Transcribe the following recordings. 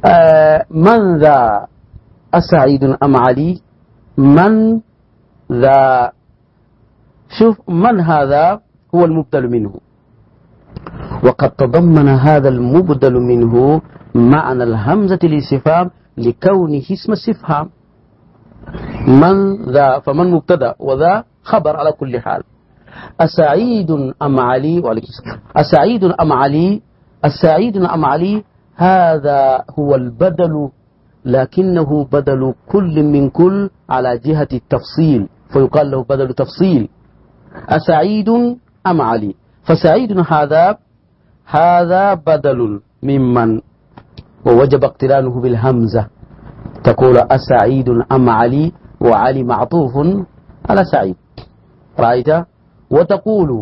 من ذا أسعيد أم علي؟ من ذا، شوف من هذا هو المبدل منه، وقد تضمن هذا المبدل منه معنى الهمزة الاستفهام لكونه اسم استفهام. من ذا، فمن مبتدأ وذا خبر على كل حال. أسعيد أم علي؟ أسعيد أم علي؟ السعيد أم علي هذا هو البدل، لكنه بدل كل من كل على جهة التفصيل، فيقال له بدل تفصيل. أسعيد أم علي؟ فسعيد هذا بدل ممن، ووجب اقترانه بالهمزة، تقول أسعيد أم علي، وعلي معطوف على سعيد، رأيت؟ وتقول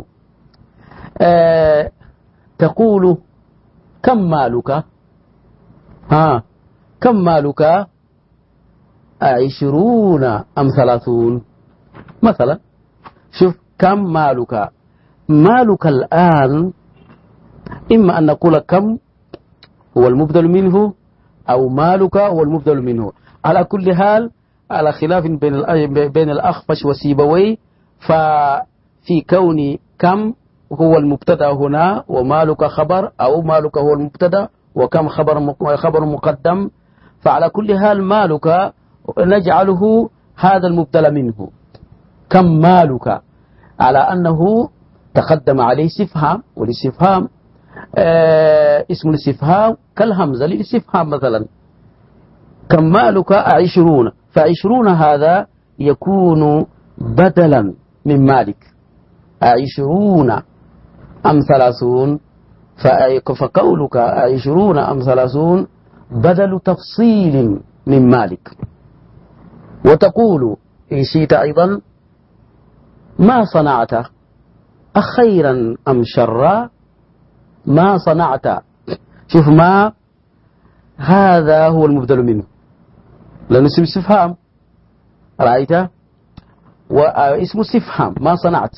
تقول كم مالك؟ كم مالك؟ 20 أم 30 مثلا. شوف كم مالك، مالك الآن إما أن نقول كم هو المبدل منه، أو مالك هو المبدل منه. على كل حال على خلاف بين الأخفش وسيبويه، ففي كون كم هو المبتدأ هنا ومالك خبر، أو مالك هو المبتدأ وكم خبر مقدم، فعلى كل حال مالك نجعله هذا المبدل منه، كم مالك، على أنه تقدم عليه استفهام، والاستفهام اسم الاستفهام كالهمزة للاستفهام. مثلا كم مالك 20، ف20 هذا يكون بدلا من مالك. 20 أم 30، فقولك 20 أم 30 بدل تفصيل من مالك. وتقول إن شئت أيضا ما صنعت أخيرا أم شرا؟ ما صنعت، شوف ما هذا هو المبدل منه لأنه اسم استفهام، رأيت؟ واسم استفهام ما صنعت،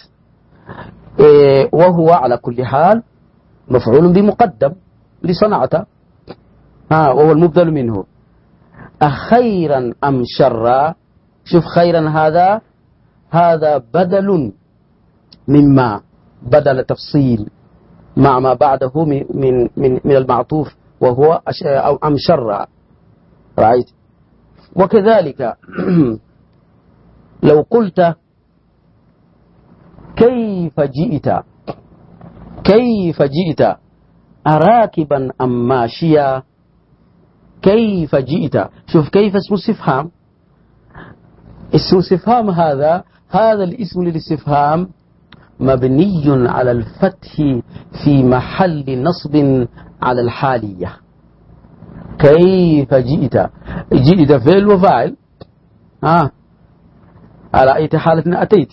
وهو على كل حال مفعول بمقدم لصنعت، وهو المبدل منه. أخيرا أم شرا، شوف خيرا هذا بدل مما، بدل تفصيل مع ما بعده من المعطوف، وهو أو أم شرا، رأيت؟ وكذلك لو قلت كيف جئت أراكبا أم ماشيا؟ كيف جئت، شوف كيف اسم استفهام، اسم استفهام هذا الاسم للاستفهام مبني على الفتح في محل نصب على الحالية. كيف جئت فعل وفاعل، على أي حالة أتيت.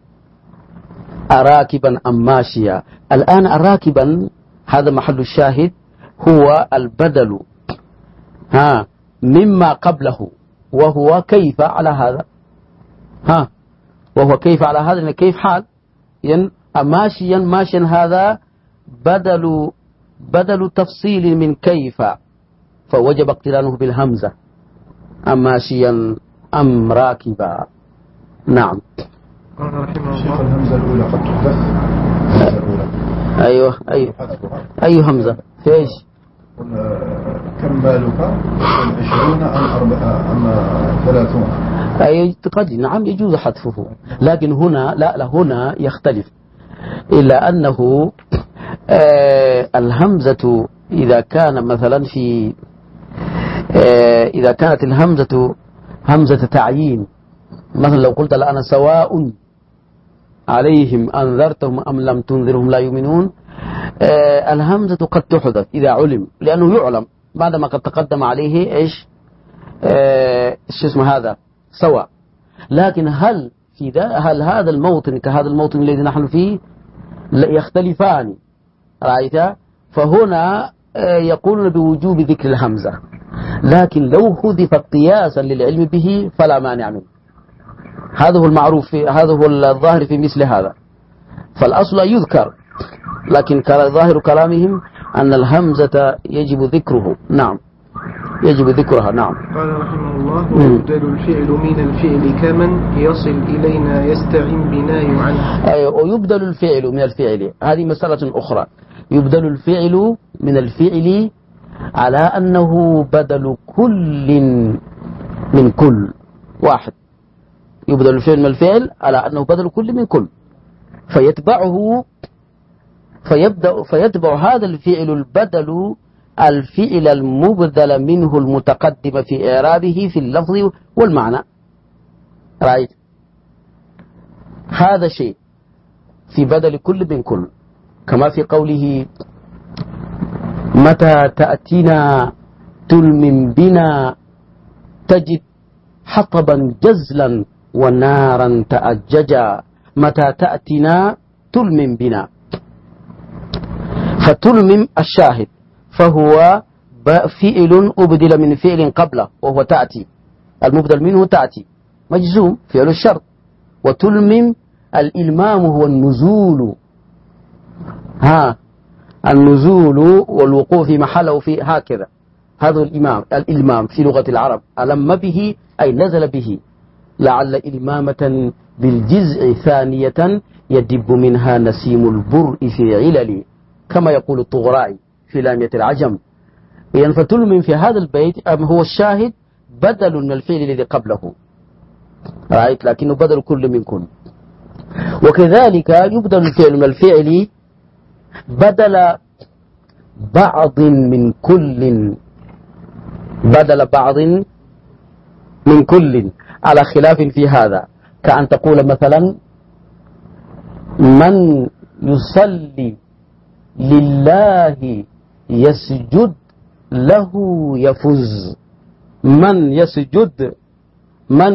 أراكبا أم ماشيا، الآن أراكبا هذا محل الشاهد، هو البدل مما قبله، وهو كيف على هذا، وهو كيف على هذا، كيف حال ماشيا هذا بدل تفصيل من كيف، فوجب اقترانه بالهمزة، أم ماشيا أم راكبا. نعم. شيخ الهمزة الأولى قد تحدث. أيوه أي همزة في إيش؟ كم بالك 20 أم 30؟ أي قد نعم يجوز حذفه، لكن هنا لا هنا يختلف، إلا أنه الهمزة إذا كان مثلا في إذا كانت الهمزة همزة تعيين، مثلا لو قلت الآن سواء عليهم أنذرتهم أم لم تنذرهم لا يؤمنون، الهمزة قد تحدث إذا علم، لأنه يعلم بعدما قد تقدم عليه إيش شو اسمه هذا سواء. لكن هل هذا الموطن كهذا الموطن الذي نحن فيه يختلفان، رأيت؟ فهنا يقولون بوجوب ذكر الهمزة، لكن لو حذفت قياسا للعلم به فلا مانع منه. هذا هو المعروف، هذا هو الظاهر في مثل هذا، فالأصل يذكر، لكن ظاهر كلامهم أن الهمزة يجب ذكره. نعم. يجب ذكرها. نعم. قال رحمه الله: ويبدل الفعل من الفعل كمن يصل إلينا يستعن بنا يعنى. ويبدل الفعل من الفعل، هذه مسألة أخرى. يبدل الفعل من الفعل على أنه بدل كل من كل واحد. يبدل الفعل من الفعل على أنه بدل كل من كل، فيتبع هذا الفعل البدل الفعل المبدل منه المتقدم في إعرابه في اللفظ والمعنى. رأيت هذا شيء في بدل كل من كل، كما في قوله: متى تأتينا تلم بنا تجد حطبا جزلا ونارا تأججا. متى تأتينا تلم بنا، فتلمم الشاهد، فهو فعل أبدل من فعل قبله وهو تأتي، المبدل منه تأتي مجزوم فعل الشرط. وتلمم الإلمام هو النزول، النزول والوقوف في محله في هكذا. هذا الإلمام في لغة العرب، ألم به أي نزل به. لعل إلمامة بالجزء ثانية يدب منها نسيم البرء في علل، كما يقول الطغرائي في لامية العجم. يعني فتلمم في هذا البيت هو الشاهد بدل من الفعل الذي قبله، رأيت، لكنه بدل كل من كل. وكذلك يبدل الفعل من الفعل بدل بعض من كل، بدل بعض من كل، على خلاف في هذا. كأن تقول مثلا: من يصلي لله يسجد له يفز. من يسجد، من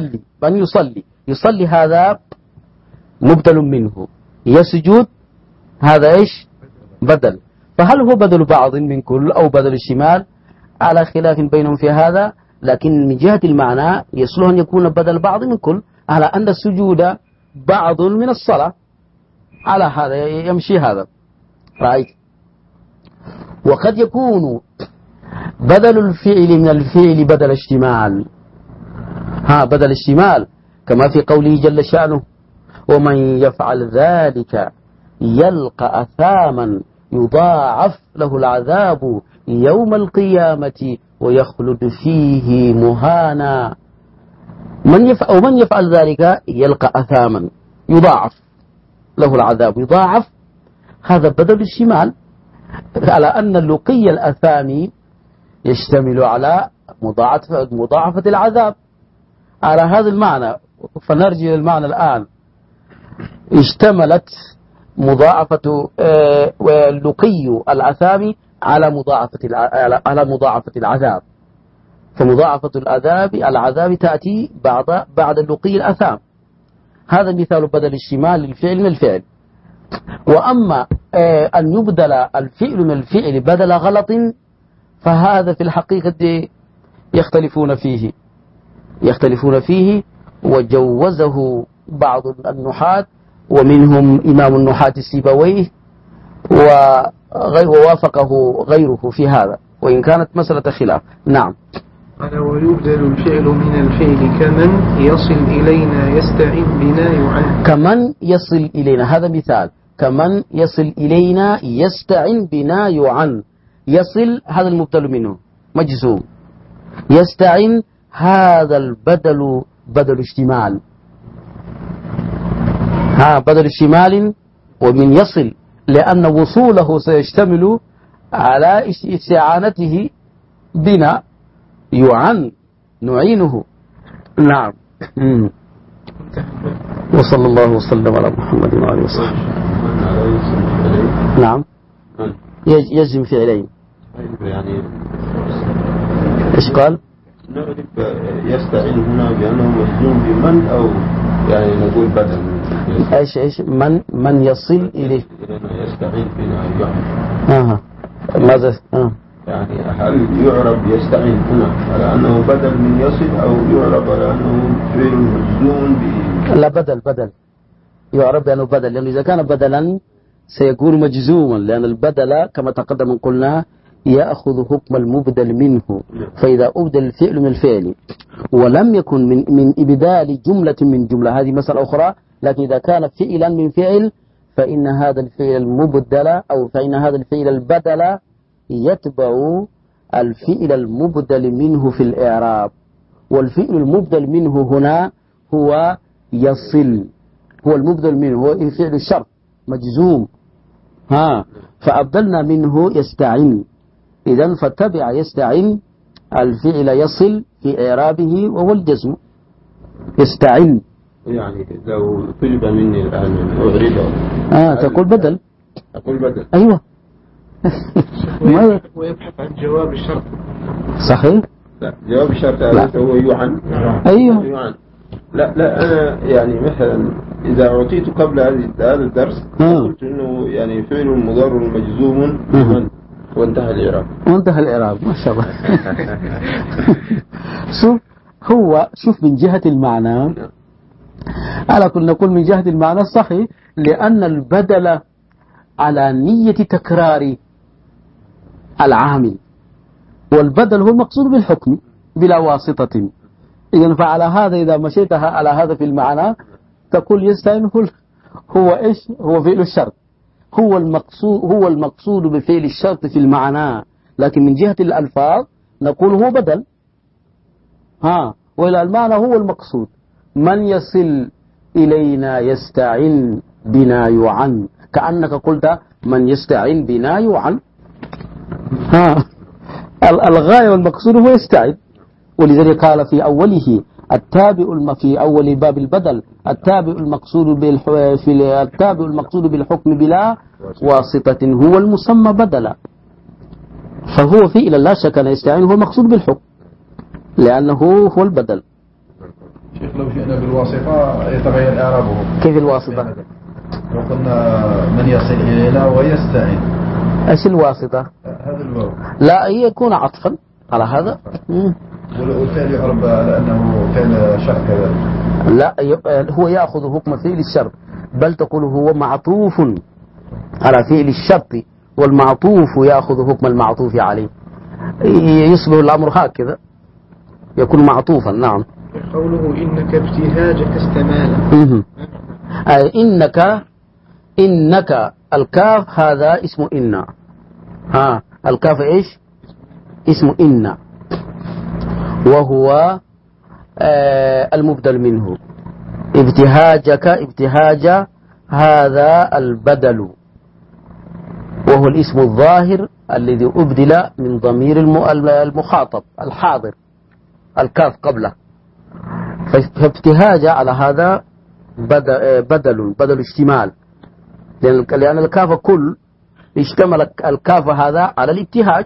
يصلي هذا مبدل منه، يسجد هذا إيش؟ بدل. فهل هو بدل بعض من كل أو بدل الشمال؟ على خلاف بينهم في هذا، لكن من جهة المعنى يصلح أن يكون بدل بعض من كل، على أن السجود بعض من الصلاة، على هذا يمشي هذا. رأيت. وقد يكون بدل الفعل من الفعل بدل اشتمال، بدل اشتمال، كما في قوله جل شأنه: ومن يفعل ذلك يلقى أثاما يضاعف له العذاب يوم القيامة ويخلد فيه مهانا. ومن يفعل ذلك يلقى أثاما يضاعف له العذاب، يضاعف، هذا بدل الشمال، على أن اللقي الأثامي يشتمل على مضاعفة العذاب، على هذا المعنى. فنرجع للمعنى الآن. اشتملت مضاعفة واللقي الأثامي على مضاعفة العذاب، فمضاعفة العذاب تأتي بعد اللقي الأثام. هذا مثال بدل الشمال للفعل من الفعل. وأما أن يبدل الفعل من الفعل بدل غلط، فهذا في الحقيقة يختلفون فيه، وجوزه بعض النحاة، ومنهم إمام النحاة السيبويه، ووافقه غيره في هذا، وإن كانت مسألة خلاف. نعم. قال: ويبدل الفعل من الفعل كمن يصل إلينا يستعن بنا يعن. كمن يصل إلينا، هذا مثال. كمن يصل إلينا يستعن بنا يعن. يصل هذا المبدل منه مجزوم، يستعن هذا البدل بدل اشتمال، بدل اشتمال ومن يصل، لأن وصوله سيشتمل على استعانته بنا يعن، نعينه. نعم. وصلى الله وسلم على محمد وعلى آله وصحبه. نعم. يجزم فعلين. يعني ايش قال؟ نعرف يستعين هنا بأنه مجزوم بمن، أو يعني نقول بدل ايش من يصل إليه يستعين بنا يعني. ماذا؟ يعني هل يعرب يستعين هنا على أنه بدل من يصل، أو يعرب على أنه فعل مجزوم لا، بدل يعرب بأنه بدل، لأنه إذا كان بدلا سيكون مجزوما، لأن البدل كما تقدم قلنا يأخذ حكم المبدل منه. فإذا أبدل الفعل من الفعل ولم يكن من إبدال جملة من جملة، هذه مسألة أخرى، لكن إذا كان فعلا من فعل فإن هذا الفعل المبدل أو فإن هذا الفعل البدل يتبع الفعل المبدل منه في الإعراب. والفعل المبدل منه هنا هو يصل، هو المبدل منه هو فعل الشرط مجزوم، فأبدلنا منه يستعن، إذن فتبع يستعن الفعل يصل في إعرابه وهو الجزم يستعن. يعني لو طلب مني الآن أعربه تقول بدل. أقول بدل. أيوة. ويبحث عن جواب الشرط. صحيح. لا، جواب الشرط هو يعن. أيوة. يعن. لا أنا يعني مثلا إذا أعطيت قبل هذا الدرس قلت إنه يعني فعل مضارع مجزوم وانتهى الإعراب. ما شاء الله. شوف من جهة المعنى، على كل نقول من جهة المعنى الصحيح، لأن البدل على نية تكرار العامل، والبدل هو المقصود بالحكم بلا واسطة. إذن فعلى هذا إذا مشيتها على هذا في المعنى تقول يستعين هو إيش؟ هو فعل الشرط، هو المقصود بفعل الشرط في المعنى، لكن من جهة الألفاظ نقول هو بدل. وإلى المعنى هو المقصود. من يصل إلينا يستعين بنا يعن، كأنك قلت من يستعين بنا يعن. الغاية والمقصود هو يستعين. ولذلك قال في أوله التابع في أول باب البدل التابع المقصود بالحكم بلا واسطة هو المسمى بدلا. فهو فعلا لا شك أن يستعين هو المقصود بالحكم لأنه هو البدل. شيخ لو جئنا بالواسطة يتغير إعرابه. كيف الواسطة؟ لو قلنا من يصل إلينا ويستعين، ايش الواسطة؟ هذا الواو. لا يكون عطفا على هذا. والفعل يعرب على أنه فعل شرط كذلك. لا هو يأخذ حكم فعل الشرط، بل تقول هو معطوف على فعل الشرط، والمعطوف يأخذ حكم المعطوف عليه. يصبح الأمر هكذا يكون معطوفا. نعم. قوله إنك ابتهاجك استمالا. إنك الكاف هذا اسم إن. الكاف إيش؟ اسم إن، وهو المبدل منه. ابتهاج هذا البدل، وهو الاسم الظاهر الذي أبدل من ضمير المخاطب الحاضر، الكاف قبله. فابتهاج على هذا بدل اشتمال، لأن الكاف كل اشتمل الكاف هذا على الابتهاج.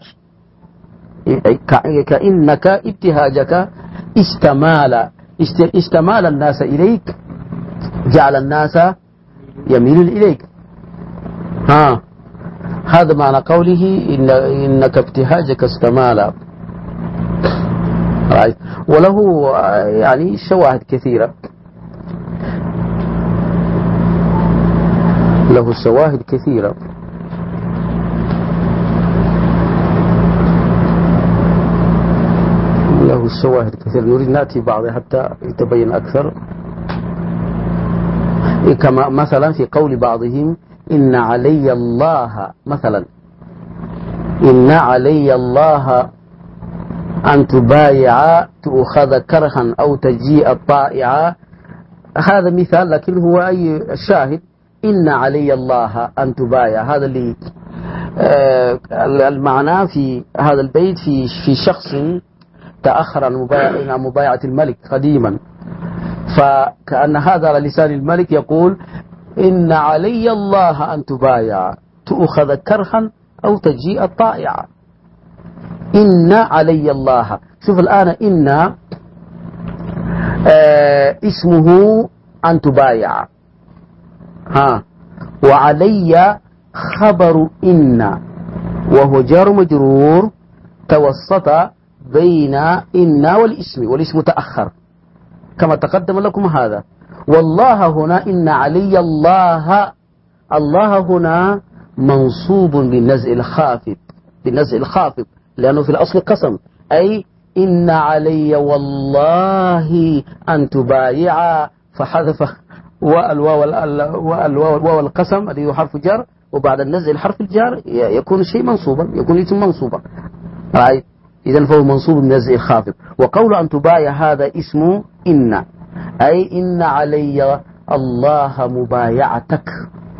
كأنك ابتهاجك استمال الناس إليك، جعل الناس يميل إليك. هذا معنى قوله إنك ابتهاجك استمال. وله يعني شواهد كثيرة، له شواهد كثيرة. نريد نأتي بعضها حتى يتبين أكثر. كما مثلا في قول بعضهم إن علي الله، مثلا إن علي الله أن تبايع تؤخذ كرها أو تجيء طائعا. هذا مثال، لكن هو أي شاهد. إن علي الله أن تبايع، هذا اللي المعنى في هذا البيت في شخص تأخر عن مبايعة الملك قديما، فكأن هذا على لسان الملك يقول إن علي الله أن تبايع تؤخذ كرها أو تجيء طائعا. إن علي الله، شوف الآن إن اسمه أن تبايع، وعلي خبر إن، وهو جار مجرور توسط بين إن والاسم تأخر كما تقدم لكم هذا. والله هنا إن علي الله هنا منصوب بالنزع الخافض بالنزع الخافض، لأنه في الأصل قسم، أي إن علي والله أن تبايع، فحذف والواو القسم الذي هو حرف جر، وبعد النزع الحرف الجر يكون شيء منصوبا، يكون اسم منصوبا. إذن فهو منصوب بالنزع الخافض. وقول أن تبايع هذا اسم إن، أي إن علي الله مبايعتك.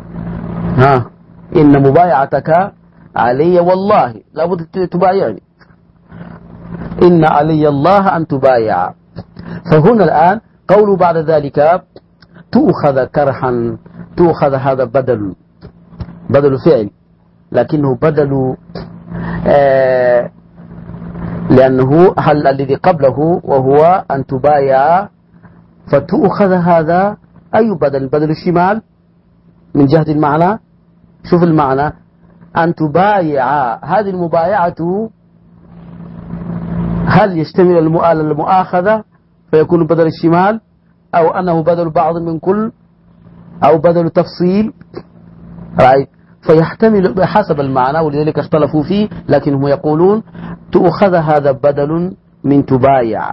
إن مبايعتك علي والله لابد تبايعني، إن علي الله أن تبايع. فهنا الآن قول بعد ذلك تؤخذ كرها، تؤخذ هذا بدل فعل، لكنه بدل لأنه هل الذي قبله وهو أن تبايع، فتؤخذ هذا أي بدل الشمال من جهة المعنى. شوف المعنى، أن تبايع، هذه المبايعة هل يشتمل على المؤاخذة فيكون بدل الشمال، أو أنه بدل بعض من كل، أو بدل تفصيل، فيحتمل بحسب المعنى، ولذلك اختلفوا فيه، لكنهم يقولون تؤخذ هذا بدل من تبايع،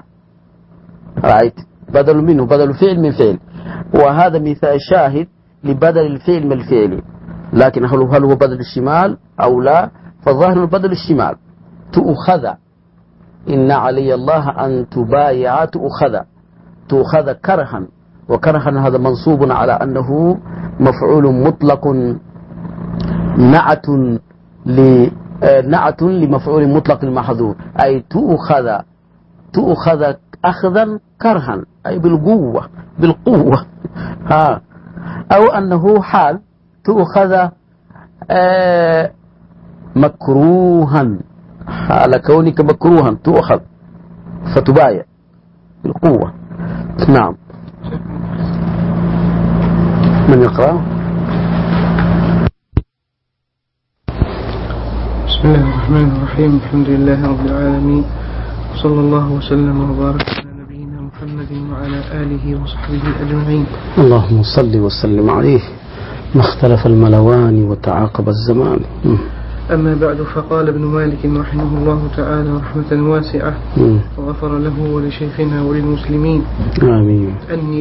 بدل منه، بدل فعل من فعل، وهذا مثال شاهد لبدل الفعل من الفعل. لكن هل هو بدل الشمال أو لا؟ فالظاهر بدل الشمال. تؤخذ إن علي الله أن تبايع، تؤخذ كرها، وكرها هذا منصوب على أنه مفعول مطلق نعت لمفعول مطلق محذوف، أي تؤخذ أخذا كرها، أي بالقوة أو أنه حال تؤخذ مكروها، على كونك مكروها تؤخذ فتبايع بالقوة. نعم. من يقرأ؟ بسم الله الرحمن الرحيم. الحمد لله رب العالمين، وصلى الله وسلم وبارك على نبينا محمد وعلى آله وصحبه أجمعين. اللهم صل وسلم عليه، ما اختلف الملوان وتعاقب الزمان. أما بعد، فقال ابن مالك رحمه الله تعالى رحمة واسعة وغفر له ولشيخنا وللمسلمين، آمين.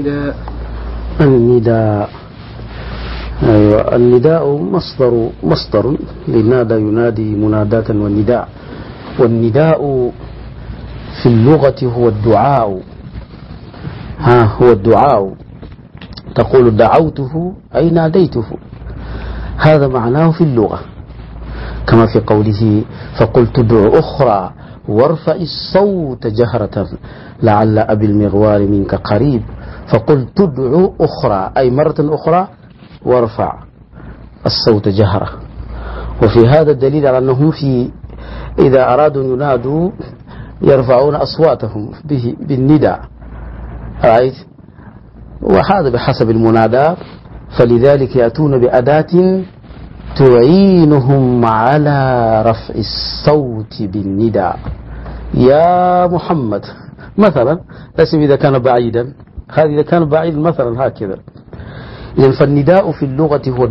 النداء أيوة. النداء مصدر لنادى ينادي مناداة، والنداء في اللغة هو الدعاء. هو الدعاء، تقول دعوته أي ناديته، هذا معناه في اللغة، كما في قوله فقلت ادع أخرى وارفع الصوت جهرة لعل أبي المغوار منك قريب، فقلت ادع أخرى أي مرة أخرى وارفع الصوت جهرة. وفي هذا الدليل على أنهم إذا أرادوا ينادوا يرفعون أصواتهم بالنداء، وهذا بحسب المنادى، فلذلك يأتون بأداة تعينهم على رفع الصوت بالنداء. يا محمد مثلا، اسم إذا كان بعيدا، هذا إذا كان بعيدا مثلا هكذا. إذن فالنداء في اللغة هو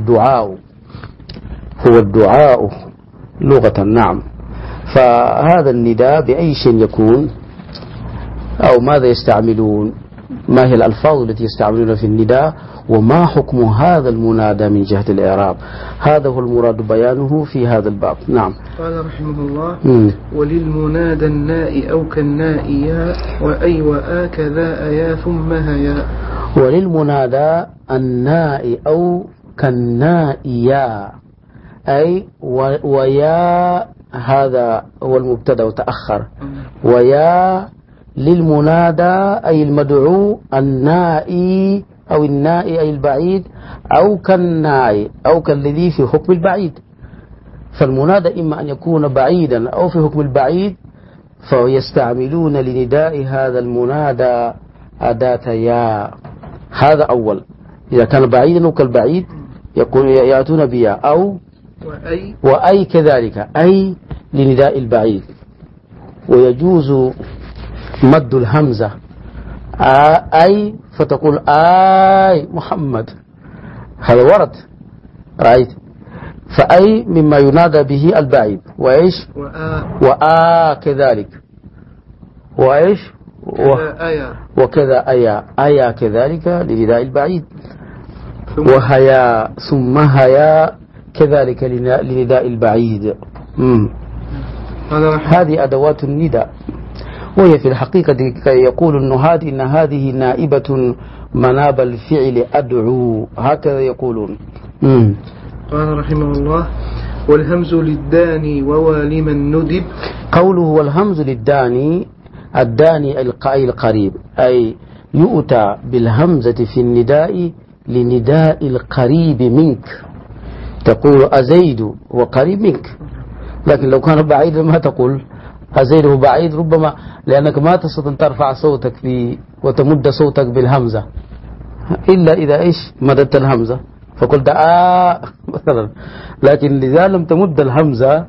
الدعاء لغة. نعم. فهذا النداء بأي شيء يكون، أو ماذا يستعملون، ما هي الألفاظ التي يستعملون في النداء، وما حكم هذا المنادى من جهة الإعراب، هذا هو المراد بيانه في هذا الباب. نعم. قال رحمه الله وللمنادى الناء أو كالناء يا، وأي وآك ذا أيا ثم هيا. وللمنادى الناء أو كالناء يا، أي ويا هذا هو المبتدأ وتأخر، ويا للمنادى أي المدعو، النائي أو النائي أي البعيد، أو كالنائي أو كالذي في حكم البعيد. فالمنادى إما أن يكون بعيدا أو في حكم البعيد، فيستعملون لنداء هذا المنادى أداة يا. هذا أول، إذا كان بعيدا أو كالبعيد يأتون بيا، أو وأي كذلك، أي لنداء البعيد. ويجوز مد الهمزة أي، فتقول آي محمد، هذا ورد، رأيت. فأي مما ينادى به البعيد. وإيش؟ وآ كذلك. وإيش؟ وكذا أيا كذلك لنداء البعيد. وهيا ثم هيا كذلك لنداء البعيد. هذه أدوات النداء، وهي في الحقيقة يقول النهاة إن هذه نائبة مناب الفعل أدعو، هكذا يقولون. قال رحمه الله: والهمز للداني ووالمن ندب. قوله والهمز للداني، الداني القريب، أي يؤتى بالهمزة في النداء لنداء القريب منك. تقول أزيد وقريب منك، لكن لو كان بعيد ما تقول أزيد بعيد، ربما لأنك ما تستطيع أن ترفع صوتك وتمد صوتك بالهمزة إلا إذا إيش مددت الهمزة فقلت مثلا. لكن إذا لم تمد الهمزة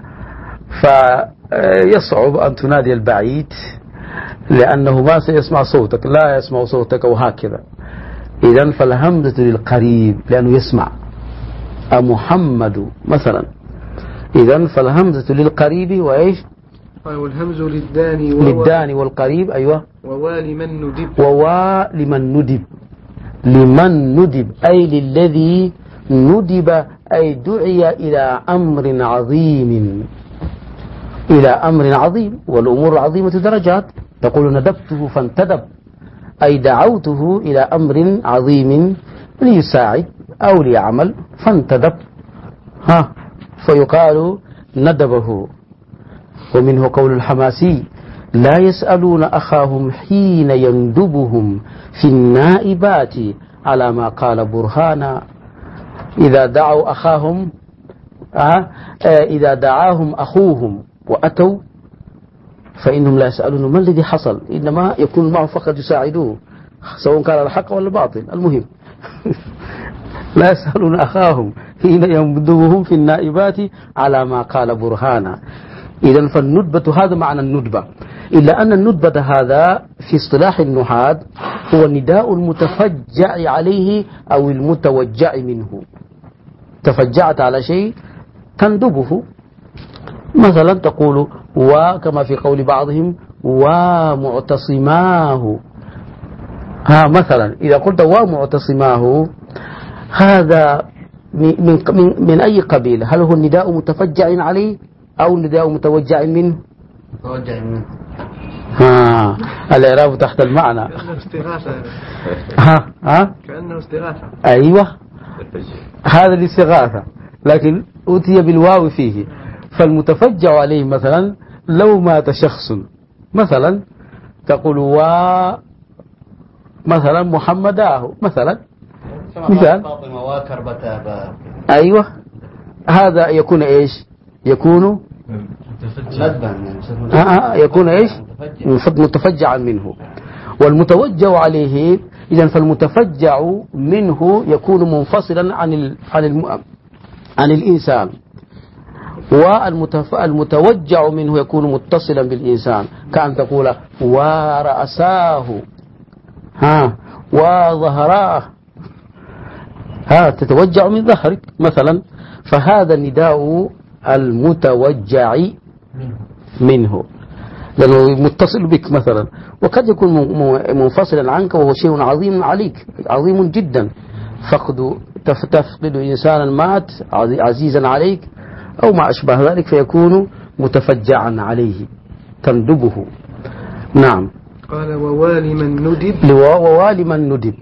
فيصعب أن تنادي البعيد، لأنه ما سيسمع صوتك، لا يسمع صوتك وهكذا. إذن فالهمزة للقريب لأنه يسمع محمد مثلا. إذن فالهمزة للقريب وإيش؟ والهمز للداني والقريب. أيوة. ووالمن ندب. ووالمن ندب، لمن ندب أي للذي ندب، أي دعي إلى أمر عظيم، إلى أمر عظيم، والأمور العظيمة درجات. تقول ندبته فانتدب، أي دعوته إلى أمر عظيم ليساعد أو ليعمل فانتدب، فيقال ندبه. ومنه قول الحماسي: لا يسألون أخاهم حين يندبهم في النائبات على ما قال برهانا. إذا دعوا أخاهم إذا دعاهم أخوهم وأتوا فإنهم لا يسألون ما الذي حصل، إنما يكون معه فقط يساعدوه سواء كان الحق ولا الباطل، المهم لا يسألون أخاهم حين يندبهم في النائبات على ما قال برهانا. إذن فالندبة هذا معنى الندبة، إلا أن الندبة هذا في اصطلاح النحاة هو نداء المتفجع عليه أو المتوجع منه. تفجعت على شيء تندبه، مثلا تقول وكما في قول بعضهم ومعتصماه. مثلا إذا قلت ومعتصماه هذا من أي قبيل؟ هل هو النداء متفجع عليه أو نداء متوجع منه؟ متوجع منه. الإعراب تحت المعنى. كأنه استغاثة. كأنه استغاثة. أيوة، هذا الاستغاثة، لكن أتي بالواو فيه. فالمتفجع عليه مثلا لو مات شخص مثلا تقول مثلا محمداه مثلا، مثال. أيوة، هذا يكون إيش؟ يكون يكون إيش؟ متفجعا منه. والمتوجع عليه إذن فالمتفجع منه يكون منفصلا عن الإنسان، والمتوجع منه يكون متصلا بالإنسان، كأن تقول ورأساه وظهراه، تتوجع من ظهرك مثلا. فهذا نداء المتوجع منه لأنه متصل بك مثلا، وقد يكون منفصلا عنك وهو شيء عظيم عليك، عظيم جدا. تفقد إنسانا مات عزيزا عليك أو ما أشبه ذلك، فيكون متفجعا عليه تندبه. نعم. قال ووالمن ندب. ووالمن ندب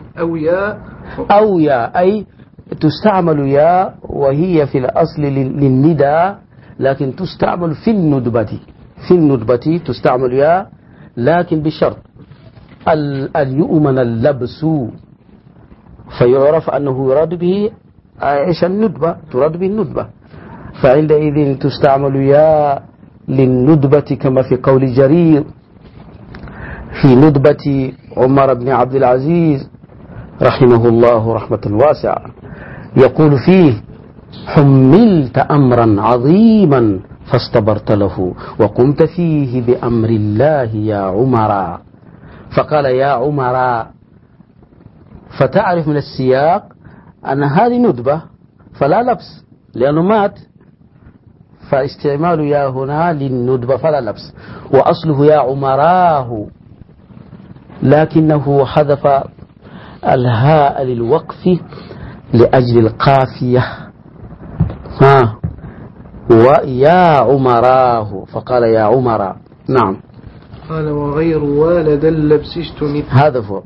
أو يا أي تستعمل يا، وهي في الأصل للنداء، لكن تستعمل في الندبة تستعمل يا، لكن بشرط أن يؤمن اللبس، فيعرف أنه يراد به إيش الندبة، تراد به الندبة، فعندئذ تستعمل يا للندبة، كما في قول جرير في ندبة عمر بن عبد العزيز رحمه الله رحمة واسعة، يقول فيه: حملت أمرا عظيما فاصطبرت له وقمت فيه بأمر الله يا عمر. فقال يا عمر، فتعرف من السياق أن هذه ندبة فلا لبس، لأنه مات، فاستعمال يا هنا للندبة فلا لبس، وأصله يا عمراه، لكنه حذف الهاء للوقف لأجل القافية، ويا عمراه فقال يا عمرا. نعم. قال وغير والد اللبس اجتنب. هذا هو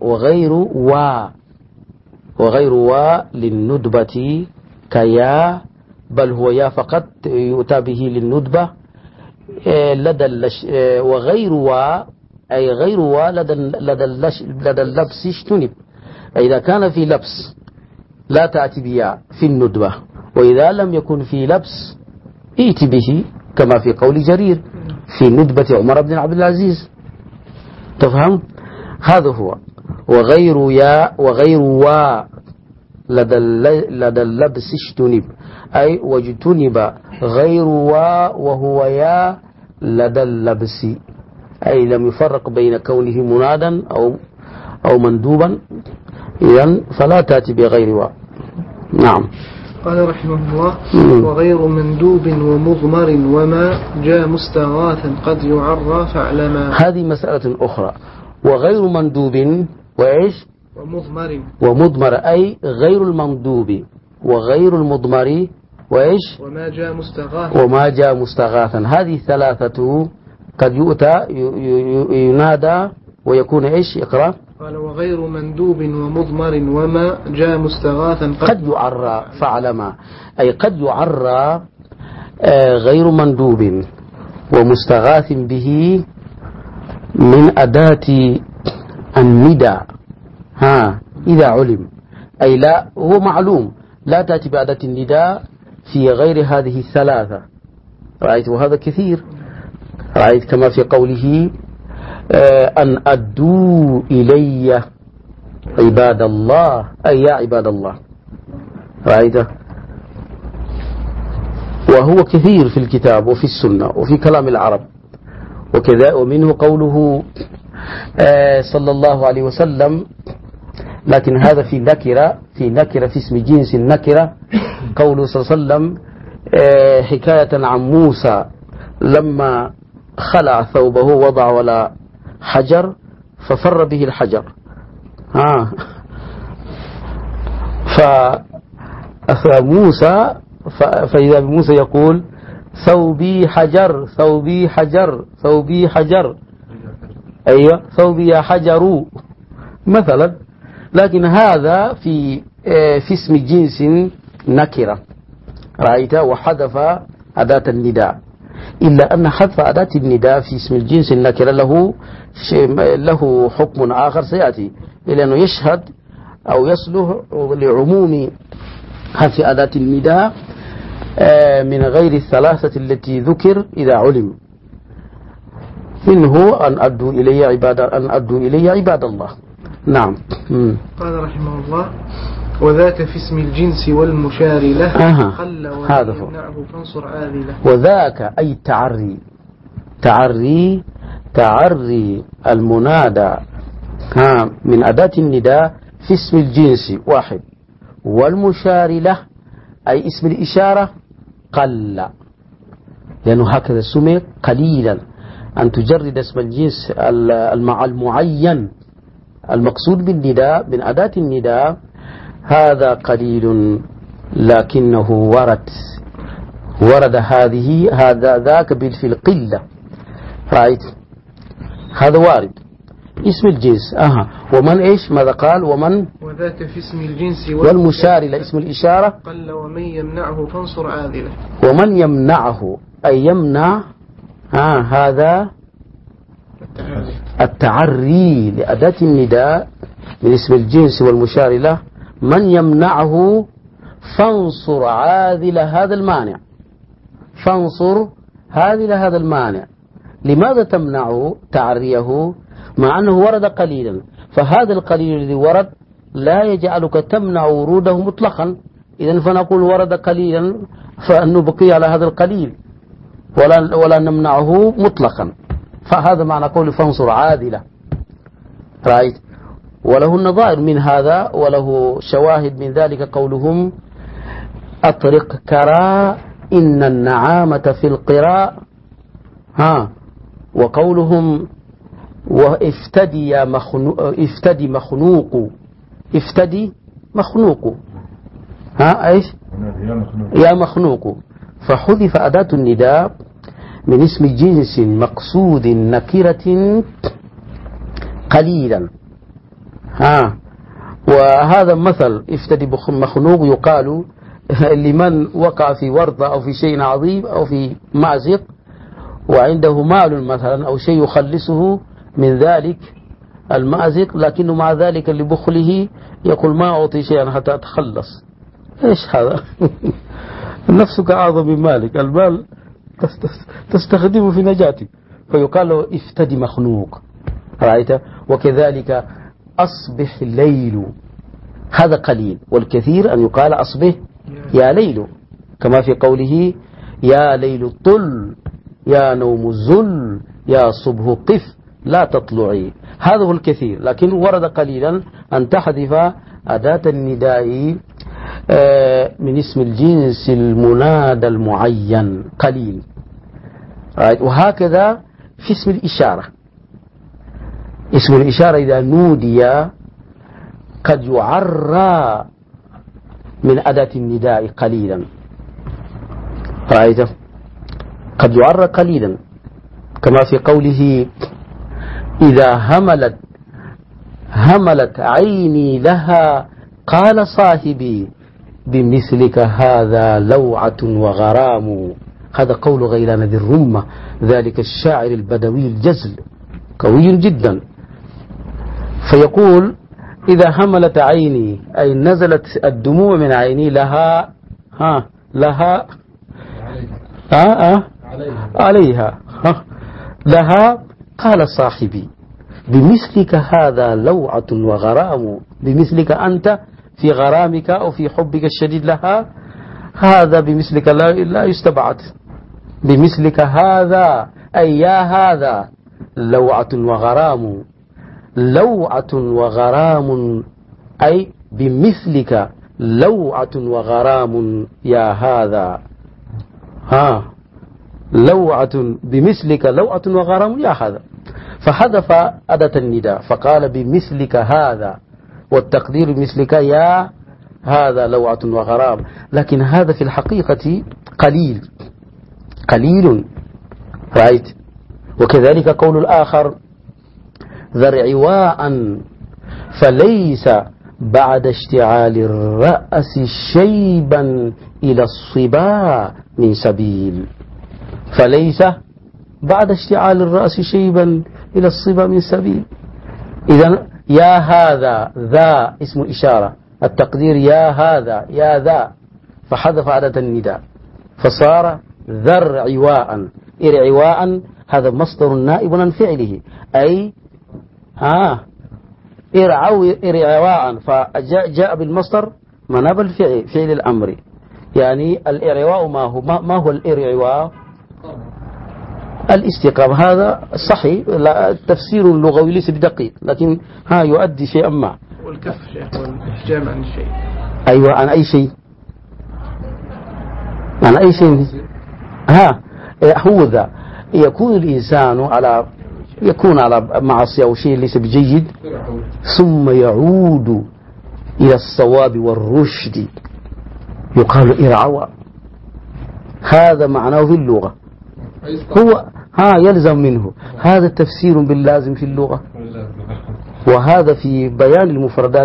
وغير للندبة كيا، بل هو يا فقط يؤتى به للندبة لدى وغير أي غير لدى اللبس اجتنب. إذا كان في لبس لا تأتي بيا في الندبة، وإذا لم يكن في لبس ائت به، كما في قول جرير في ندبة عمر بن عبد العزيز. تفهم؟ هذا هو وغير لدى اللبس اجتنب، أي واجتنب غير وهو يا لدى اللبس، أي لم يفرق بين كونه منادا أو مندوبا، إذن فلا تأتي بغير نعم. قال رحمه الله وغير مندوب ومضمر وما جاء مستغاثا قد يعرى فاعلما. هذه مسألة أخرى. وغير مندوب وإيش؟ ومضمر أي غير المندوب وغير المضمر وإيش؟ وما جاء مستغاثا. هذه ثلاثة قد يؤتى ينادى ويكون إيش؟ اقرأ. قال وغير مندوب ومضمر وما جاء مستغاثا قد يعرى فعلما، أي قد يعرى غير مندوب ومستغاث به من أداة النداء إذا علم، أي لا هو معلوم لا تأتي بأداة النداء في غير هذه الثلاثة. رأيت وهذا كثير، رأيت كما في قوله أن أدوا إلي عباد الله، أي يا عباد الله. رأيت وهو كثير في الكتاب وفي السنة وفي كلام العرب وكذا. ومنه قوله صلى الله عليه وسلم، لكن هذا في نكرة في اسم جنس النكرة. قوله صلى الله عليه وسلم حكاية عن موسى لما خلع ثوبه وضع ولا حجر ففر به الحجر. فموسى فإذا موسى يقول ثوبي حجر ثوبي حجر ثوبي حجر، أيوة ثوبي يا حجر مثلا. لكن هذا في اسم جنس نكرة، رأيت، وحذف أداة النداء. إلا أن حذف أداة النداء في اسم الجنس النكرة له حكم آخر سيأتي، لأنه يشهد أو يصلح لعموم حذف أداة النداء من غير الثلاثة التي ذكر إذا علم. منه أن أدوا إلي عباد الله. نعم. قال رحمه الله وذاك في اسم الجنس والمشار له قل ويمنعه فانصر عاذله. وذاك أي تعري المنادى من أداة النداء في اسم الجنس واحد، والمشار له أي اسم الإشارة قل، لأنه هكذا سمي قليلا، أن تجرد اسم الجنس المعين المقصود بالنداء من أداة النداء، هذا قليل، لكنه ورد هذا ذاك في القلة. رأيت هذا وارد اسم الجنس. ومن إيش ماذا قال؟ وذاك في اسم الجنس والمشار لاسم الإشارة قل ومن يمنعه فانصر عاذله. ومن يمنعه أي يمنع هذا التعري لأداة النداء من اسم الجنس والمشار له. من يمنعه فانصر عاذل هذا المانع، فانصر هاذل هذا المانع. لماذا تمنعه تعريه مع أنه ورد قليلا؟ فهذا القليل الذي ورد لا يجعلك تمنع وروده مطلقا، إذن فنقول ورد قليلا فنبقي على هذا القليل ولا نمنعه مطلقا. فهذا معنى قول فانصر عاذلة. رأيت؟ وله النظائر من هذا وله شواهد من ذلك قولهم أطرق كرا إن النعامة في القراء. وقولهم وافتدي يا مخنوق، افتدي مخنوق، افتدي مخنوق، ايش يا مخنوق. فحذف أداة النداء من اسم جنس مقصود نكرة قليلا. وهذا مثل افتدي مخنوق يقال لمن وقع في ورطة أو في شيء عظيم أو في مأزق وعنده مال مثلا أو شيء يخلصه من ذلك المأزق، لكنه مع ذلك لبخله يقول ما أعطي شيئا حتى أتخلص. إيش هذا؟ نفسك أعظم من مالك، المال تستخدمه في نجاتك، فيقال له افتدي مخنوق. رأيت؟ وكذلك أصبح الليل، هذا قليل، والكثير أن يقال أصبح يا ليل، كما في قوله يا ليل طل يا نوم زل يا صبح قف لا تطلعي. هذا هو الكثير، لكن ورد قليلا أن تحذف أداة النداء من اسم الجنس المنادى المعين قليل. وهكذا في اسم الإشارة، اسم الإشارة إذا نودي قد يعرى من أداة النداء قليلا. رأيته؟ قد يعرى قليلا، كما في قوله إذا هملت عيني لها قال صاحبي بمثلك هذا لوعة وغرام. هذا قول غيلان ذي الرمة، ذلك الشاعر البدوي الجزل قوي جدا. فيقول إذا هملت عيني أي نزلت الدموع من عيني لها عليها لها قال صاحبي بمثلك هذا لوعة وغرام. بمثلك أنت في غرامك أو في حبك الشديد لها، هذا بمثلك لا يستبعد. بمثلك هذا أي يا هذا لوعة وغرام، لوعة وغرام أي بمثلك لوعة وغرام يا هذا. لوعة بمثلك لوعة وغرام يا هذا، فحذف أداة النداء فقال بمثلك هذا، والتقدير بمثلك يا هذا لوعة وغرام. لكن هذا في الحقيقة قليل. رأيت؟ وكذلك قول الآخر ذر عواء فليس بعد اشتعال الرأس شيبا إلى الصبا من سبيل. فليس بعد اشتعال الرأس شيبا إلى الصبا من سبيل. إذن يا هذا ذا اسم إشارة، التقدير يا هذا يا ذا، فحذف أداة النداء فصار ذر عواء. إرعواء هذا مصدر نائب عن فعله، أي إرعواء، فجاء بالمصدر مناب الفعل، فعل الأمر. يعني الإرعواء ما هو الإرعواء؟ الاستقامة. هذا صحيح، التفسير اللغوي ليس بدقيق، لكن يؤدي شيئا ما. والكف شيخ والإحجام عن الشيء. أيوة، عن أي شيء؟ عن أي شيء؟ هو ذا يكون الإنسان على معصية أو شيء ليس بجيد، ثم يعود إلى الصواب والرشد، يقال إرعوى. هذا معناه في اللغة، هو يلزم منه هذا التفسير باللازم في اللغة، وهذا في بيان المفردات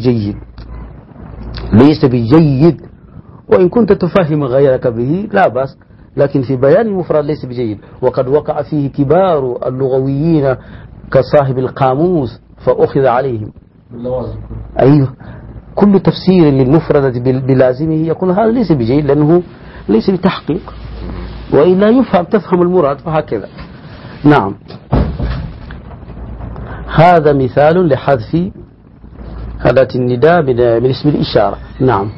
ليس بجيد. وإن كنت تفهم غيرك به لا بأس، لكن في بيان المفرد ليس بجيد. وقد وقع فيه كبار اللغويين كصاحب القاموس فأخذ عليهم. أيوه، كل تفسير للمفردة بلازمه يقول هذا ليس بجيد لأنه ليس بتحقيق، وإلا تفهم المراد، فهكذا. نعم، هذا مثال لحذف أداة النداء من اسم الإشارة. نعم.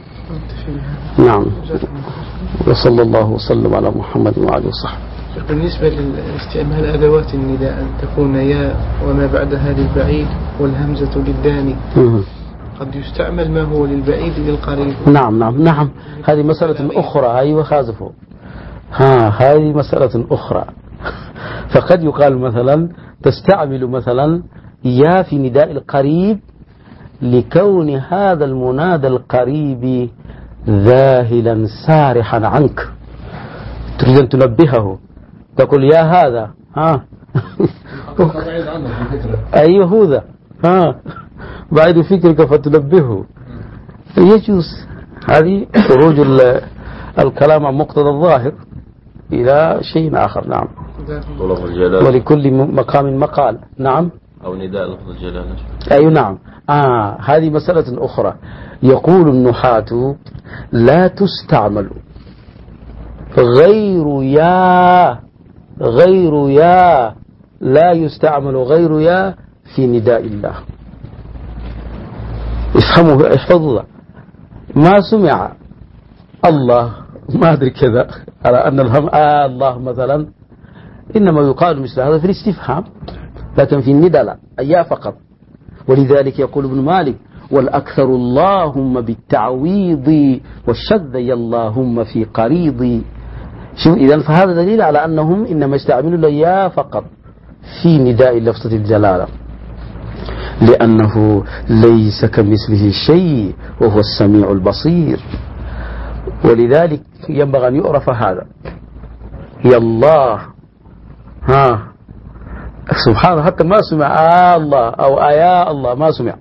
وصلى الله وسلم على محمد وعلى وصحبه. بالنسبة لاستعمال أدوات النداء أن تكون يا وما بعدها للبعيد والهمزة للداني، قد يستعمل ما هو للبعيد للقريب. نعم هذه مسألة أخرى. أيوة خازفه. هذه مسألة أخرى. فقد يقال مثلا تستعمل مثلا يا في نداء القريب لكون هذا المنادى القريب ذاهلا سارحا عنك، تريد أن تنبهه، تقول يا هذا أيوه هو ذا بعيد فكرك فتنبهه. يجوز هذه خروج الكلام عن مقتضى الظاهر إلى شيء آخر. نعم. ولكل مقام مقال. نعم. أو نداء لفظ الجلالة. أي نعم. هذه مسألة أخرى. يقول النحاة لا تستعمل غير يا لا يستعمل غير يا في نداء الله. افهموا احفظوا. ما سمع الله ما أدري كذا على أن الله مثلا، إنما يقال مثل هذا في الاستفهام، لكن في النداء لا، يا فقط. ولذلك يقول ابن مالك والأكثر اللهم بالتعويض والشذ اللهم في قريض. شوف إذن فهذا دليل على أنهم إنما يستعملون يا فقط في نداء لفظة الجلالة، لأنه ليس كمثله شيء وهو السميع البصير. ولذلك ينبغي أن يعرف هذا. يا الله سبحانه حتى ما سمع الله أو يا الله ما سمع.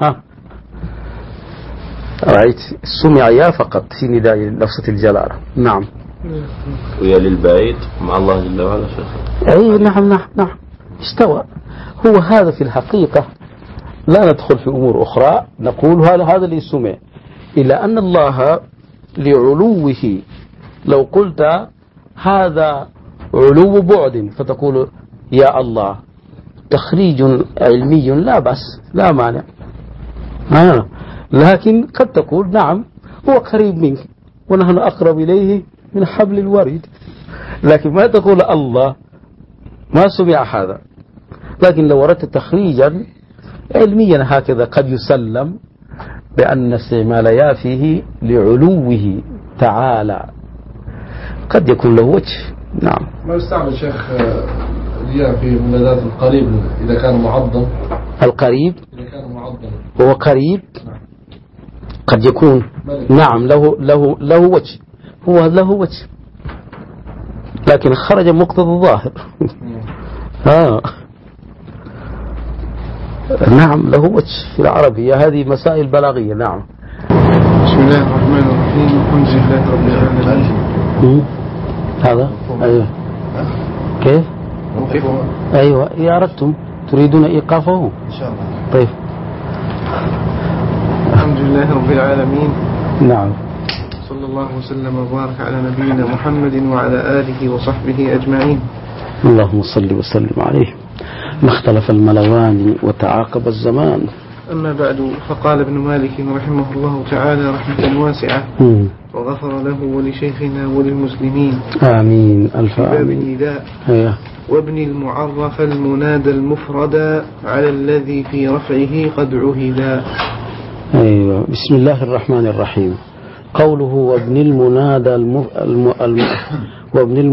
رأيت سمع يا فقط في نداء لفظة الجلالة. نعم. ويا للبعيد مع الله جل وعلا شيخ. أي نعم استوى. هو هذا في الحقيقة لا ندخل في أمور أخرى، نقول هذا اللي سمع، إلا أن الله لعلوه لو قلت هذا علو بعد فتقول يا الله تخريج علمي لا بأس لا مانع. لكن قد تقول نعم هو قريب منك ونحن أقرب إليه من حبل الوريد، لكن ما تقول الله ما سمع هذا. لكن لو أردت تخريجا علميا هكذا قد يسلم بأن استعمال يا فيه لعلوه تعالى قد يكون له وجه. نعم. ما يستعمل شيخ الياء في منادات القريب إذا كان معظم؟ القريب إذا كان معظم هو قريب قد يكون نعم له وجه، هو له وجه، لكن خرج مقتضى الظاهر. نعم له وجه في العربية. هذه مسائل بلاغية. نعم. بسم الله الرحمن الرحيم. الحمد لله رب العالمين. هذا أيوه كيف أيوه إذا أردتم تريدون إيقافه إن شاء الله. طيب. الحمد لله رب العالمين. نعم. صلى الله وسلم وبارك على نبينا محمد وعلى آله وصحبه أجمعين. اللهم صل وسلم عليه. ما اختلف الملوان وتعاقب الزمان. أما بعد، فقال ابن مالك رحمه الله تعالى رحمة واسعة وغفر له ولشيخنا وللمسلمين آمين. ألف باب آمين. النداء وابن المعرف المنادى المفرد على الذي في رفعه قد عهدا. أيوة. بسم الله الرحمن الرحيم. قوله وابن المنادى وابن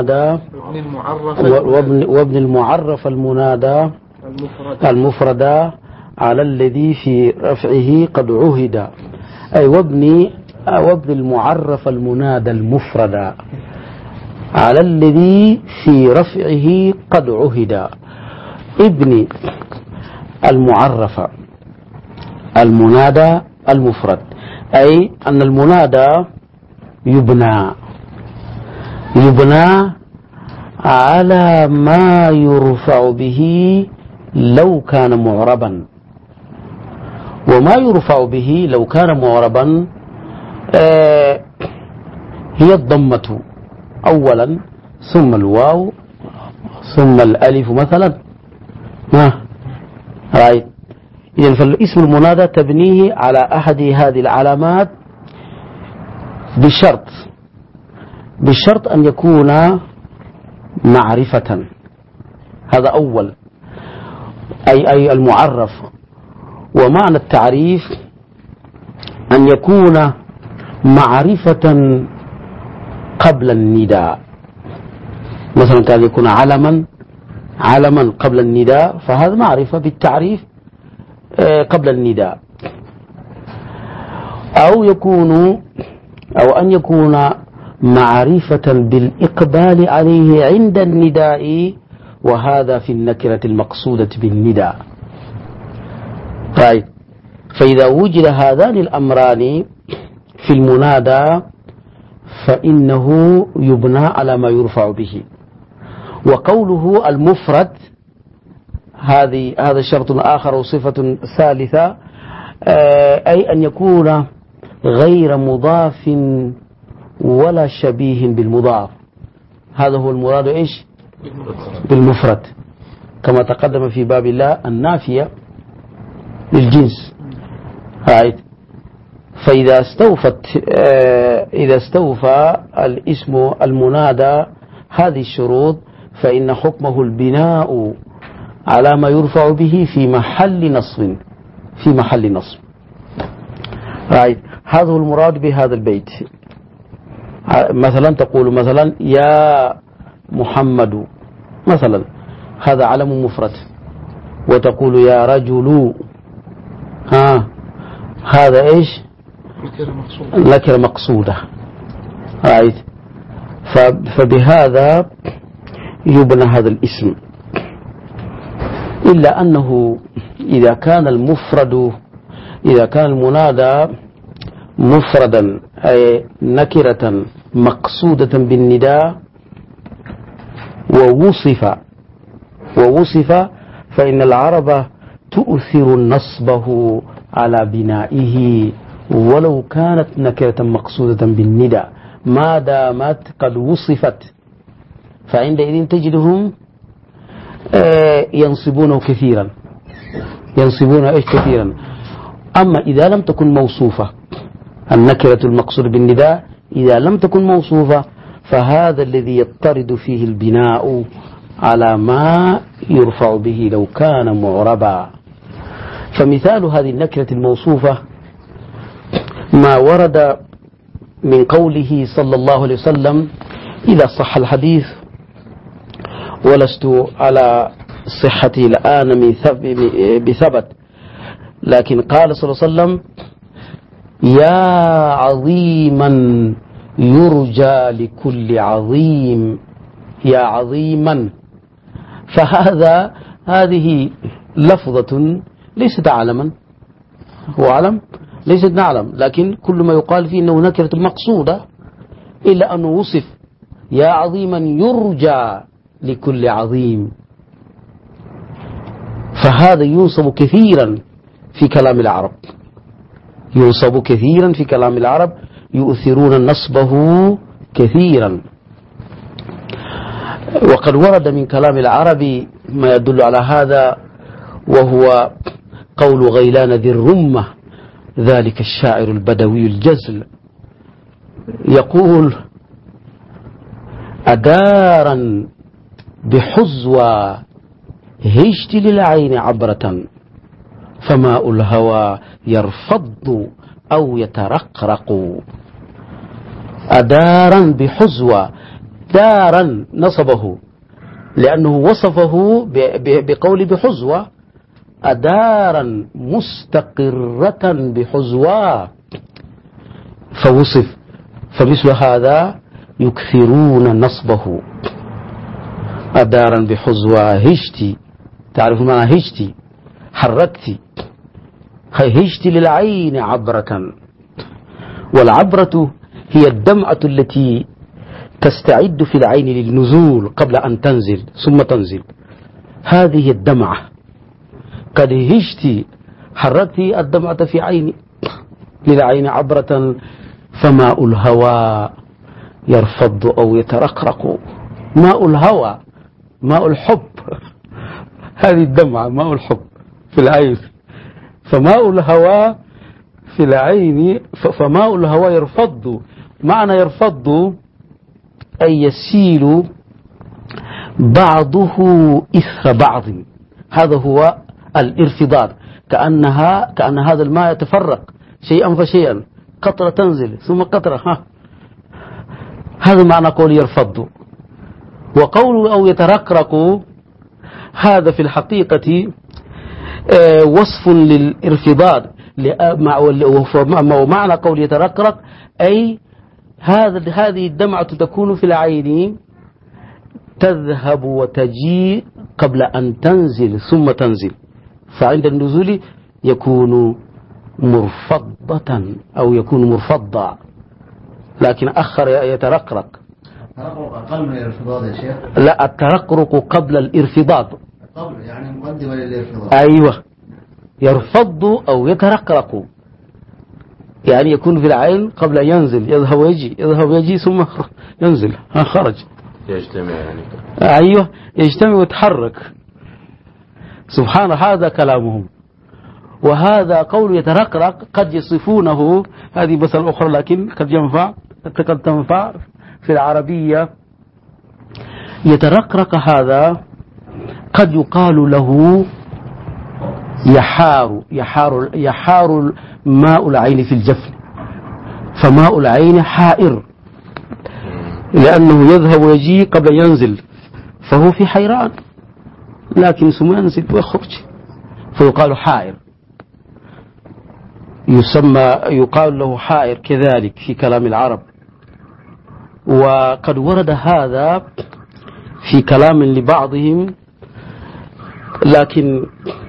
المعرف المنادى المفرد على الذي في رفعه قد عهد. أي وابن المعرف المنادى المفرد على الذي في رفعه قد عهد. ابن المعرف المنادى المفرد، أي أن المنادى يبنى على ما يرفع به لو كان معربا، وما يرفع به لو كان معربا هي الضمة أولا ثم الواو ثم الألف مثلا. رأيت. إذن فالاسم المنادى تبنيه على أحد هذه العلامات بشرط أن يكون معرفة. هذا أول، أي المعرف. ومعنى التعريف أن يكون معرفة قبل النداء، مثلا كان يكون علما قبل النداء، فهذا معرفة بالتعريف قبل النداء. أو أن يكون معرفة بالإقبال عليه عند النداء، وهذا في النكرة المقصودة بالنداء. طيب، فإذا وجد هذان الأمران في المنادى فإنه يبنى على ما يرفع به. وقوله المفرد هذا شرط آخر وصفة ثالثة، أي أن يكون غير مضاف ولا شبيه بالمضاف. هذا هو المراد إيش بالمفرد، كما تقدم في باب الله النافية للجنس. فإذا استوفى الاسم المنادى هذه الشروط فإن حكمه البناء على ما يرفع به في محل نصب. هذا هو المراد بهذا البيت. مثلا تقول مثلا يا محمد مثلا، هذا علم مفرد. وتقول يا رجل، هذا ايش نكرة مقصودة. فبهذا يبنى هذا الاسم. إلا أنه إذا كان المنادى مفردا أي نكرة مقصودة بالنداء ووصف فإن العرب تؤثر نصبه على بنائه ولو كانت نكرة مقصودة بالنداء ما دامت قد وصفت، فعندئذ تجدهم ينصبونه كثيرا. أما إذا لم تكن موصوفة النكرة المقصود بالنداء، إذا لم تكن موصوفة فهذا الذي يضطرد فيه البناء على ما يرفع به لو كان معربا. فمثال هذه النكرة الموصوفة ما ورد من قوله صلى الله عليه وسلم إذا صح الحديث، ولست على صحته الآن بثبت، لكن قال صلى الله عليه وسلم يا عظيما يرجى لكل عظيم، يا عظيما. هذه لفظة ليست علما، هو علم ليست نعلم، لكن كل ما يقال فيه إنه نكرة مقصودة، إلا أنه وصف يا عظيما يرجى لكل عظيم. فهذا ينصب كثيرا في كلام العرب، يؤثرون نصبه كثيرا. وقد ورد من كلام العرب ما يدل على هذا، وهو قول غيلان ذي الرمة ذلك الشاعر البدوي الجزل، يقول أدارا بحزوى هجت للعين عبرة فماء الهوى يرفض أو يترقرق. أدارا بحزوى، دارا نصبه لأنه وصفه بقول بحزوى، أدارا مستقرة بحزوى فوصف. فمثل هذا يكثرون نصبه. أدارا بحزوى هجتي، تعرف معنى هجتي؟ حركتي، هجتي للعين عبرة. والعبرة هي الدمعة التي تستعد في العين للنزول قبل أن تنزل ثم تنزل، هذه الدمعة. قد هجتي، حركتي الدمعة في عيني للعين عبرة فماء الهوى يرفض أو يترقرق. ماء الهوى ماء الحب، هذه الدمعة ماء الحب في العين. فماء الهوى في العين، فماء الهوى يرفض. معنى يرفض أي يسيل بعضه إثر بعض، هذا هو الارفضاد. كأن هذا الماء يتفرق شيئا فشيئا، قطرة تنزل ثم قطرة. هذا معنى قول يرفض. وقول أو يترقرق هذا في الحقيقة وصف للارفضاد، ومعنى قول يترقرق أي هذه الدمعة تكون في العين تذهب وتجيء قبل أن تنزل ثم تنزل، فعند النزول يكون مرفضة أو يكون مرفضة، لكن أخر يترقرق. الترقرق أقل من الارفضاض يا شيخ؟ لا، الترقرق قبل الارفضاض، قبل يعني مقدمة للارفضاض. أيوة، يرفض أو يترقرق يعني يكون في العين قبل أن ينزل، يذهب ويجي يذهب ويجي ثم ينزل، خرج، يجتمع يعني. أيوة، يجتمع ويتحرك. سبحان، هذا كلامهم. وهذا قول يترقرق قد يصفونه، هذه مسألة أخرى لكن قد تنفع في العربية. يترقرق هذا قد يقال له يحار ماء العين في الجفن، فماء العين حائر لأنه يذهب ويجي قبل ينزل، فهو في حيران، لكن ثم ينزل ويخرج فيقال حائر، يقال له حائر كذلك في كلام العرب. وقد ورد هذا في كلام لبعضهم، لكن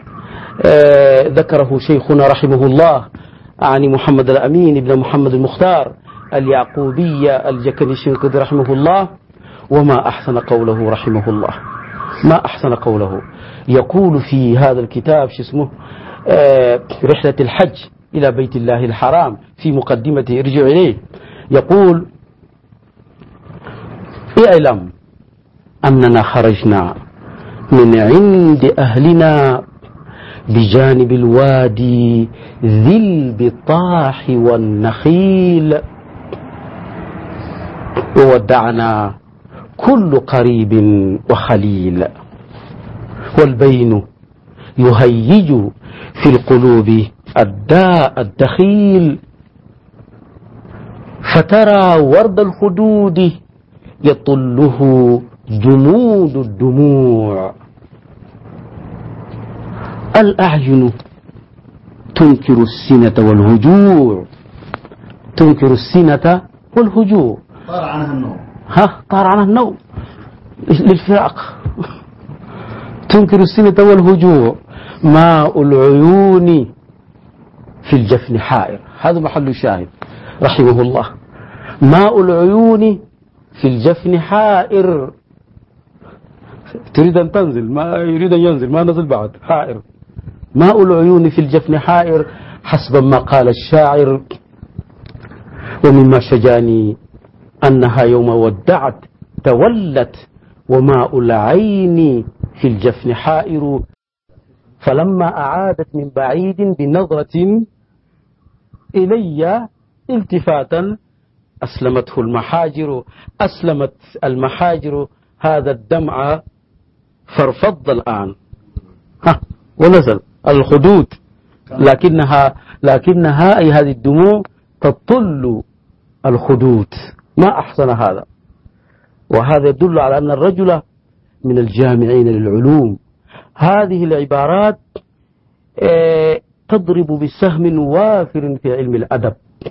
ذكره شيخنا رحمه الله عن محمد الأمين بن محمد المختار اليعقوبية الجكني الشنقيطي رحمه الله، وما أحسن قوله رحمه الله، ما أحسن قوله. يقول في هذا الكتاب اسمه رحلة الحج إلى بيت الله الحرام، في مقدمته ارجع إليه، يقول: اعلم أننا خرجنا من عند أهلنا بجانب الوادي ذي البطاح والنخيل، وودعنا كل قريب وخليل، والبين يهيج في القلوب الداء الدخيل، فترى ورد الخدود يطله جمود الدموع، الأعين تنكر السنة والهجوع، تنكر السنة والهجوع، طار عنها النوم، طار عنها النوم للفراق، تنكر السنة والهجوع، ماء العيون في الجفن حائر، هذا محل الشاهد رحمه الله، ماء العيون في الجفن حائر، تريد أن تنزل ما يريد أن ينزل، ما نزل بعد، حائر، ماء العيون في الجفن حائر، حسب ما قال الشاعر: ومما شجاني أنها يوم ودعت تولت، وماء العين في الجفن حائر، فلما أعادت من بعيد بنظرة إلي التفاتا أسلمته المحاجر، أسلمت المحاجر هذا الدمع فارفض الآن، ونزل الخدود، لكنها أي هذه الدموع تطل الخدود. ما أحسن هذا. وهذا يدل على أن الرجل من الجامعين للعلوم. هذه العبارات تضرب بسهم وافر في علم الأدب،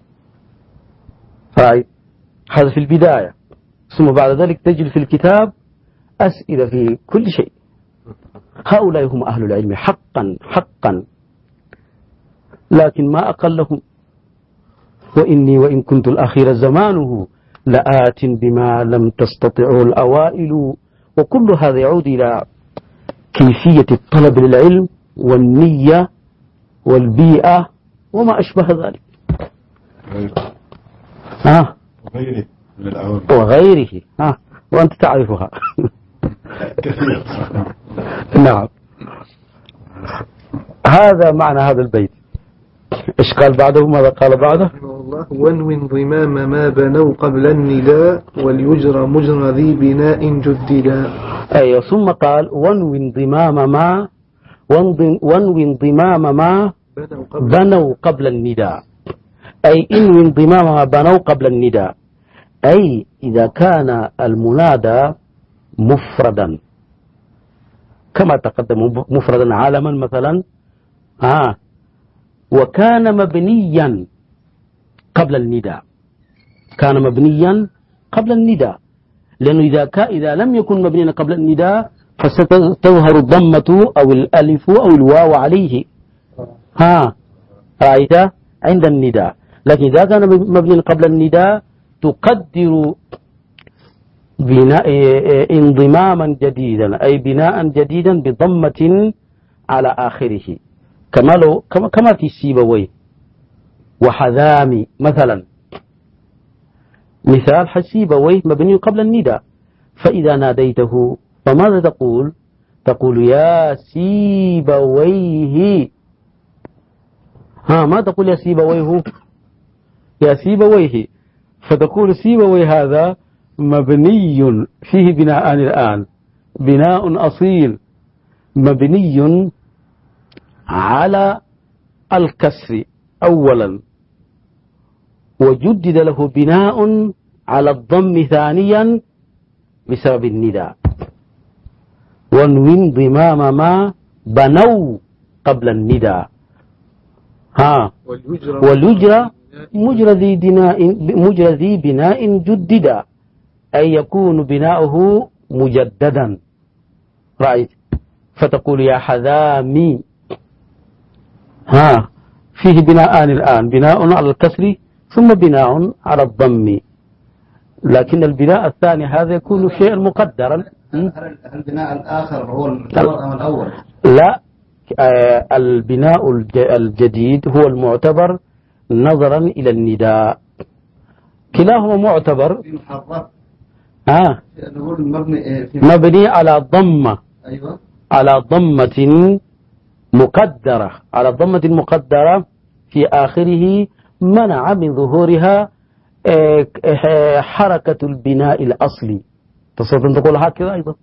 هذا في البداية، ثم بعد ذلك تجد في الكتاب أسئلة في كل شيء. هؤلاء هم أهل العلم حقا حقا، لكن ما أقلهم. وإني وإن كنت الأخير زمانه لآت بما لم تستطعه الأوائل. وكل هذا يعود إلى كيفية الطلب للعلم والنية والبيئة وما أشبه ذلك. وغيره من العوامل وغيره وأنت تعرفها. كثير. نعم، هذا معنى هذا البيت. إيش قال بعده؟ ماذا قال بعده؟ وانو انضمام ما بنوا قبل النداء وليجرى مجرى ذي بناء جددا. أيوة، ثم قال وانو انضمام ما بنوا قبل النداء. أي إن انضمام ما بنوا قبل النداء، أي إذا كان المنادى مفردا كما تقدم مفردا عالما مثلا وكان مبنيا قبل النداء، كان مبنيا قبل النداء، لأنه إذا لم يكن مبنيا قبل النداء فستظهر الضمة أو الألف أو الواو عليه رأيت عند النداء. لكن إذا كان مبنيا قبل النداء تقدر بناء انضماما جديدا، أي بناء جديدا بضمة على آخره، كما في سيبويه وحذامي مثلا، مثال سيبويه مبني قبل النداء، فإذا ناديته فماذا تقول؟ تقول يا سيبويه. ما تقول يا سيبويه، يا سيبويه، فتقول سيبويه هذا مبني فيه بناءان الآن، بناء أصيل مبني على الكسر أولا، وجدد له بناء على الضم ثانيا بسبب النداء، وانوين ضمام ما بنوا قبل النداء. واليجرى مجرى ذي بناء جدد، أي يكون بناؤه مجددا، رأيت؟ فتقول يا حذامي، فيه بناءان الآن، بناء على الكسر ثم بناء على الضم، لكن البناء الثاني هذا يكون شيئا مقدرا. البناء الآخر هو المعتبر أم الأول؟ لا، البناء الجديد هو المعتبر نظرا إلى النداء، كلاهما معتبر. مبني على ضمة، أيوة، على ضمة مقدرة، على ضمة مقدرة في آخره منع من ظهورها حركة البناء الأصلي. تستطيع أن تقول هكذا أيضا.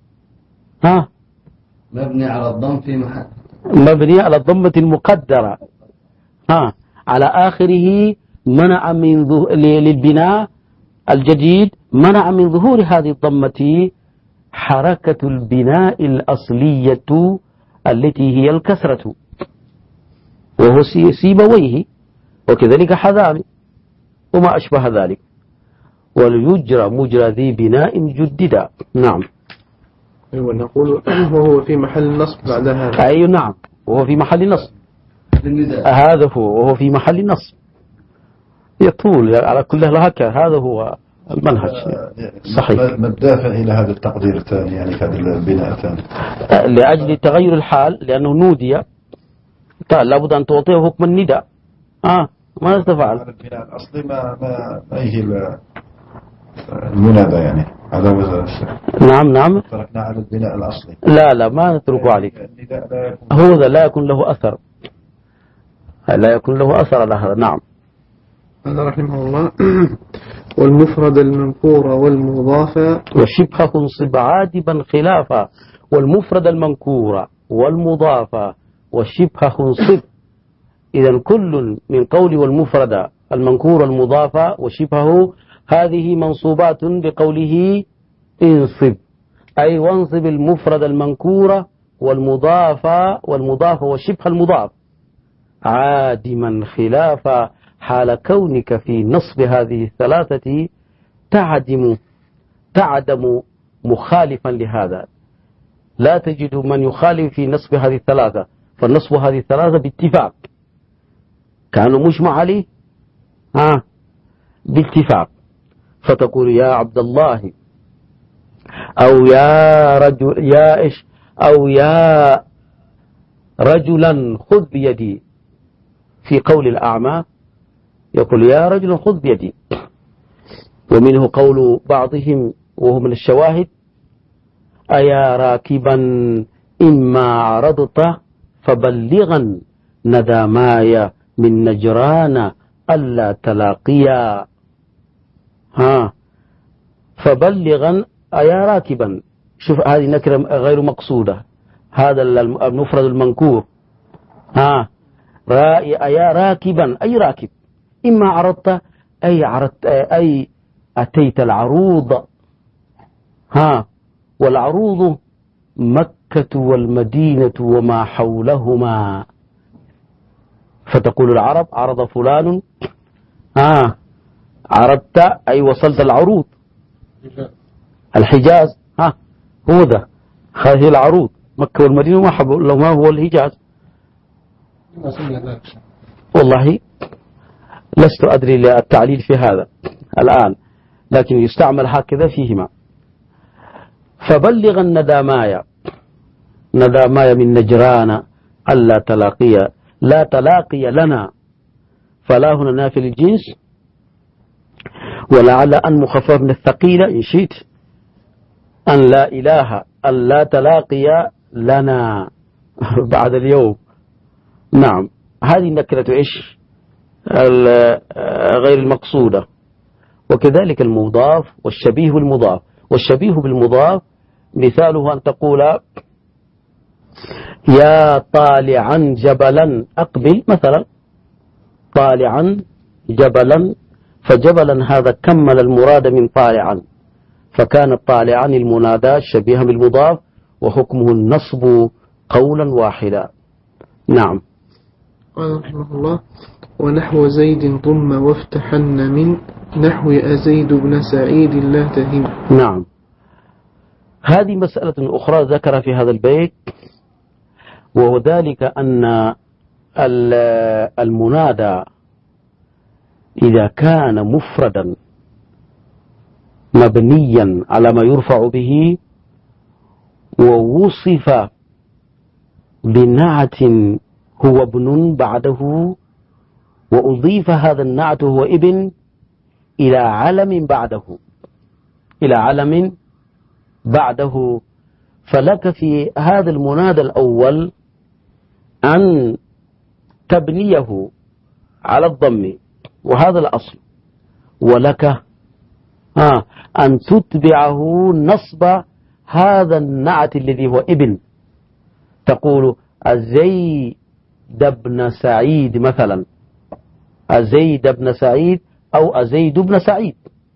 مبني على الضم في محل، مبني على الضمة المقدرة على آخره، منع من للبناء الجديد منع من ظهور هذه الضمة حركة البناء الأصلية التي هي الكسرة، وهو سيبويه، وكذلك حذامي وما أشبه ذلك. وليجرى مجرى ذي بناء جددا. نعم. أيوة، نقول وهو في محل نصب بعد هذا. أي نعم، وهو في محل نصب، هذا هو، وهو في محل نصب. يطول على كل هكذا، هذا هو المنهج. صحيح. ما الدافع إلى هذا التقدير الثاني، يعني هذا البناء الثاني؟ لأجل تغير الحال، لأنه نودي لابد أن تعطيه حكم النداء. ماذا تفعل؟ البناء الأصلي ما هي المنادى، يعني هذا هو. نعم تركنا على البناء الأصلي. لا ما نتركه عليك، هو ذا لا يكون له أثر، لا يكون له أثر على هذا. نعم. قال رحمه الله والمفرد المنكور والمضاف وشبهه انصب عادبا خلافا. والمفرد المنكور والمضاف وشبهه انصب، إذا كل من قول والمفرد المنكور والمضاف وشبهه هذه منصوبات بقوله انصب، أي وانصب المفرد المنكور والمضاف وشبه المضاف عادما خلافا، حال كونك في نصب هذه الثلاثة تعدم مخالفا لهذا، لا تجد من يخالف في نصب هذه الثلاثة، فالنصب هذه الثلاثة باتفاق كانوا مجمع عليه باتفاق، فتقول يا عبد الله، أو يا رجل، يا إيش، أو يا رجلا خذ بيدي. في قول الأعمى يقول يا رجل خذ بيدي، ومنه قول بعضهم وهو من الشواهد أيا راكبا إما عرضت فبلغا ندامايا من نجران ألا تلاقيا. فبلغا أيا راكبا، شوف هذه نكرة غير مقصودة، هذا المفرد المنكور. أيا راكبا، أي راكب، إما عرضت أي أتيت العروض، والعروض مكة والمدينة وما حولهما، فتقول العرب عرض فلان، عرضت أي وصلت العروض، الحجاز هو ده، هذه العروض مكة والمدينة وما حولهما هو الحجاز. والله لست أدري التعليل في هذا الآن، لكن يستعمل هكذا فيهما. فبلغ ندامايا من نجران ألا تلاقي، لا تلاقي لنا، فلا هنا نافل الجنس، ولعل أن مخفف من الثقيلة إن شئت، أن لا إله أن لا تلاقي لنا بعد اليوم. نعم، هذه النكرة إيش؟ غير المقصودة. وكذلك المضاف والشبيه بالمضاف. والشبيه بالمضاف مثاله أن تقول يا طالعا جبلا أقبل مثلا، طالعا جبلا، فجبلا هذا كمل المراد من طالعا، فكان طالعا المنادى شبيها بالمضاف، وحكمه النصب قولا واحدا. نعم. قال رحمه الله: ونحو زيد ضم وافتحن من نحو أزيد بن سعيد لا تهم. نعم، هذه مسألة أخرى ذكر في هذا البيت، وهو ذلك أن المنادى إذا كان مفردا مبنيا على ما يرفع به، ووصف بنعت هو ابن بعده، وأضيف هذا النعت هو ابن إلى علم بعده، فلك في هذا المنادى الأول أن تبنيه على الضم، وهذا الأصل، ولك أن تتبعه نصب هذا النعت الذي هو ابن، تقول أزيد بن سعيد مثلا، أزيد بن سعيد أو أزيد بن سعيد.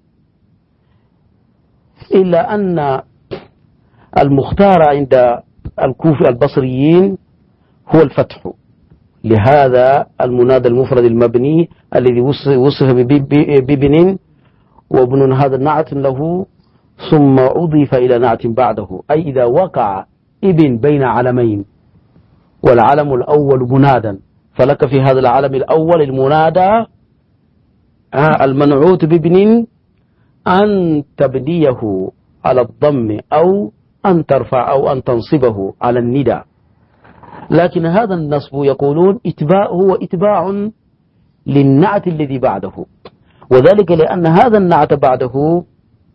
إلا أن المختار عند الكوفي البصريين هو الفتح لهذا المنادى المفرد المبني الذي وصف بابن، وابن هذا النعت له، ثم أضيف إلى نعت بعده، أي إذا وقع ابن بين علمين والعلم الأول منادا، فلك في هذا العلم الأول المنادى المنعوت بابن أن تبنيه على الضم، أو أن ترفع أو أن تنصبه على الندى. لكن هذا النصب يقولون هو إتباع للنعت الذي بعده، وذلك لأن هذا النعت بعده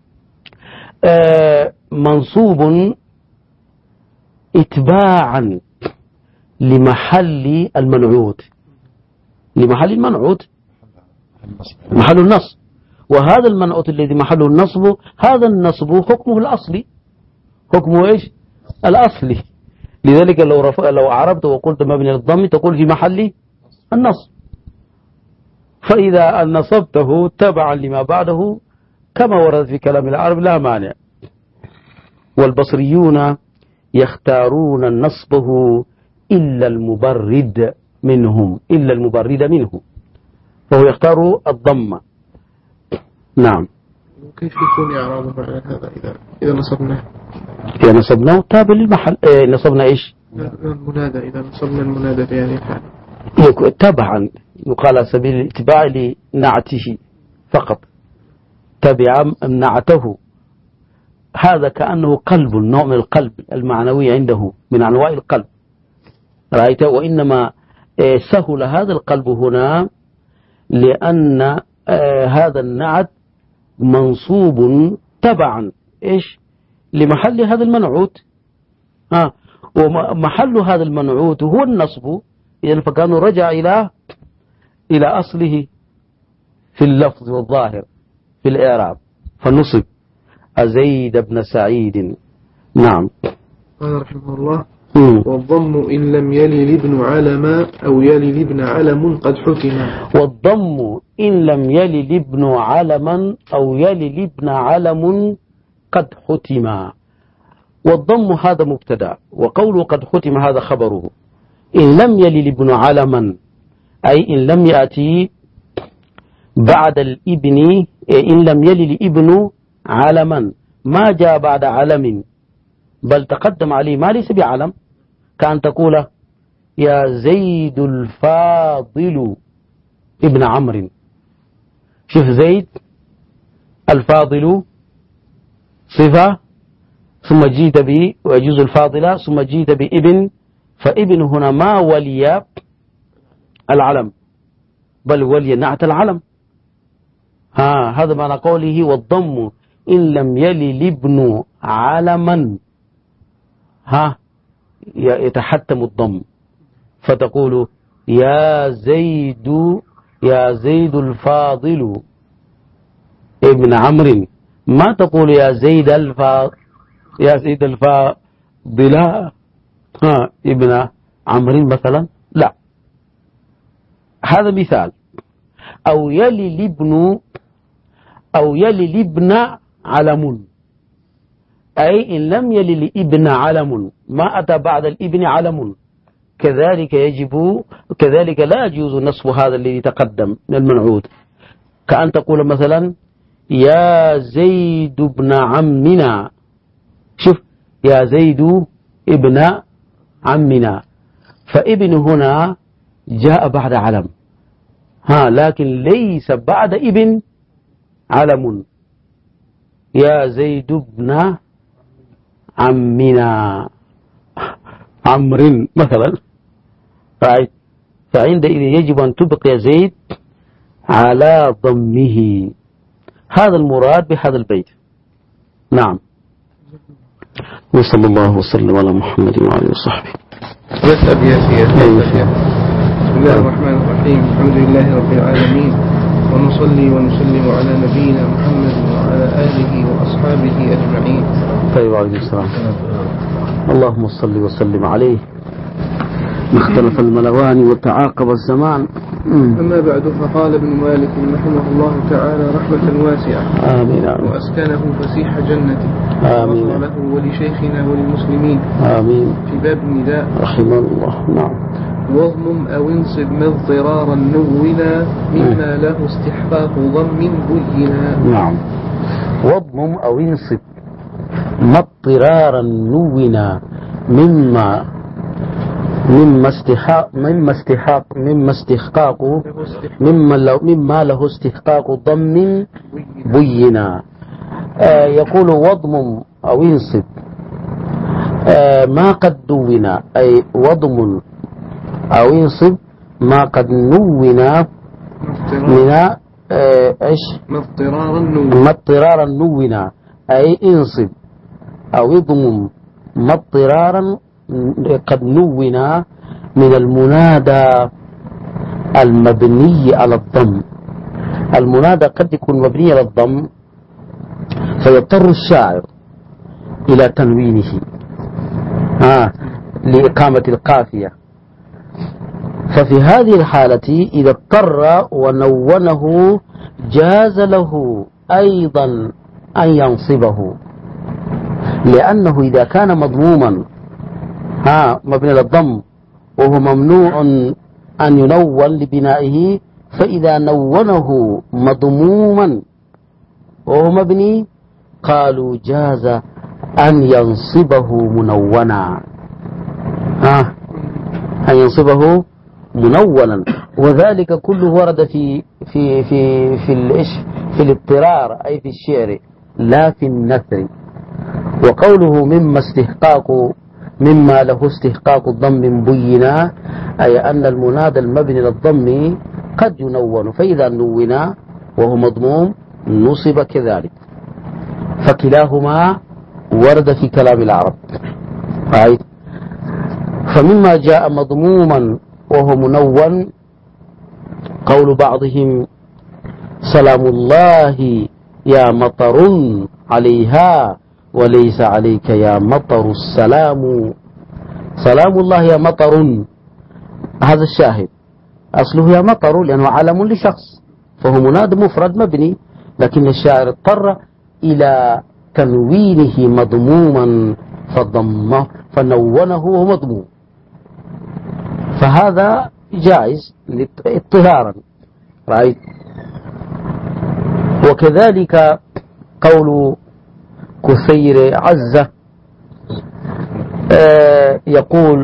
منصوب إتباعا لمحل المنعوت، محل النصب، وهذا المنعوت الذي محله النصب، هذا النصب حكمه الأصلي، حكمه إيش؟ الأصلي. لذلك لو عربت وقلت مبني للضم تقول في محل النصب، فإذا نصبته تبعا لما بعده كما ورد في كلام العرب لا مانع. والبصريون يختارون نصبه إلا المبرد منه، فهو يختار الضمة. نعم. وكيف يكون إعرابه على هذا إذا نصبناه؟ إذا نصبناه تابع للمحل. نصبنا إيش؟ المنادى، إذا نصبنا المنادى بهذه الحال تبعا، يقال على سبيل الاتباع لنعته فقط، تبع نعته. هذا كأنه قلب، نوع من القلب المعنوي عنده، من أنواع القلب، رأيت؟ وإنما سهل هذا القلب هنا لأن هذا النعت منصوب تبعا إيش؟ لمحل هذا المنعوت، ومحل هذا المنعوت هو النصب، إذن فكانوا رجع إلى أصله في اللفظ والظاهر في الإعراب، فنصب أزيد بن سعيد. نعم. قال رحمه الله: والضم إن لم يلي لابن علم أو يلي لابن علم قد حكم. والضم إن لم يلي الابن علما أو يلي الابن علم قد حتم. والضم هذا مبتدا، وقوله قد حتم هذا خبره. إن لم يلي الابن علما أي إن لم يأتي بعد الابن، إن لم يلي الابن علما، ما جاء بعد علم بل تقدم عليه ما ليس بعلم، كأن تقول يا زيد الفاضل ابن عمرو. شوف زيد الفاضل صفة ثم جيت به ويجوز الفاضلة ثم جيت بابن، فابن هنا ما ولي العلم بل ولي نعت العلم. هذا معنى قوله والضم إن لم يلي الابن علما يتحتم الضم، فتقول يا زيد الفاضل ابن عمرو، ما تقول يا زيد الفاضل ابن عمرو مثلا، لا. هذا مثال. أو يلي الابن علم، أي إن لم يلي الابن علم ما أتى بعد الابن علم، كذلك لا يجوز نصب هذا الذي تقدم من المنعوت، كأن تقول مثلا يا زيد ابن عمنا. شوف يا زيد ابن عمنا، فابن هنا جاء بعد علم، لكن ليس بعد ابن علم. يا زيد ابن عمنا عمرو مثلا، فعندئذ يجب أن تبقي زيد على ضمه. هذا المراد بهذا البيت. نعم. وصلى الله وسلم على محمد وعلى آله وصحبه. بس بسم الله الرحمن الرحيم. الحمد لله رب العالمين، ونصلي ونسلم على نبينا محمد وعلى آله وأصحابه أجمعين. طيب عليه السلام. اللهم صل وسلم عليه. اختلف الملوان وتعاقب الزمان. أما بعد، فقال ابن مالك رحمه الله تعالى رحمة واسعة، آمين وأسكنه فسيح جنته، آمين، وغفر له ولشيخنا وللمسلمين، آمين، في باب النداء رحمه الله. نعم. واضمم أو انصب ما اضطرارا نونا مما له استحقاق ضم بينا. نعم. واضمم أو انصب ما اضطرارا نونا مما له استحقاق ضم بينا. يقول واضمم أو انصب ما قد نونا، أي واضمم أو انصب ما قد نونا من ايش؟ ما اضطرارا نونا، أي انصب أو اضمم ما اضطرارا قد نونا من المنادى المبني على الضم. المنادى قد يكون مبني على الضم فيضطر الشاعر إلى تنوينه لإقامة القافية. ففي هذه الحالة إذا اضطر ونونه جاز له أيضا أن ينصبه، لأنه إذا كان مضموما مبني على الضم وهو ممنوع أن ينون لبنائه، فإذا نونه مضموما وهو مبني قالوا جاز أن ينصبه منونا، أن ينصبه منونا. وذلك كله ورد في الاضطرار، أي في الشعر لا في النثر. وقوله مما له استحقاق الضم بينا، أي أن المنادى المبني للضم قد ينون، فإذا نونا وهو مضموم نصب كذلك. فكلاهما ورد في كلام العرب. فمما جاء مضموما وهو منون قول بعضهم سلام الله يا مطر عليها وليس عليك يا مطر السلام. سلام الله يا مطر، هذا الشاهد أصله يا مطر لأنه علم لشخص، فهو مناد مفرد مبني، لكن الشاعر اضطر إلى تنوينه مضموما فضمه فنونه وهو مضموم، فهذا جائز اضطرارا. رأيت. وكذلك قول كثير عزة يقول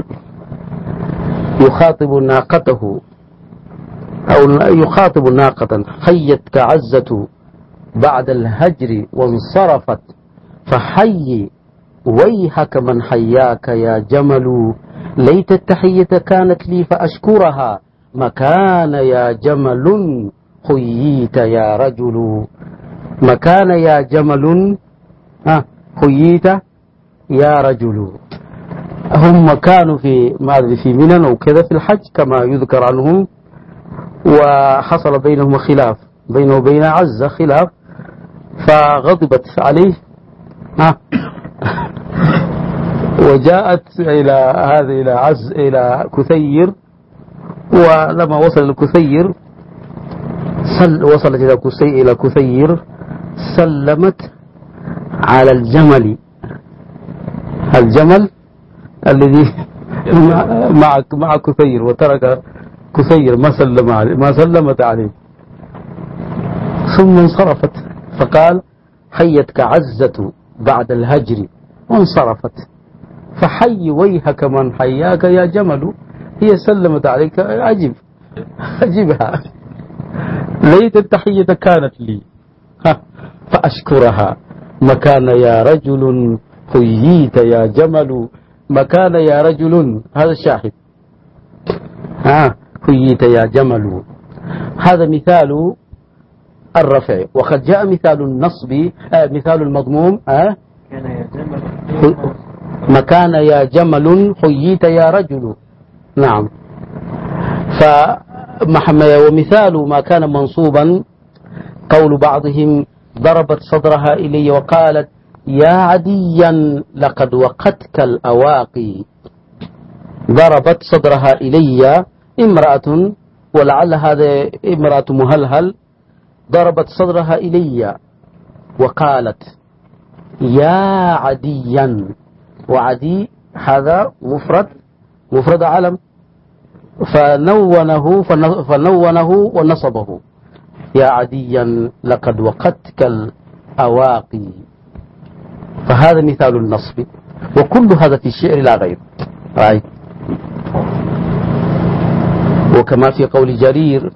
يخاطب ناقته أو يخاطب ناقة: حيتك عزة بعد الهجر وانصرفت، فحي ويحك من حياك يا جمل، ليت التحية كانت لي فأشكرها، مكان يا جمل حييت يا رجل. مكان يا جمل حييت يا رجل. هم كانوا في منى وكذا في الحج كما يذكر عنهم، وحصل بينهم خلاف، بينه وبين عزة خلاف، فغضبت عليه وجاءت إلى كثير، ولما وصل لكثير وصلت إلى كثير سلمت على الجمل الذي مع كثير، وترك كثير ما سلمت عليه، ثم انصرفت. فقال: حيتك عزة بعد الهجر وانصرفت، فحي ويحك من حياك يا جمل. هي سلمت عليك، أجبها. ليت التحية كانت لي فأشكرها، مكان يا رجل حييت يا جمل. مكان يا رجل، هذا الشاهد. حييت يا جمل، هذا مثال الرفع. وقد جاء مثال النصب، مثال المضموم: مكان يا جمل حييت يا رجل. نعم. ومثال ما كان منصوبا قول بعضهم: ضربت صدرها إلي وقالت: يا عديا لقد وقتك الأواقي. ضربت صدرها إلي امرأة، ولعل هذا امرأة مهلهل، ضربت صدرها إلي وقالت: يا عديا. وعدي هذا مفرد علم، فنونه ونصبه: يا عديا لقد وقتك الأواقي. فهذا مثال النصب، وكل هذا في الشعر لا غير. رأيت. وكما في قول جرير: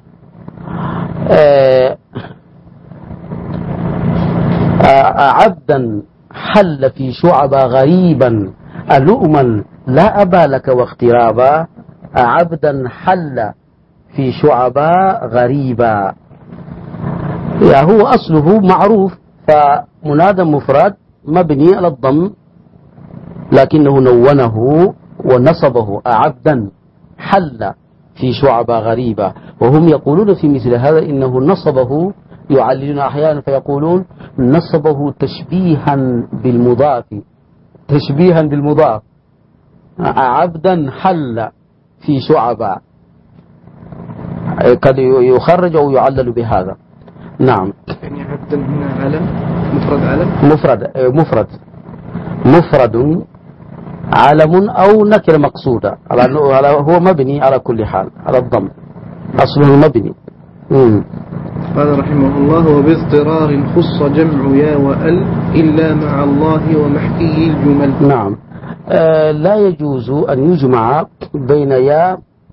عبدا حل في شعب غريبا ألؤما لا أبا لك واغترابا. عبدا حل في شعب غريبا، يعني هو أصله معروف، فمنادى مفرد مبني على الضم، لكنه نونه ونصبه: عبدا حل في شعب غريبا. وهم يقولون في مثل هذا إنه نصبه، يعللون أحيانا فيقولون نصبه تشبيها بالمضاف. عبدا حل في شعب، قد يخرج أو يعلل بهذا. نعم. يعني عبدا هنا علم، مفرد علم، مفرد علم أو نكرة مقصودة، هو مبني على كل حال على الضم، أصله مبني. قال رحمه الله: وباضطرار خص جمع يا وأل إلا مع الله ومحكي الجمل. نعم. لا يجوز أن يجمع بين يا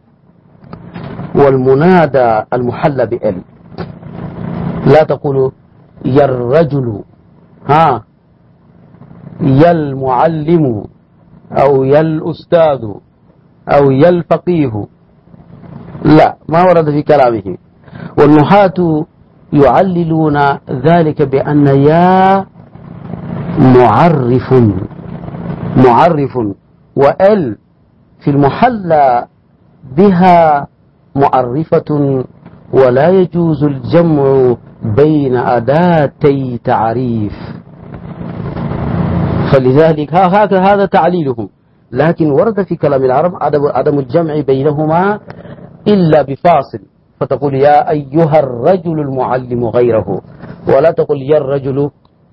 والمنادى المحلى بأل. لا تقول يا الرجل، يا المعلم، أو يا الأستاذ، أو يا الفقيه، لا، ما ورد في كلامه. والنحاة يعللون ذلك بأن يا معرف، وأل في المحلى بها معرفة، ولا يجوز الجمع بين أداتي تعريف، فلذلك هذا تعليلهم. لكن ورد في كلام العرب عدم الجمع بينهما إلا بفاصل، فتقول يا أيها الرجل المعلم غيره، ولا تقول يا الرجل.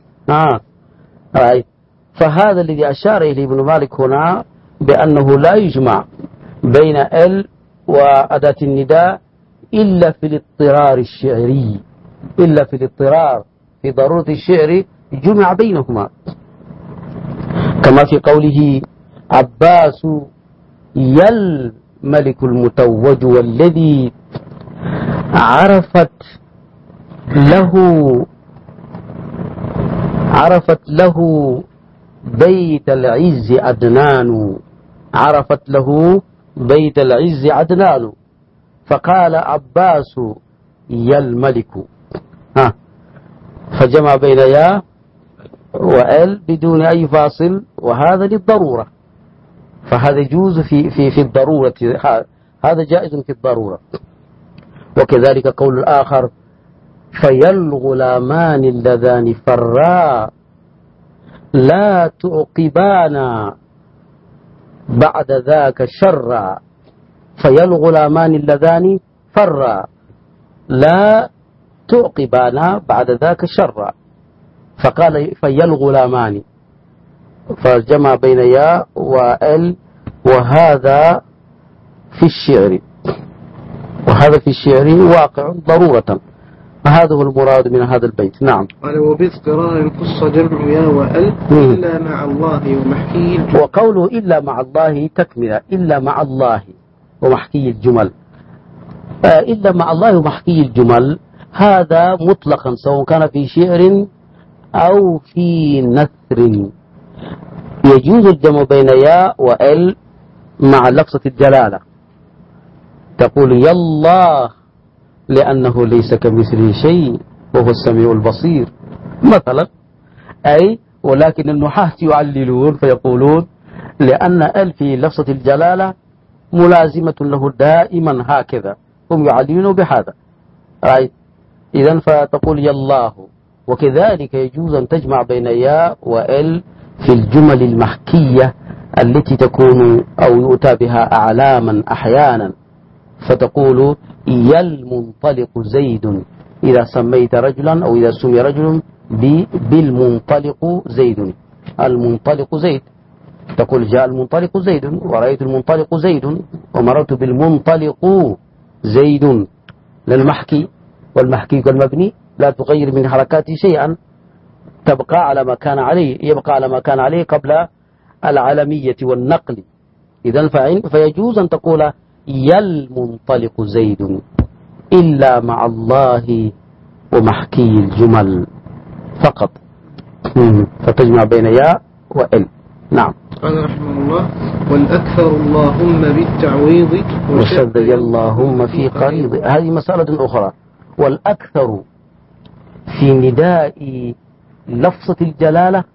فهذا الذي أشار إليه ابن مالك هنا بأنه لا يجمع بين ال وأداة النداء إلا في الاضطرار الشعري، إلا في الاضطرار في ضرورة الشعر جمع بينهما، كما في قوله عباس يا الملك المتوج والذي عرفت له بيت العز عدنان، عرفت له بيت العز عدنان، فقال عباس يا الملك، فجمع بين يا وال بدون أي فاصل، وهذا للضرورة، فهذا يجوز في الضرورة، هذا جائز في الضرورة. وكذلك قول الآخر فيا الغلامان اللذان فرا لا تعقبانا بعد ذاك شرا، فيا الغلامان اللذان فرا لا تعقبانا بعد ذاك شرا، فقال فيا الغلامان، فجمع بين يا وال، وهذا في الشعر واقع ضرورة، فهذا هو المراد من هذا البيت. نعم. قال وباضطرار خص جمع يا وال إلا مع الله ومحكي الجمل. وقوله إلا مع الله تكملة، إلا مع الله ومحكي الجمل. إلا مع الله ومحكي الجمل هذا مطلقا سواء كان في شعر أو في نثر، يجوز الجمع بين يا وال مع لفظة الجلالة، تقول يا الله لأنه ليس كمثله شيء وهو السميع البصير مثلا، ولكن النحاة يعللون فيقولون لأن ال في لفظة الجلالة ملازمة له دائما هكذا، هم يعللون بهذا. إذن فتقول يا الله. وكذلك يجوز أن تجمع بين يا وال في الجمل المحكية التي تكون أو يؤتى بها أعلاما أحيانا، فتقول يا المنطلق زيد إذا سميت رجلا أو إذا سمي رجل بالمنطلق زيد، المنطلق زيد، تقول جاء المنطلق زيد ورأيت المنطلق زيد ومررت بالمنطلق زيد، للمحكي، والمحكي كالمبني لا تغير من حركاته شيئا، تبقى على ما كان عليه، يبقى على ما كان عليه قبل العلمية والنقل. إذن فيجوز أن تقول يا المنطلق زيد إلا مع الله ومحكي الجمل فقط، فتجمع بين يا وال. نعم. قال رحمه الله والأكثر اللهم بالتعويض وشد اللهم في قريض. هذه مسألة أخرى. والأكثر في نداء لفظة الجلالة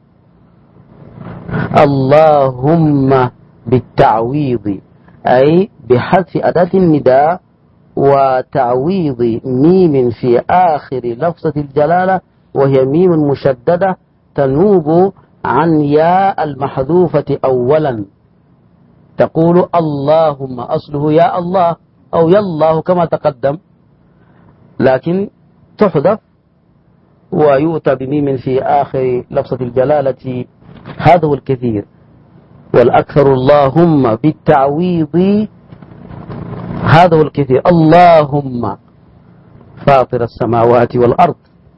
اللهم بالتعويض، أي بحذف أداة النداء وتعويض ميم في آخر لفظة الجلالة، وهي ميم مشددة تنوب عن ياء المحذوفة أولا، تقول اللهم، أصله يا الله أو يا الله كما تقدم، لكن تحذف ويؤتى بميم في آخر لفظة الجلالة، هذا هو الكثير. والأكثر اللهم بالتعويض، هذا هو الكثير، اللهم فاطر السماوات والأرض،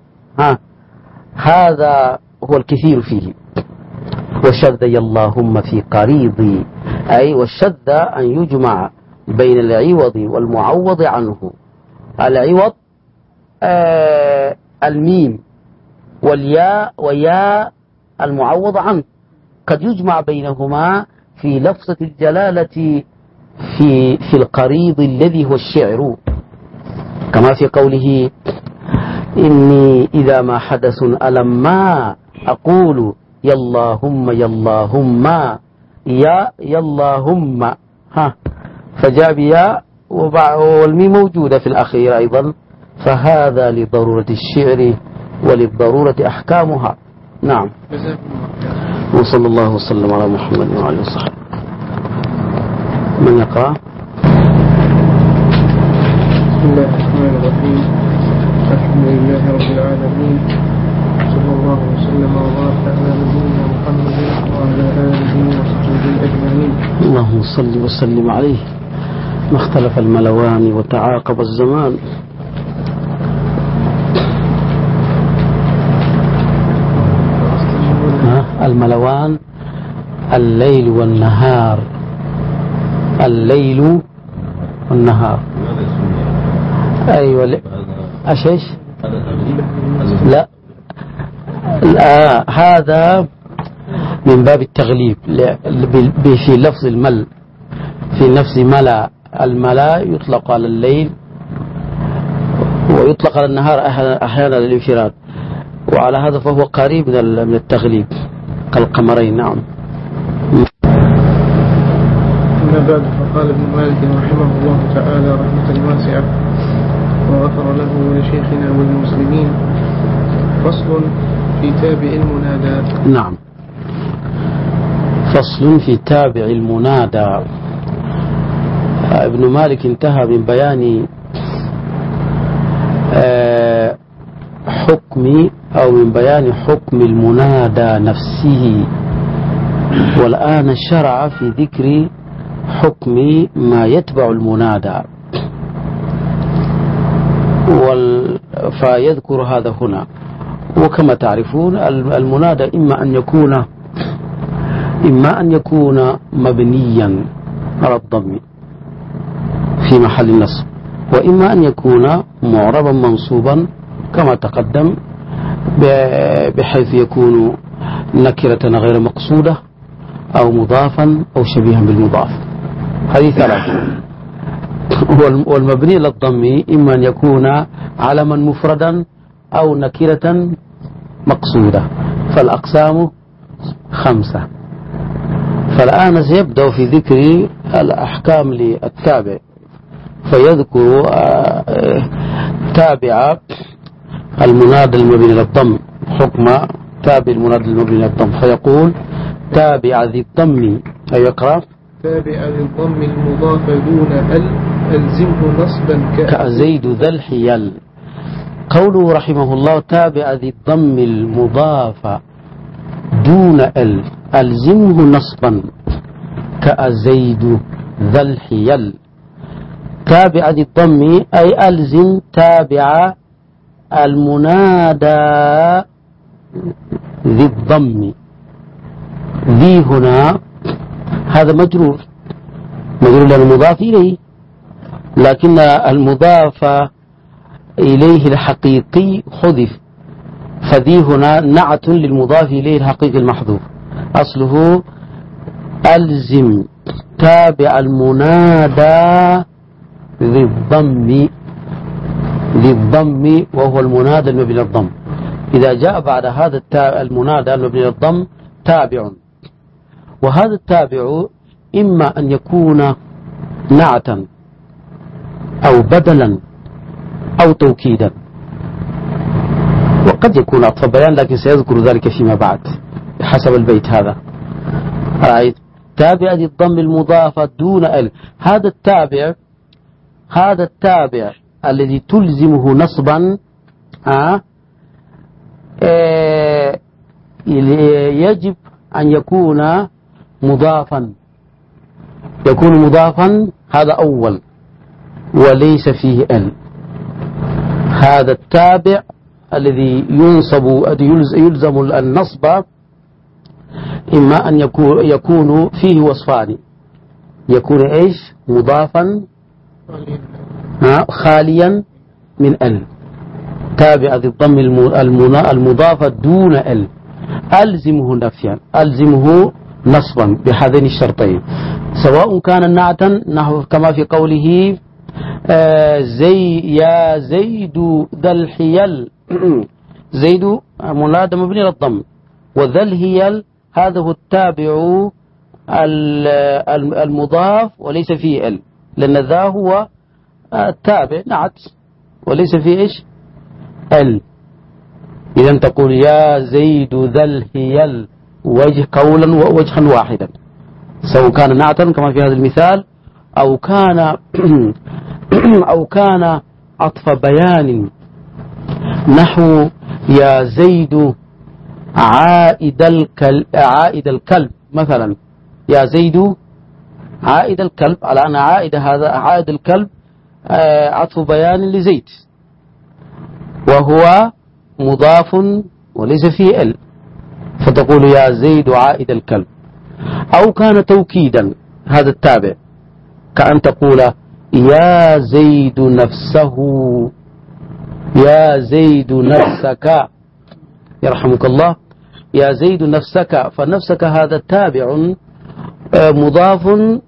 هذا هو الكثير فيه. وشذ اللهم في قريض، أي والشذ أن يجمع بين العوض والمعوض عنه. العوض الميم والياء وياء المعوض عنه، قد يجمع بينهما في لفظة الجلالة في القريض الذي هو الشعر، كما في قوله إني إذا ما حدث ألما أقول يا اللهم يا اللهم يا اللهم، فجاء بياء والميم موجودة في الأخير أيضا، فهذا لضرورة الشعر وللضرورة أحكامها. نعم. وصلى الله وسلم على محمد وعلى وصحبه. من يقرأ؟ بسم الله الرحيم. الحمد لله رب العالمين، صلى الله وسلم وبارك على نبينا محمد وعلى آله وصحبه أجمعين. اللهم صل وسلم عليه. ما اختلف الملوان وتعاقب الزمان. الملوان الليل والنهار، الليل والنهار. أيوة. أشيش؟ لا، هذا من باب التغليب في لفظ المل، في نفس ملا. الملا يطلق على الليل ويطلق على النهار أحيانا للانفراد، وعلى هذا فهو قريب من التغليب كالقمرين. نعم. أما بعد، فقال ابن مالك رحمه الله تعالى رحمة واسعة وغفر له ولشيخنا والمسلمين: فصل في تابع المنادى. نعم، فصل في تابع المنادى. ابن مالك انتهى من بيان حكم أو من بيان حكم المنادى نفسه، والآن شرع في ذكر حكم ما يتبع المنادى، فيذكر هذا هنا. وكما تعرفون المنادى إما أن يكون مبنيا على الضم في محل النصب، وإما أن يكون معربا منصوبا كما تقدم، بحيث يكون نكرة غير مقصودة أو مضافا أو شبيها بالمضاف. هذه ثلاثة. والمبني للضم إما أن يكون علما مفردا أو نكرة مقصودة. فالأقسام 5. فالآن سيبدأ في ذكر الأحكام للتابع، فيذكر تابع المنادى المبني للضم، حكم تابع المنادى المبني للضم. فيقول: تابع ذي الضم. أي يقرأ: تابع ذي الضم المضاف دون ألزمه نصبا كأزيد ذا الحيل. قوله رحمه الله: تابع ذي الضم المضاف دون ألزمه نصبا كأزيد ذا الحيل. تابع ذي الضم أي ألزم تابع المنادى ذي الضم. ذي هنا هذا مجرور لأنه مضاف إليه، لكن المضاف إليه الحقيقي حذف، فذي هنا نعت للمضاف إليه الحقيقي المحذوف. أصله ألزم تابع المنادى ذي الضم، وهو المنادى المبني للضم. إذا جاء بعد هذا المنادى المبني للضم تابع، وهذا التابع إما أن يكون نعتا أو بدلا أو توكيدا، وقد يكون عطف بيان، لكن سيذكر ذلك فيما بعد حسب البيت هذا. رأيت تابع ذي الضم المضافة دون هذا التابع الذي تلزمه نصبا يجب أن يكون مضافا. هذا أول وليس فيه هذا التابع الذي يلزم النصب إما أن يكون فيه وصفان: يكون مضافا خاليا من تابع ذي الضم المضافة دون ألزمه نفيا، ألزمه نصبا بهذين الشرطين، سواء كان نعتا نحو كما في قوله: يا زيد ذا الحيل. زيد منادى مبني للضم، وذا الحيل هذا هو التابع المضاف وليس فيه لأن ذا هو التابع نعت وليس فيه إذا تقول: يا زيد ذا الحيل قولا ووجها واحدا، سواء كان نعتا كما في هذا المثال أو كان عطف بيان، نحو يا زيد عائد الكلب مثلا، يا زيد عائد الكلب، على أن عائد هذا عائد الكلب عطف بيان لزيد، وهو مضاف وليس فيه ال، فتقول يا زيد عائد الكلب. أو كان توكيدا، هذا التابع، كأن تقول يا زيد نفسه، يا زيد نفسك، يرحمك الله، يا زيد نفسك، فنفسك هذا تابع مضاف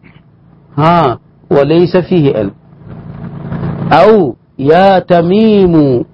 وليس فيه ال. أو يا تميم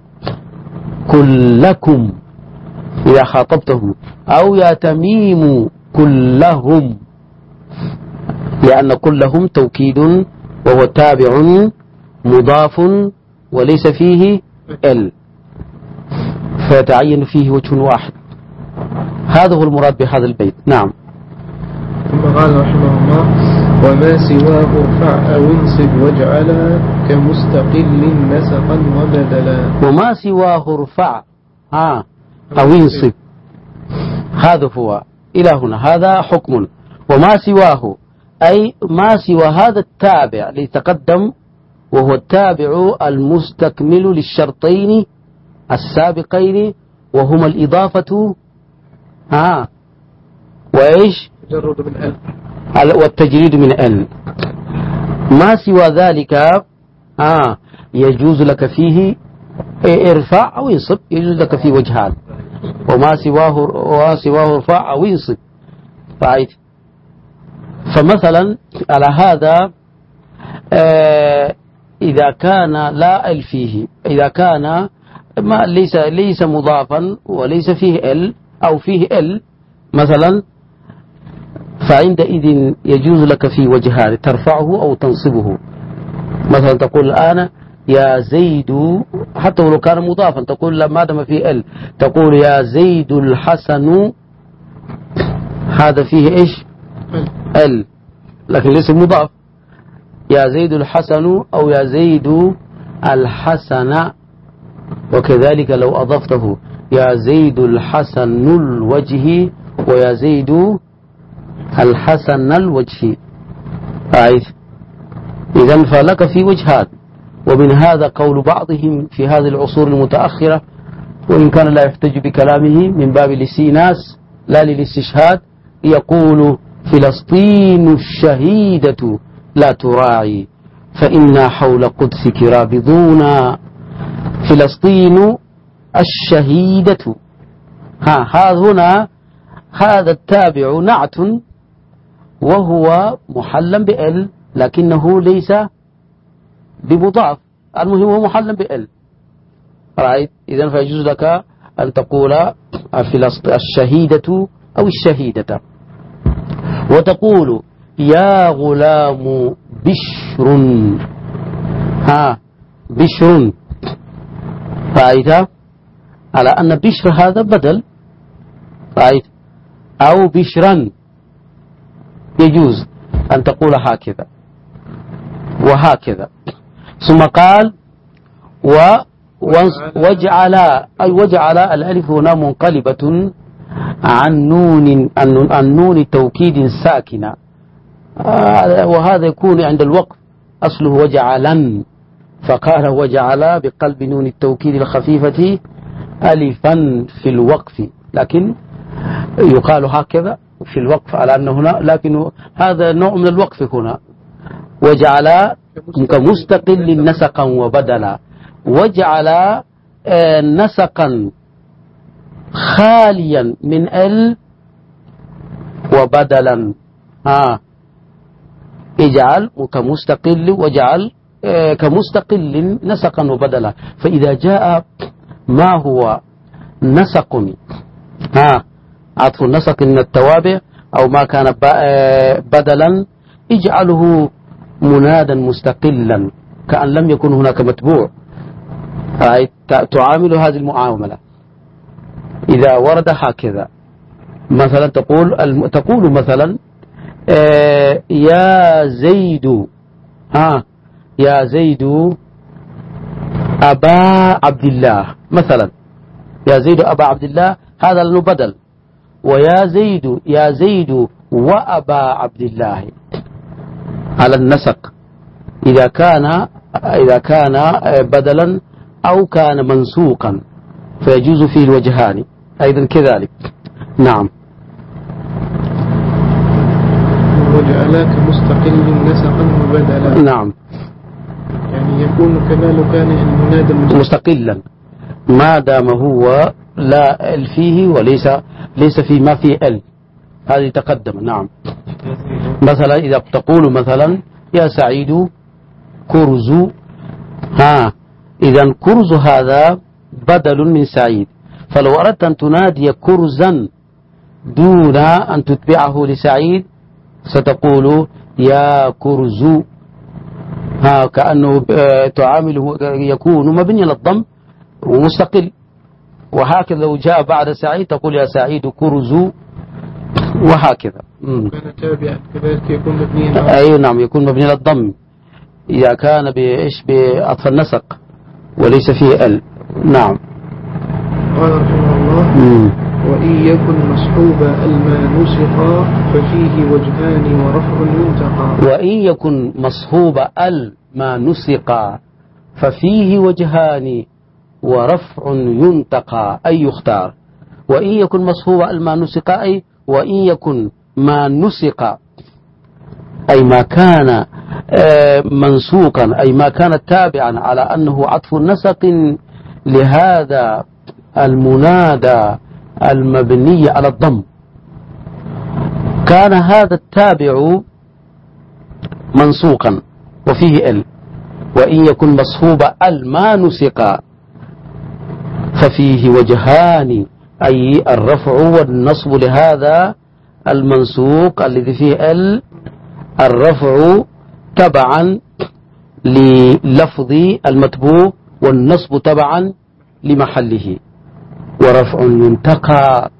كلكم إذا خاطبتهم، أو يا تميم كلهم، لأن كلهم توكيد وهو تابع مضاف وليس فيه ال، فيتعين فيه وجه واحد. هذا هو المراد بهذا البيت. نعم. ثم قال رحمه الله: وما سواه ارفع أو انصب واجعل كمستقل نسقا وبدلا. وما سواه ارفع أو انصب، هذا هو إلى هنا، هذا حكم. وما سواه أي ما سوى هذا التابع لتقدم، وهو التابع المستكمل للشرطين السابقين، وهما الإضافة وإيش تجرد من والتجريد من ال. ما سوى ذلك يجوز لك فيه ارفع أو ينصب، يجوز لك فيه وجهان. وما سواه ارفع أو ينصب. فمثلا على هذا إذا كان لا ال فيه، إذا كان ما ليس مضافا وليس فيه ال أو فيه ال مثلا، فعندئذ يجوز لك في وجهان، ترفعه أو تنصبه. مثلا تقول الآن يا زيد، حتى ولو كان مضافا تقول ما دام فيه ال، تقول يا زيد الحسن، هذا فيه إيش ال لكن ليس مضاف. يا زيد الحسن أو يا زيد الحسن. وكذلك لو أضفته يا زيد الحسن الوجه ويا زيد الحسن الوجه، إذن فلك في وجهان. ومن هذا قول بعضهم في هذه العصور المتأخرة، وإن كان لا يحتج بكلامه من باب الاستئناس لا للاستشهاد، يقول فلسطين الشهيدة لا تراعي فإنا حول قدسك رابضون. فلسطين الشهيدة، هنا هذا التابع نعت وهو محلا بال، لكنه ليس بمضاف، المهم هو محلا بال. إذن فيجوز لك أن تقول الشهيدة أو الشهيدة. وتقول يا غلام بشر، بشر، على أن بشر هذا بدل، أو بشرا، يجوز أن تقول هكذا وهكذا. ثم قال وجعل، أي وجعل الألف هنا منقلبة عن نون توكيد ساكنة، وهذا يكون عند الوقف أصله وجعلا، فقال وجعل بقلب نون التوكيد الخفيفة ألفا في الوقف، لكن يقال هكذا في الوقف على أنه هنا، لكن هذا نوع من الوقف هنا. وجعل كمستقل نسقا وبدلا، وجعل نسقا خاليا من ال وبدلا، اجعل كمستقل، وجعل كمستقل نسقا وبدلا. فإذا جاء ما هو نسق، عطف النسق من التوابع أو ما كان بدلا، اجعله منادا مستقلا كأن لم يكن هناك متبوع. تعامل هذه المعاملة إذا ورد هكذا. مثلا تقول مثلا يا زيد، يا زيد أبا عبد الله مثلا، يا زيد أبا عبد الله، هذا لأنه بدل. ويا زيد، يا زيد وأبا عبد الله على النسق، إذا كان بدلا أو كان منسوقا فيجوز فيه الوجهان أيضا كذلك. نعم. وجعلك مستقل نسقا وبدلا. نعم، يعني يكون كمال كان المنادى مستقلا ما دام هو لا ال فيه ليس في ما فيه ال، هذه تقدم. نعم. مثلا إذا تقول مثلا يا سعيد كرز، إذا كرز هذا بدل من سعيد، فلو أردت أن تنادي كرزا دون أن تتبعه لسعيد ستقول يا كرز، كأنه تعامله يكون مبني للضم ومستقل. وهكذا لو جاء بعد سعيد تقول يا سعيد كرز، وهكذا. كان تابعا كذلك يكون مبني. أي نعم، يكون مبني للضم إذا كان بأطف النسق وليس فيه ال. نعم. قال رحمه الله: وإن يكن مصحوب الما نسق ففيه وجهان ورفع ينتقى. وإن يكن مصحوب الما نسق ففيه وجهان ورفع ينتقى، أي يختار. وإن يكن مصحوب الما نسق، أي وإن يكن ما نسق أي ما كان منسوقا، أي ما كان تابعا على أنه عطف نسق لهذا المنادى المبني على الضم، كان هذا التابع منسوقا وفيه ال. وإن يكن مصحوب ما نسق ففيه وجهان، أي الرفع والنصب لهذا المنسوق الذي فيه ال، الرفع تبعا للفظ المتبوع والنصب تبعا لمحله. ورفع ينتقى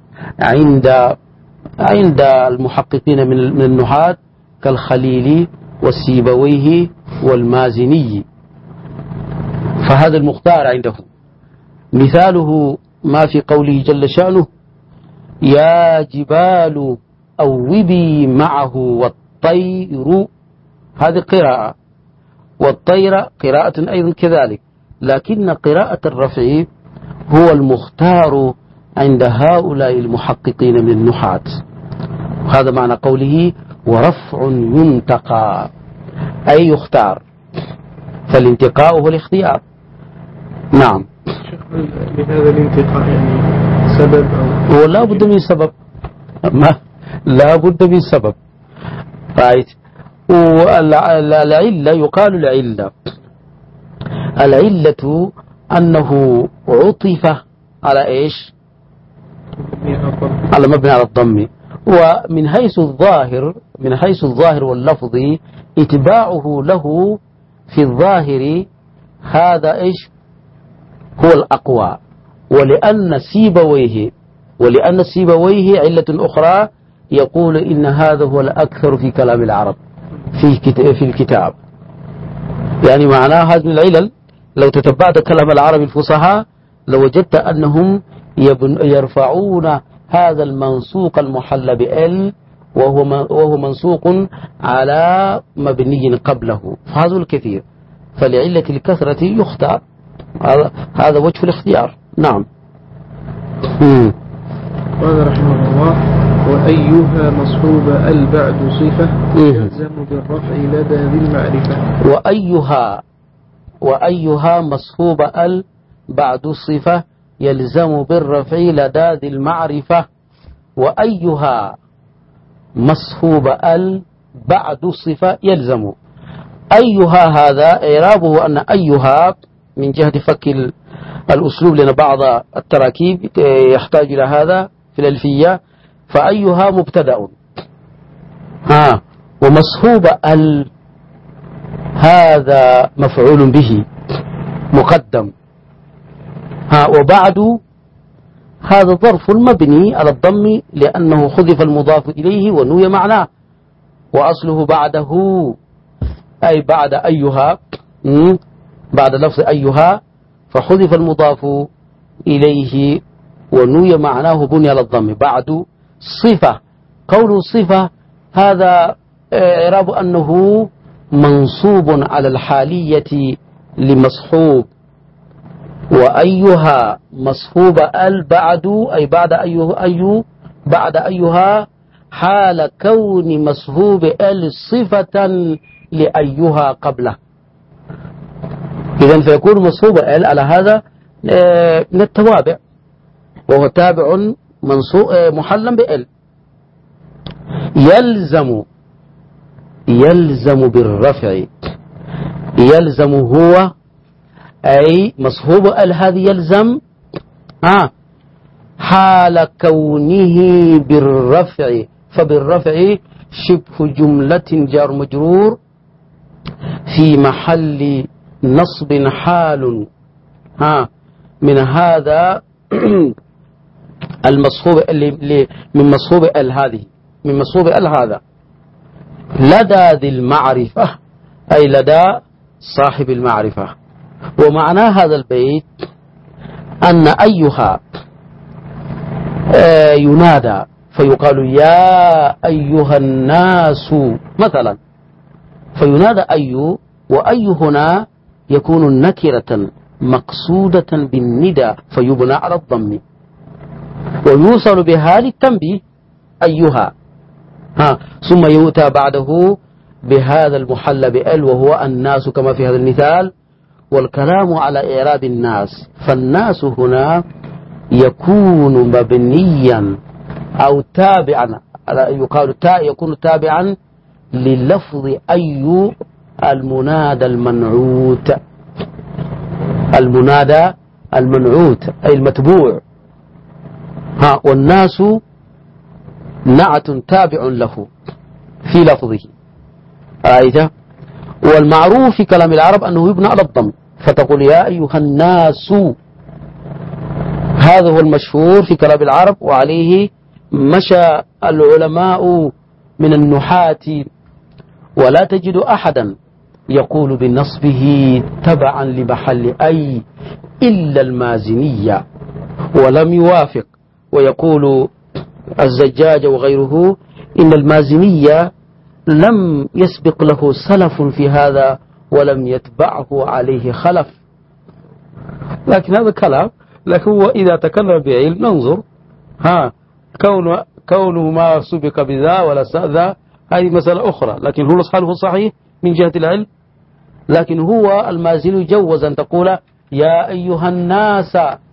عند المحققين من النحاة كالخليلي والسيبويه والمازني، فهذا المختار عنده. مثاله ما في قوله جل شأنه: يا جبال أوبي معه والطير، هذه قراءة، والطير قراءة أيضا كذلك، لكن قراءة الرفع هو المختار عند هؤلاء المحققين من النحاة. هذا معنى قوله ورفع ينتقى، أي يختار، فالانتقاء هو الاختيار. نعم. لهذا الانتقاء يعني سبب هو لا بد من سبب، لا بد من سبب. والعلة يقال العلة أنه عطف على إيش؟ على مبني على الضم. ومن حيث الظاهر واللفظ اتباعه له في الظاهر هذا إيش هو الأقوى. ولأن سيبويه علة أخرى يقول إن هذا هو الأكثر في كلام العرب في الكتاب، يعني معناه هذه العلل لو تتبعت كلام العرب الفصحاء لوجدت أنهم يرفعون هذا المنسوق المحل بال وهو منسوق على مبني قبله، فهذا الكثير، فلعلة الكثرة يختار، هذا وجه الاختيار. نعم. قال رحمه الله: وأيها مصحوب بعد صفة يلزم بالرفع لدى ذي المعرفة. وأيها مصحوب بعد الصفة يلزم بالرفع لدى ذي المعرفة. وأيها مصحوب بعد الصفة يلزم. أيها هذا إعرابه أن أيها من جهة فك الأسلوب، لأن بعض التراكيب يحتاج إلى هذا في الألفية، فأيها مبتدأ ومصحوب هذا مفعول به مقدم، وبعد هذا ظرف مبني على الضم لأنه حذف المضاف إليه ونوي معناه، وأصله بعده أي بعد أيها، بعد لفظ أيها فحذف المضاف إليه ونوي معناه بني على الضم بعد صفة. قول صفة هذا إعراب أنه منصوب على الحالية لمصحوب، وأيها مصحوب بعد أي بعد أيها حال كون مصحوب صفة لأيها قبله. إذن فيكون مصحوب على هذا من التوابع، وهو تابع محلم بال. يلزم بالرفع، يلزم هو أي مصحوب هذه يلزم حال كونه بالرفع، فبالرفع شبه جملة جار مجرور في محل نصب حال من هذا المصحوب من مصحوب هذه، من مصحوب هذا لدى ذي المعرفة أي لدى صاحب المعرفة. ومعنى هذا البيت أن أيها ينادى فيقال يا أيها الناس مثلا، فينادى وأي هنا يكون نكرة مقصودة بالندى فيبنى على الضم، ويوصل بها للتنبيه أيها ثم يؤتى بعده بهذا المحل بأل وهو الناس كما في هذا المثال. والكلام على إعراب الناس، فالناس هنا يكون مبنيا أو تابعا، يقال يكون تابعا للفظ أي المنادى المنعوت، المنادى المنعوت أي المتبوع والناس نعت تابع له في لفظه. رأيت؟ والمعروف في كلام العرب أنه يبنى على الضم، فتقول يا أيها الناس، هذا هو المشهور في كلام العرب، وعليه مشى العلماء من النحاة، ولا تجد أحدا يقول بنصبه تبعا لمحل أي إلا المازنية، ولم يوافق. ويقول الزجاج وغيره إن المازنية لم يسبق له سلف في هذا ولم يتبعه عليه خلف، لكن هذا كلام. لكن هو إذا تكلم بعلم ننظر كونه ما سبق بذا ولا ذا هذه مسألة أخرى، لكن هو حاله صحيح من جهة العلم. لكن هو المازن يجوز أن تقول يا أيها الناس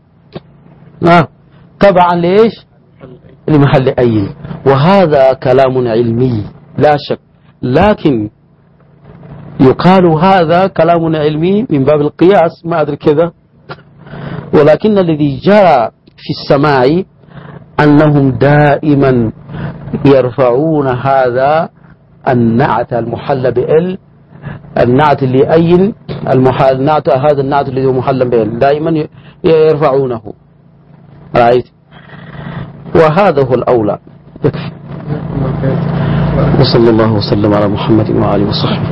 طبعا ليش لمحل أي، وهذا كلام علمي لا شك، لكن يقال هذا كلام علمي من باب القياس ما أدري كذا. ولكن الذي جرى في السماع أنهم دائما يرفعون هذا النعت المحل بال، النعت اللي أين النعت، هذا النعت الذي هو محل بال دائما يرفعونه. رأيت؟ وهذا هو الأولى. يكفي. وصلى الله وسلم على محمد وآله وصحبه.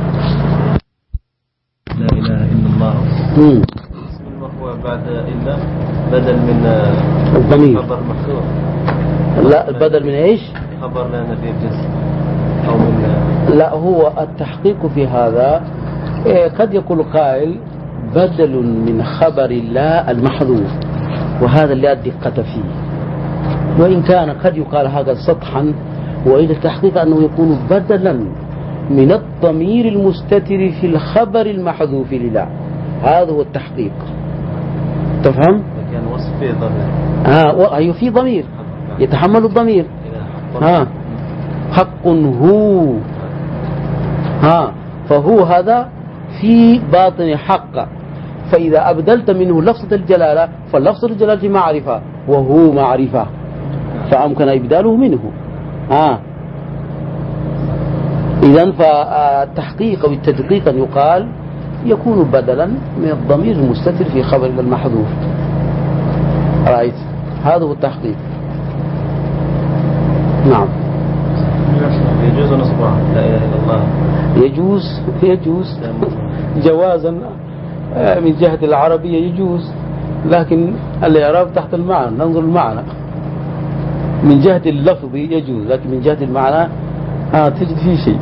لا إله إلا الله. وهو بعد إلا بدل من الضمير خبر محذوف. لا البدل من إيش؟ خبر لا نفي الجنس أو من لا، هو التحقيق في هذا قد يقول قائل بدل من خبر لا المحذوف، وهذا اللي الدقة فيه، وإن كان قد يقال هذا سطحا، وإذا التحقيق أنه يكون بدلا من الضمير المستتر في الخبر المحذوف لله، هذا هو التحقيق. تفهم؟ كان وصف فيه ضمير. أيوه في ضمير يتحمل الضمير. حق هو فهو هذا في باطن حق، فإذا أبدلت منه لفظة الجلالة فاللفظة الجلالة معرفة وهو معرفة، فأمكن إبداله منه. إذن فالتحقيق أو التدقيق يقال يكون بدلا من الضمير المستتر في خبر المحذوف. رأيت؟ هذا هو التحقيق. نعم. يجوز نصبها لا إله إلا الله. يجوز جوازا من جهة العربية يجوز، لكن الإعراب تحت المعنى، ننظر المعنى. من جهة اللفظ يجوز، لكن من جهة المعنى تجد فيه شيء.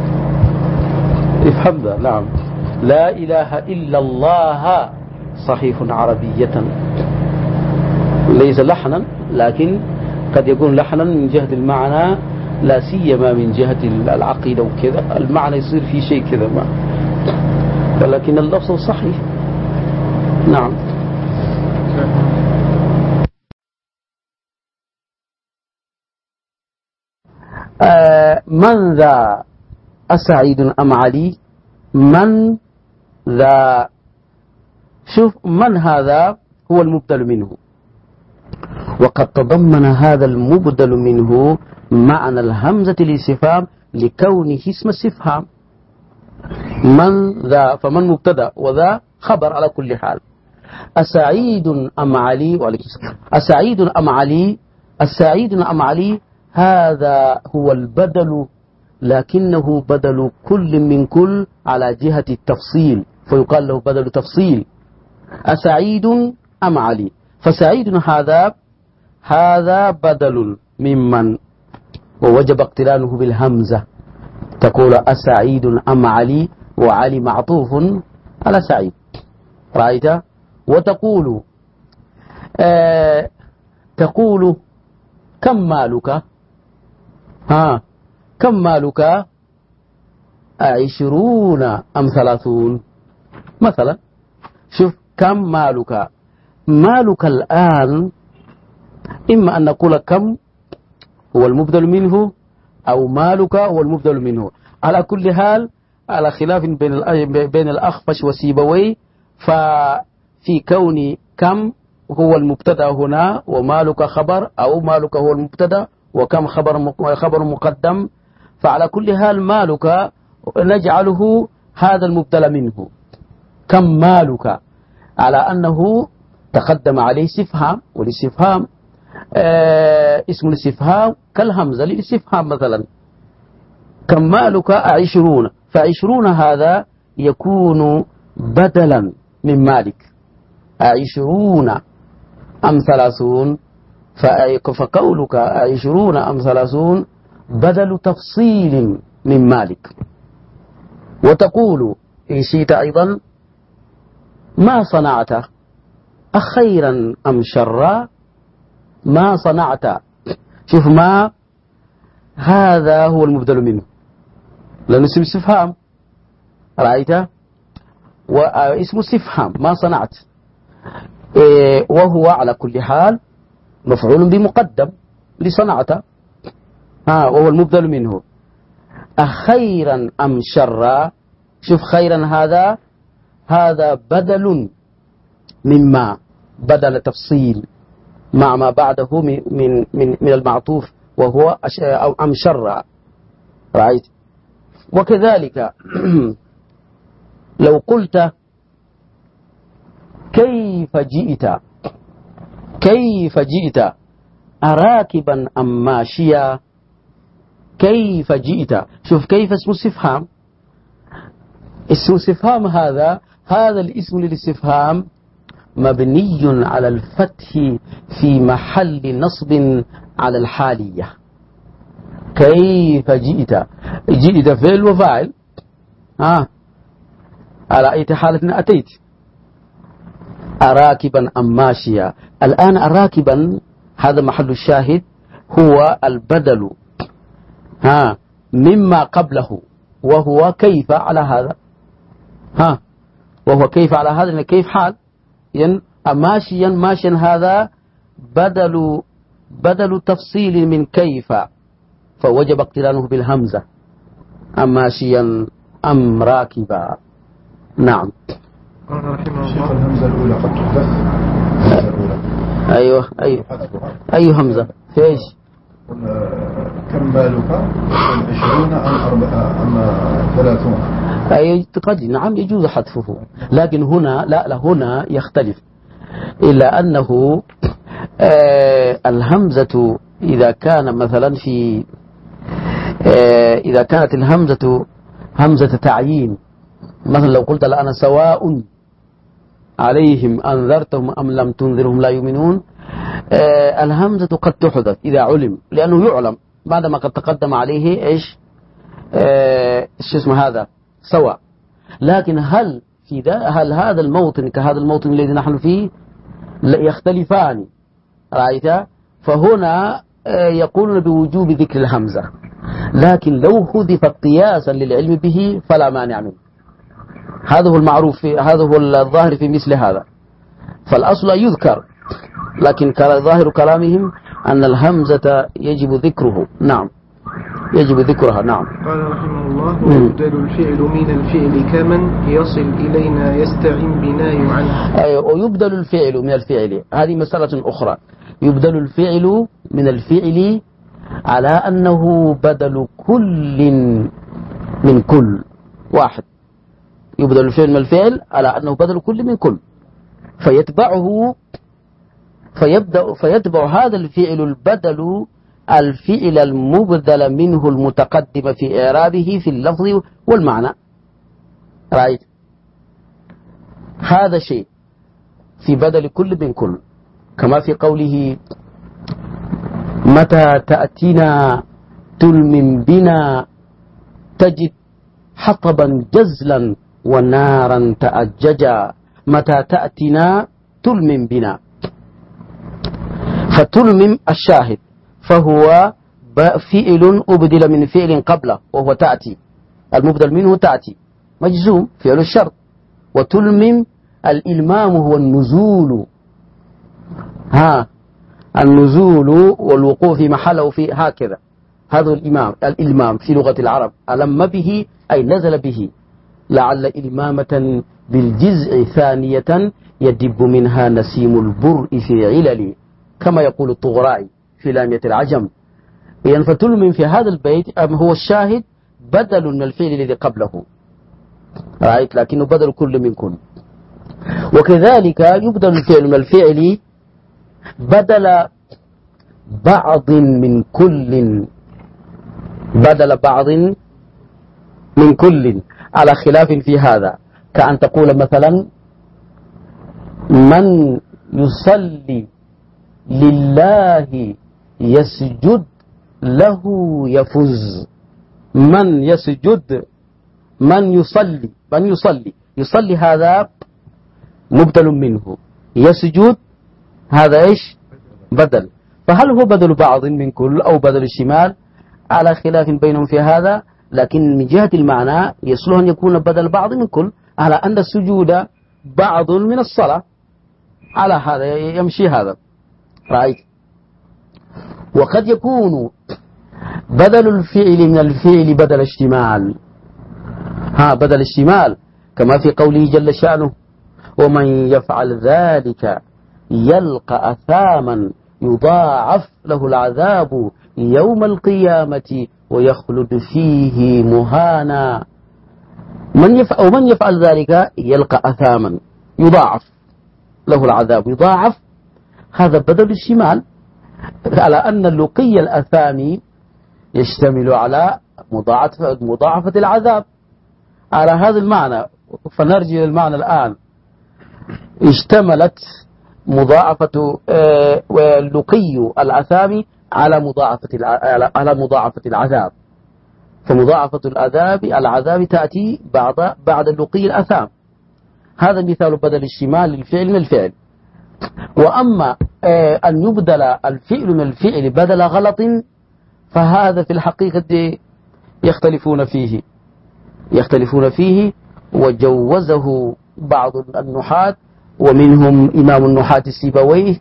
افهم ذا. نعم. لا إله إلا الله صحيح عربية، ليس لحنا، لكن قد يكون لحنا من جهة المعنى، لا سيما من جهة العقيدة وكذا، المعنى يصير فيه شيء كذا ما، ولكن اللفظ صحيح. نعم. من ذا أسعيد أم علي؟ من ذا، شوف من هذا هو المبدل منه، وقد تضمن هذا المبدل منه معنى الهمزة الاستفهام لكونه اسم استفهام. من ذا، فمن مبتدا وذا خبر على كل حال. أسعيد أم علي؟ أسعيد أم علي؟ السعيد أم علي هذا هو البدل، لكنه بدل كل من كل على جهة التفصيل، فيقال له بدل تفصيل. أسعيد أم علي؟ فسعيد هذا بدل ممن، ووجب اقترانه بالهمزة، تقول أسعيد أم علي، وعلي معطوف على سعيد، رأيت؟ وتقول تقول كم مالك؟ كم مالك؟ 20 أم 30 مثلا. شوف كم مالك، مالك الآن إما أن نقول كم هو المبدل منه، أو مالك هو المبدل منه. على كل حال، على خلاف بين الأخفش وسيبويه، ففي كون كم هو المبتدا هنا ومالك خبر، أو مالك هو المبتدا وكم خبر مقدم، فعلى كل حال مالك نجعله هذا المبدل منه، كم مالك، على أنه تقدم عليه استفهام، والاستفهام اسم الاستفهام كالهمزة للاستفهام. مثلا كم مالك 20، ف20 هذا يكون بدلا من مالك. 20 أم 30، فقولك 20 أم 30 بدل تفصيل من مالك. وتقول إن شئت أيضا ما صنعت، أخيرا أم شرا؟ ما صنعت، شوف ما هذا هو المبدل منه، لأنه اسم استفهام، رأيت؟ واسم استفهام ما صنعت، وهو على كل حال مفعول بمقدم لصنعت، وهو المبدل منه. أخيرا أم شرا، شوف خيرا هذا بدل مما، بدل تفصيل مع ما بعده من المعطوف، وهو أو أم شرا، رأيت؟ وكذلك لو قلت كيف جئت أراكبا أم ماشيا؟ كيف جئت، شوف كيف اسم استفهام، اسم استفهام هذا الاسم للاستفهام مبني على الفتح في محل نصب على الحالية. كيف جئت فعل وفاعل، على أي حالة أتيت. أراكبا أم ماشيا، الآن أراكبا هذا محل الشاهد، هو البدل مما قبله، وهو كيف على هذا، وهو كيف على هذا، كيف حال ماشيا هذا بدل تفصيل من كيف، فوجب اقترانه بالهمزة، أم ماشيا أم راكبا. نعم. شيخ الهمزة الأولى قد تحدث، الهمزة الأولى أيوه أي همزة في إيش؟ كم بالك 20 أم 30؟ أي قد نعم يجوز حذفه، لكن هنا لا هنا يختلف، إلا أنه الهمزة إذا كان مثلا في إذا كانت الهمزة همزة تعيين، مثلا لو قلت الآن سواء، عليهم أنذرتهم أم لم تنذرهم لا يؤمنون. الهمزة قد تحدث إذا علم، لأنه يعلم بعدما قد تقدم عليه إيش اسمه هذا سواء. لكن هل هذا الموطن كهذا الموطن الذي نحن فيه يختلفان، رأيت؟ فهنا يقولون بوجوب ذكر الهمزة، لكن لو حذفت قياسا للعلم به فلا مانع منه. هذا هو المعروف، هذا هو الظاهر في مثل هذا، فالأصل يذكر، لكن ظاهر كلامهم أن الهمزة يجب ذكره. نعم، يجب ذكرها. نعم. قال رحمه الله: ويبدل الفعل من الفعل كمن يصل إلينا يستعن بنا يعنى. ويبدل الفعل من الفعل، هذه مسألة أخرى. يبدل الفعل من الفعل على أنه بدل كل من كل واحد. يبدل الفعل من الفعل على أنه بدل كل من كل، فيتبع هذا الفعل البدل الفعل المبدل منه المتقدم في إعرابه في اللفظ والمعنى. رأيت؟ هذا شيء في بدل كل من كل، كما في قوله: متى تأتينا تلم بنا تجد حطبا جزلا ونارا تأججا. متى تأتينا تلم بنا، فتلمم الشاهد، فهو فعل أبدل من فعل قبله وهو تأتي، المبدل منه تأتي مجزوم فعل الشرط. وتلمم الإلمام هو النزول، النزول والوقوف في محله في هكذا. هذا الإلمام في لغة العرب، ألم به أي نزل به. لعل إلمامة بالجزء ثانية يدب منها نسيم البرء في علل، كما يقول الطغرائي في لامية العجم. إذن فتلمم في هذا البيت هو الشاهد بدل من الفعل الذي قبله، رأيت؟ لكنه بدل كل من كل. وكذلك يبدل الفعل من الفعل بدل بعض من كل، بدل بعض من كل، على خلاف في هذا. كأن تقول مثلا: من يصلي لله يسجد له يفز. من يسجد، من يصلي هذا مبدل منه، يسجد هذا إيش؟ بدل. فهل هو بدل بعض من كل أو بدل الشمال؟ على خلاف بينهم في هذا، لكن من جهة المعنى يصلح أن يكون بدل بعض من كل، على أن السجود بعض من الصلاة، على هذا يمشي هذا. رأيت؟ وقد يكون بدل الفعل من الفعل بدل اشتمال، بدل اشتمال، كما في قوله جل شأنه: ومن يفعل ذلك يلقى أثاما يضاعف له العذاب يوم القيامة ويخلد فيه مهانا. ومن يفعل ذلك يلقى أثاما يضاعف له العذاب، يضاعف هذا بدل الشمال، على أن اللقي الأثامي يشتمل على مضاعفة العذاب، على هذا المعنى. فنرجع للمعنى الآن. اشتملت مضاعفة واللقي الأثامي على مضاعفة العذاب، فمضاعفة العذاب تأتي بعد اللقي الأثام. هذا مثال بدل الشمال للفعل من الفعل. وأما أن يبدل الفعل من الفعل بدل غلط، فهذا في الحقيقة يختلفون فيه، وجوزه بعض النحاة، ومنهم إمام النحاة السيبويه،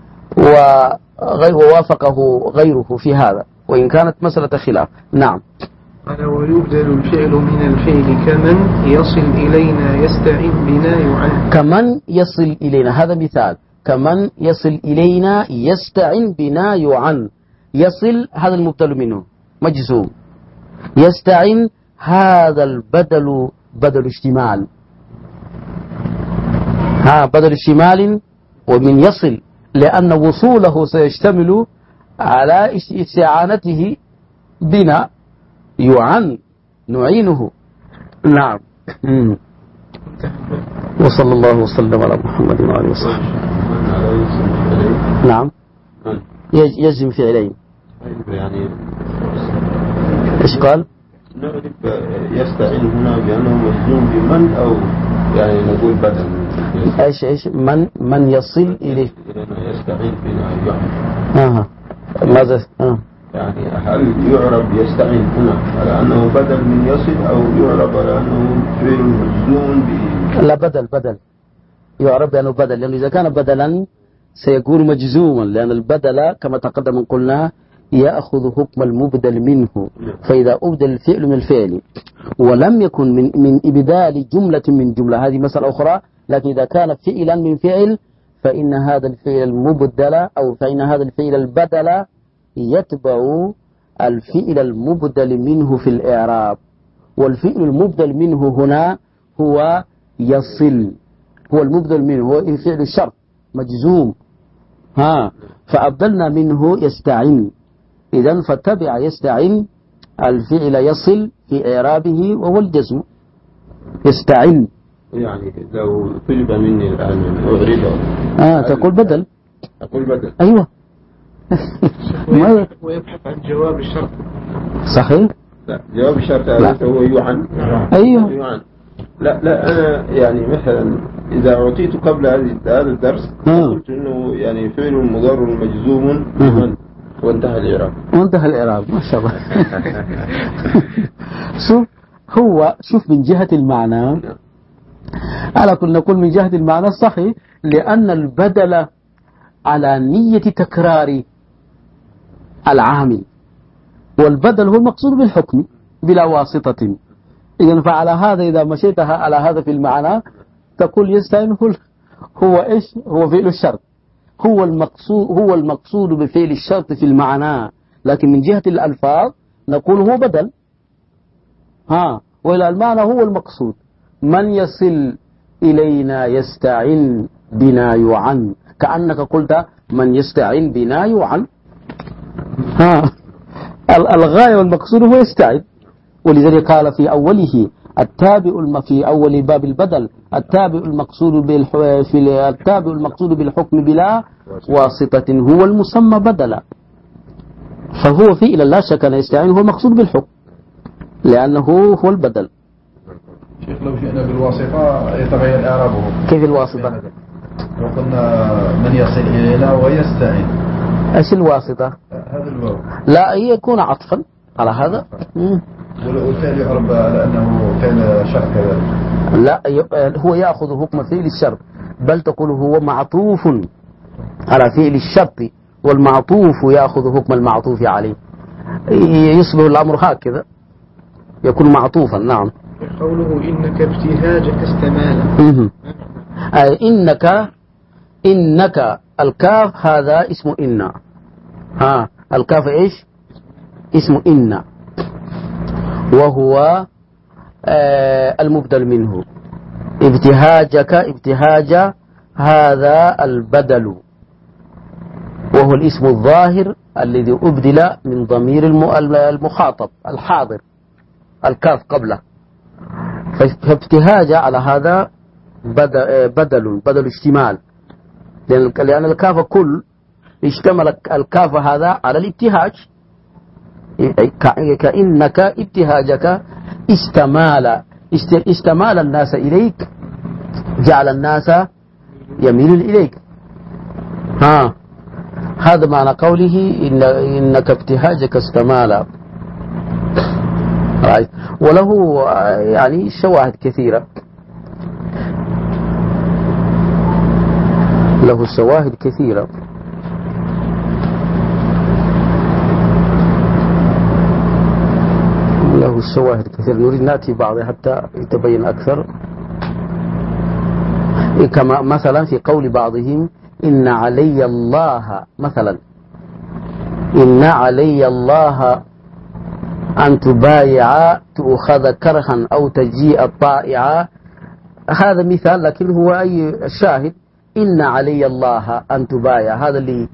ووافقه غيره في هذا، وإن كانت مسألة خلاف. نعم. قال: ويبدل الفعل من الفعل كمن يصل إلينا يستعن بنا يعن. كمن يصل إلينا، هذا مثال. كمن يصل إلينا يستعن بنا يعن. يصل هذا المبدل منه مجزوم، يستعن هذا البدل بدل اشتمال، بدل اشتمال ومن يصل، لأن وصوله سيشتمل على استعانته بنا نعينه. نعم. وصلى الله وسلم على محمد وعلى وصحبه. نعم يجزم فعلين. يعني ايش قال؟ نعرف يستعين هنا بأنه مجزوم بمن أو يعني نقول بدل ايش من يصل إليه يستعين بنا يعني. ماذا يعني هل يعرب يستعين هنا على أنه بدل من يصل أو يعرب على أنه فعل مجزوم لا بدل يعرب بأنه بدل، لأنه إذا كان بدلا سيكون مجزوما، لأن البدل كما تقدم قلنا يأخذ حكم المبدل منه، فإذا أبدل الفعل من الفعل ولم يكن من إبدال جملة من جملة هذه مسألة أخرى، لكن إذا كان فعلا من فعل فإن هذا الفعل المبدل أو فإن هذا الفعل البدل يتبع الفعل المبدل منه في الإعراب، والفعل المبدل منه هنا هو يصل، هو المبدل منه هو فعل الشرط مجزوم فأبدلنا منه يستعين، إذن فتبع يستعين الفعل يصل في إعرابه وهو الجزم يستعين. يعني لو طلب مني الآن أعربه تقول بدل. أقول بدل أيوة. ويبحث عن جواب الشرط. صحيح. لا جواب الشرط هو يعن. أيوة يعن. لا أنا يعني مثلا إذا أعطيت قبل هذا الدرس قلت إنه يعني فعل مضارع مجزوم وانتهى الإعراب. ما شاء الله. شوف من جهة المعنى على كل نقول من جهة المعنى الصحيح، لأن البدل على نية تكرار العامل، والبدل هو المقصود بالحكم بلا واسطة. إذن فعلى هذا إذا مشيتها على هذا في المعنى تقول يستعين هو إيش؟ هو فعل الشرط، هو المقصود بفعل الشرط في المعنى، لكن من جهة الألفاظ نقول هو بدل وإلى المعنى هو المقصود. من يصل إلينا يستعين بنا يعن، كأنك قلت من يستعين بنا يعن. الغاية والمقصود هو يستعين، ولذلك قال في أوله التابع في أول باب البدل التابع المقصود بالحكم بلا واسطة هو المسمى بدلا، فهو فعلا لا شك أن يستعين هو المقصود بالحكم لأنه هو البدل. شيخ لو جئنا بالواسطة يتغير إعرابه. كيف الواسطة؟ لو قلنا من يصل إلينا ويستعين، ايش الواسطة؟ هذا الواو. لا يكون عطفا على هذا. والفعل يعرب على أنه فعل شرط كذلك. لا هو يأخذ حكم فعل الشرط، بل تقول هو معطوف على فعل الشرط، والمعطوف يأخذ حكم المعطوف عليه، يصبح الأمر هكذا يكون معطوفا. نعم. قوله إنك ابتهاجك استمالا. إنك الكاف هذا اسمه إن. الكاف إيش؟ اسمه إن، وهو المبدل منه. ابتهاج هذا البدل، وهو الاسم الظاهر الذي أبدل من ضمير المخاطب الحاضر، الكاف قبله، فابتهاج على هذا بدل اشتمال، لأن الكاف كل اشتمل الكاف هذا على الابتهاج، كأنك ابتهاجك استمال الناس إليك، جعل الناس يميل إليك. هذا معنى قوله إنك ابتهاجك استمال. وله يعني شواهد كثيرة، له شواهد كثيرة. نريد نأتي بعضها حتى يتبين أكثر، كما مثلا في قول بعضهم إن علي الله، مثلا إن علي الله أن تبايع تؤخذ كرها أو تجيء طائعا، هذا مثال، لكن هو أي شاهد إن علي الله أن تبايع، هذا اللي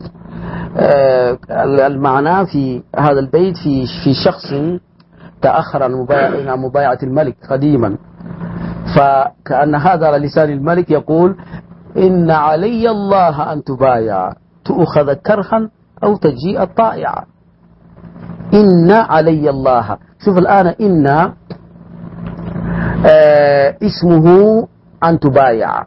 المعنى في هذا البيت في شخص تأخر عن مبايعة الملك قديما، فكأن هذا على لسان الملك يقول إن علي الله أن تبايع، تؤخذ كرها أو تجيء طائعا. إن علي الله، شوف الآن إن اسمه أن تبايع،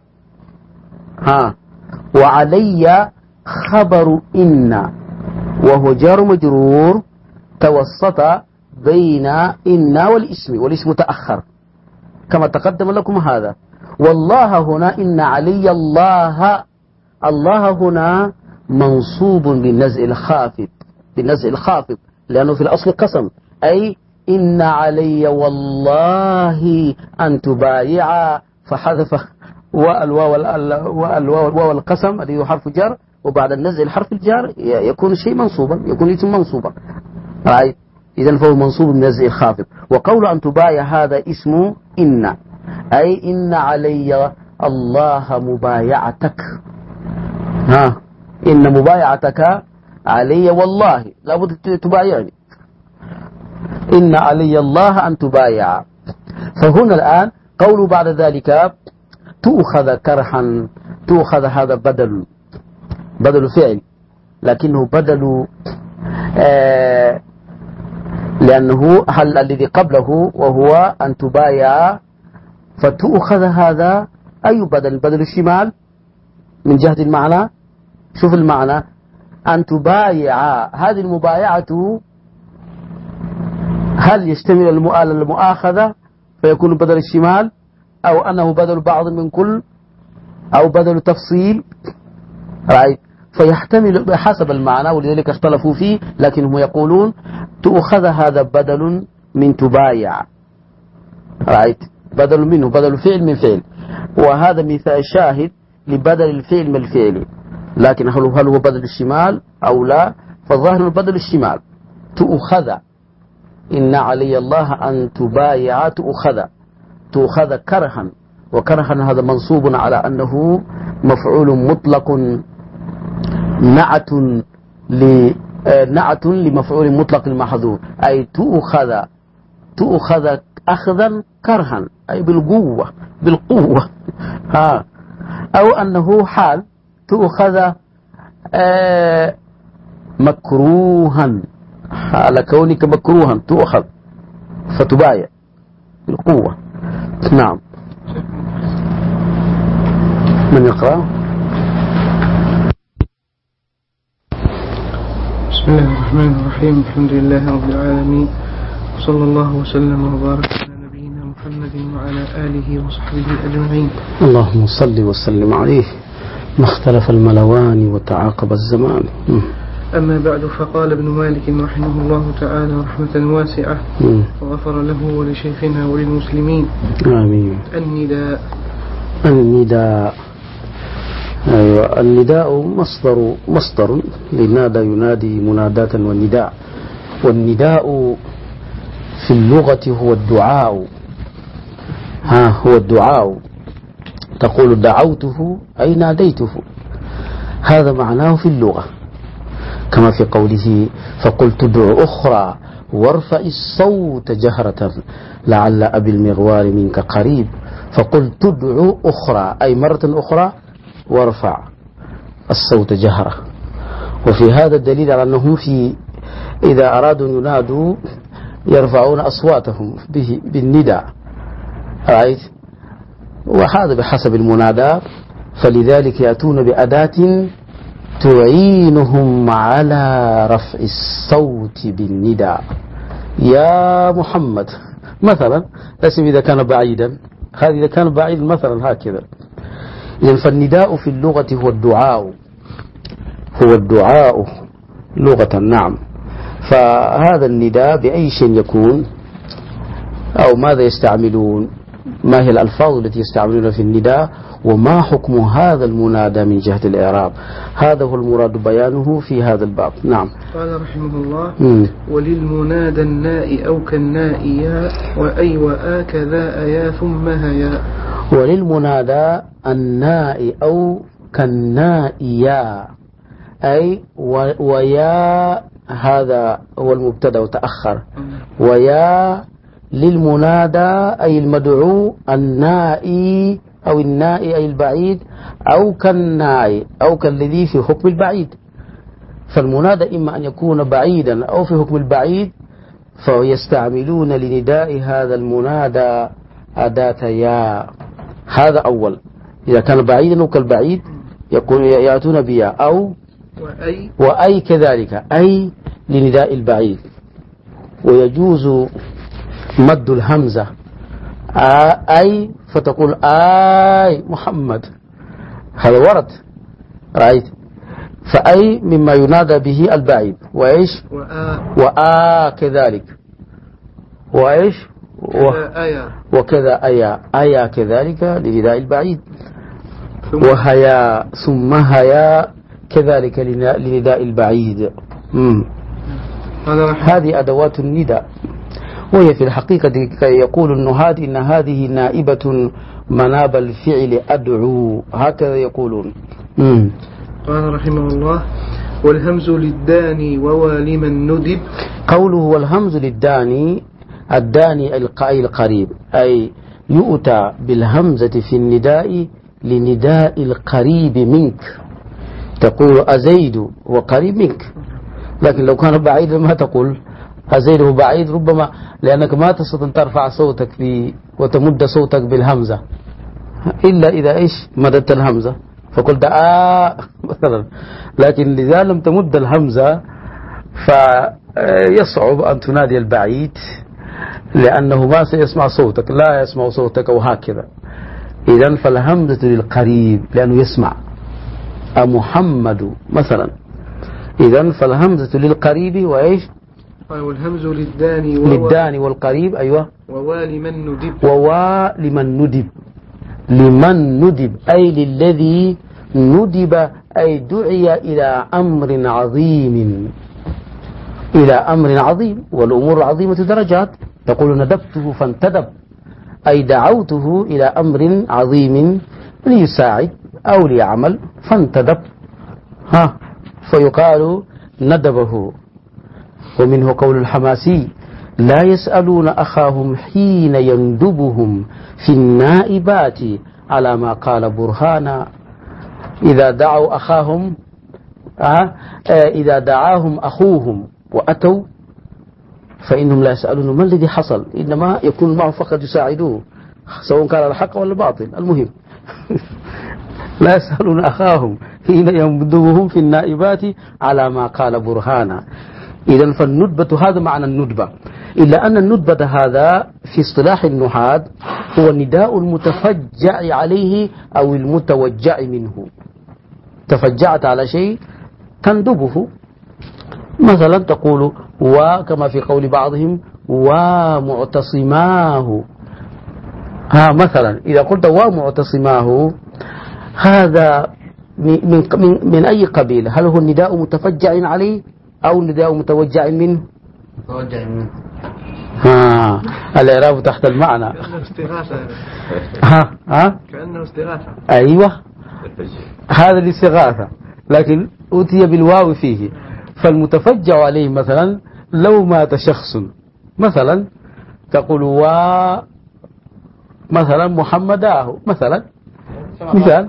وعلي خبر إن وهو جار مجرور توسط بين إن والاسم تأخر كما تقدم لكم هذا. والله هنا إن علي الله، الله هنا منصوب بالنزع الخافض لأنه في الأصل قسم، أي إن علي والله أن تبايع، فحذف والواو القسم الذي حرف جر، وبعد النزع الحرف الجار يكون شيء منصوبا، يكون اسم منصوبا. إذن فهو منصوب بالنزع الخافض. وقول أن تبايع هذا اسم إن، أي إن علي الله مبايعتك، إن مبايعتك علي والله لابد تبايعني، إن علي الله أن تبايع. فهنا الآن قول بعد ذلك تؤخذ كرها، تؤخذ هذا بدل فعل، لكنه بدل لأنه هل الذي قبله وهو أن تبايع، فتؤخذ هذا أي بدل الشمال من جهة المعنى. شوف المعنى، أن تبايع، هذه المبايعة هل يشتمل المؤاخذة فيكون بدل الشمال، أو أنه بدل بعض من كل، أو بدل تفصيل، فيحتمل بحسب المعنى، ولذلك اختلفوا فيه، لكنهم يقولون تؤخذ هذا بدل من تبايع، بدل منه، بدل فعل من فعل، وهذا مثال شاهد لبدل الفعل من الفعل. لكن هل هو بدل الشمال أو لا؟ فالظاهر بدل الشمال. تؤخذ إن علي الله أن تبايع، تؤخذ كرها، وكرها هذا منصوب على أنه مفعول مطلق، نعت لمفعول مطلق المحذوف، أي تؤخذ أخذا كرها، أي بالقوة أو أنه حال تؤخذ مكروها، على كونك مكروها تؤخذ فتبايع بالقوة. نعم، من يقرأ؟ بسم الله الرحمن الرحيم، الحمد لله رب العالمين، وصلى الله وسلم وبارك على نبينا محمد وعلى آله وصحبه أجمعين. اللهم صل وسلم عليه، ما اختلف الملوان وتعاقب الزمان. أما بعد، فقال ابن مالك رحمه الله تعالى رحمة واسعة وغفر له ولشيخنا وللمسلمين، آمين. النداء أيوة، النداء مصدر لنادى ينادي مناداة، والنداء في اللغة هو الدعاء، هو الدعاء، تقول دعوته أي ناديته، هذا معناه في اللغة، كما في قوله فقلت ادع أخرى وارفع الصوت جهرة لعل أبي المغوار منك قريب، فقلت ادع أخرى أي مرة أخرى وارفع الصوت جهرة. وفي هذا الدليل على أنهم إذا أرادوا ينادوا يرفعون أصواتهم بالنداء، وهذا بحسب المنادى، فلذلك يأتون بأداة تعينهم على رفع الصوت بالنداء، يا محمد مثلا، ليس إذا كان بعيدا، هذا إذا كان بعيدا مثلا هكذا. إذن فالنداء في اللغة هو الدعاء لغة. نعم، فهذا النداء بأي شيء يكون، أو ماذا يستعملون، ما هي الألفاظ التي يستعملون في النداء، وما حكم هذا المنادى من جهة الإعراب، هذا هو المراد بيانه في هذا الباب. نعم. قال رحمه الله وللمنادى الناء أو كالناء يا، وأي وآكذا أيا ثم هيا. وللمنادى الناء أو كالناء يا، أي ويا هذا هو المبتدأ وتأخر، ويا للمنادى أي المدعو النائي أو النائي أي البعيد أو كالنائي أو كالذي في حكم البعيد. فالمنادى إما أن يكون بعيدا أو في حكم البعيد، فيستعملون لنداء هذا المنادى أداة يا. هذا أول، إذا كان بعيدا أو كالبعيد يأتون بيا، أو وأي كذلك، أي لنداء البعيد. ويجوز مد الهمزة أي، فتقول آي محمد، هذا ورد، رأيت. فأي مما ينادى به البعيد، وإيش كذلك، وإيش وكذا أيا كذلك لنداء البعيد، وهيا ثم هيا كذلك لنداء البعيد. هذه أدوات النداء، وهي في الحقيقة يقول النهاد إن هذه نائبة مناب الفعل أدعو، هكذا يقولون. قال رحمه الله: والهمز للداني ووالمن ندب. قوله والهمز للداني، الداني القريب، أي يؤتى بالهمزة في النداء لنداء القريب منك، تقول أزيد وقريب منك. لكن لو كان بعيدا ما تقول أزيد وبعيد، ربما لأنك ما تستطيع أن ترفع صوتك وتمد صوتك بالهمزة إلا إذا إيش مددت الهمزة فقلت مثلا. لكن إذا لم تمد الهمزة فيصعب أن تنادي البعيد، لأنه ما سيسمع صوتك، لا يسمع صوتك وهكذا. إذن فالهمزة للقريب لأنه يسمع محمد مثلا. إذن فالهمزة للقريب وإيش؟ والهمز للداني للداني والقريب، أيوة. ووالمن ندب، ووالمن ندب، لمن ندب أي للذي ندب، أي دعي إلى أمر عظيم، إلى أمر عظيم. والأمور العظيمة درجات، تقول ندبته فانتدب، أي دعوته إلى أمر عظيم ليساعد أو ليعمل فانتدب، فيقال ندبه. ومنه قول الحماسي: لا يسألون أخاهم حين يندبهم في النائبات على ما قال برهانا. إذا دعوا أخاهم إذا دعاهم أخوهم وأتوا فإنهم لا يسألون ما الذي حصل، إنما يكون معه فقط يساعدوه، سواء كان الحق ولا الباطل، المهم لا يسألون أخاهم حين يندبهم في النائبات على ما قال برهانا. إذن فالندبة هذا معنى الندبة، إلا أن الندبة هذا في اصطلاح النحاة هو النداء المتفجع عليه أو المتوجع منه. تفجعت على شيء تندبه، مثلا تقول وكما في قول بعضهم ومعتصماه. مثلا إذا قلت ومعتصماه، هذا من أي قبيل؟ هل هو النداء متفجع عليه أو النداء متوجع منه؟ متوجع منه. الإعراب تحت المعنى. كأنه استغاثة. كأنه استغاثة. أيوة، هذا الاستغاثة، لكن أتي بالواو فيه. فالمتفجع عليه مثلا لو مات شخص مثلا تقول مثلا محمداه مثلا، مثال.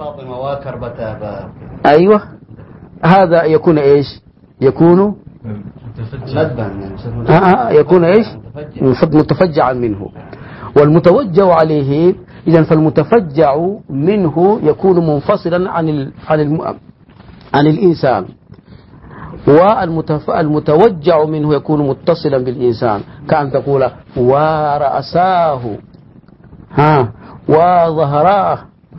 أيوة، هذا يكون إيش؟ يكون يكون إيش؟ متفجعا منه. والمتوجع عليه، إذن فالمتفجع منه يكون منفصلا عن الإنسان، والمتوجع منه يكون متصلا بالإنسان، كأن تقول ورأساه وظهراه،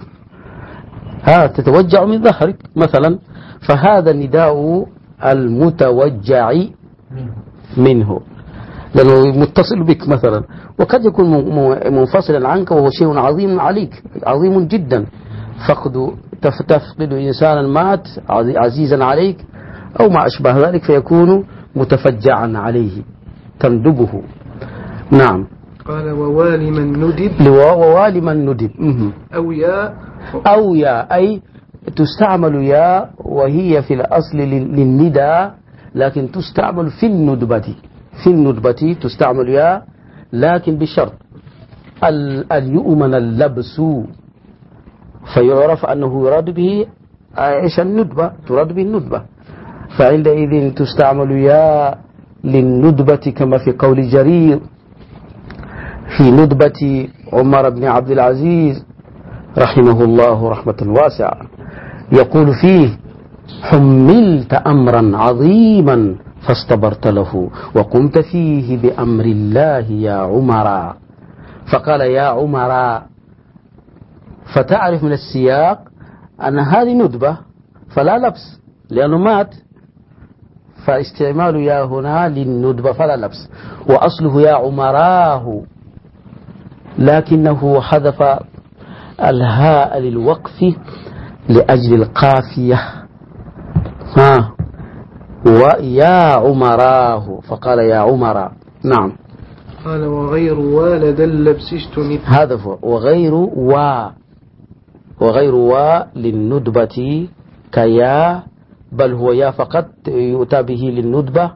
تتوجع من ظهرك مثلا. فهذا النداء المتوجع منه لأنه متصل بك مثلا، وقد يكون منفصلا عنك وهو شيء عظيم عليك، عظيم جدا. تفقد إنسانا مات عزيزا عليك أو ما أشبه ذلك، فيكون متفجعا عليه تندبه. نعم. قال ووالمن ندب، ووالمن ندب أو يا أي تستعمل يا، وهي في الأصل للنداء، لكن تستعمل في الندبة تستعمل يا لكن بشرط أن يؤمن اللبس، فيعرف أنه يراد به إيش الندبة، تراد به الندبة، فعندئذ تستعمل يا للندبة كما في قول جرير في ندبة عمر بن عبد العزيز رحمه الله رحمة واسعة، يقول فيه: حملت أمرا عظيما فاصطبرت له وقمت فيه بأمر الله يا عمر، فقال يا عمر، فتعرف من السياق أن هذه ندبة فلا لبس لأنه مات، فاستعمال يا هنا للندبة فلا لبس، وأصله يا عمراه، لكنه حذف الهاء للوقف لأجل القافية، ويا عمراه فقال يا عمر. نعم. قال وغير والد اللبس اجتنب، هذا هو وغير للندبة كيا، بل هو يا فقط يؤتى به للندبة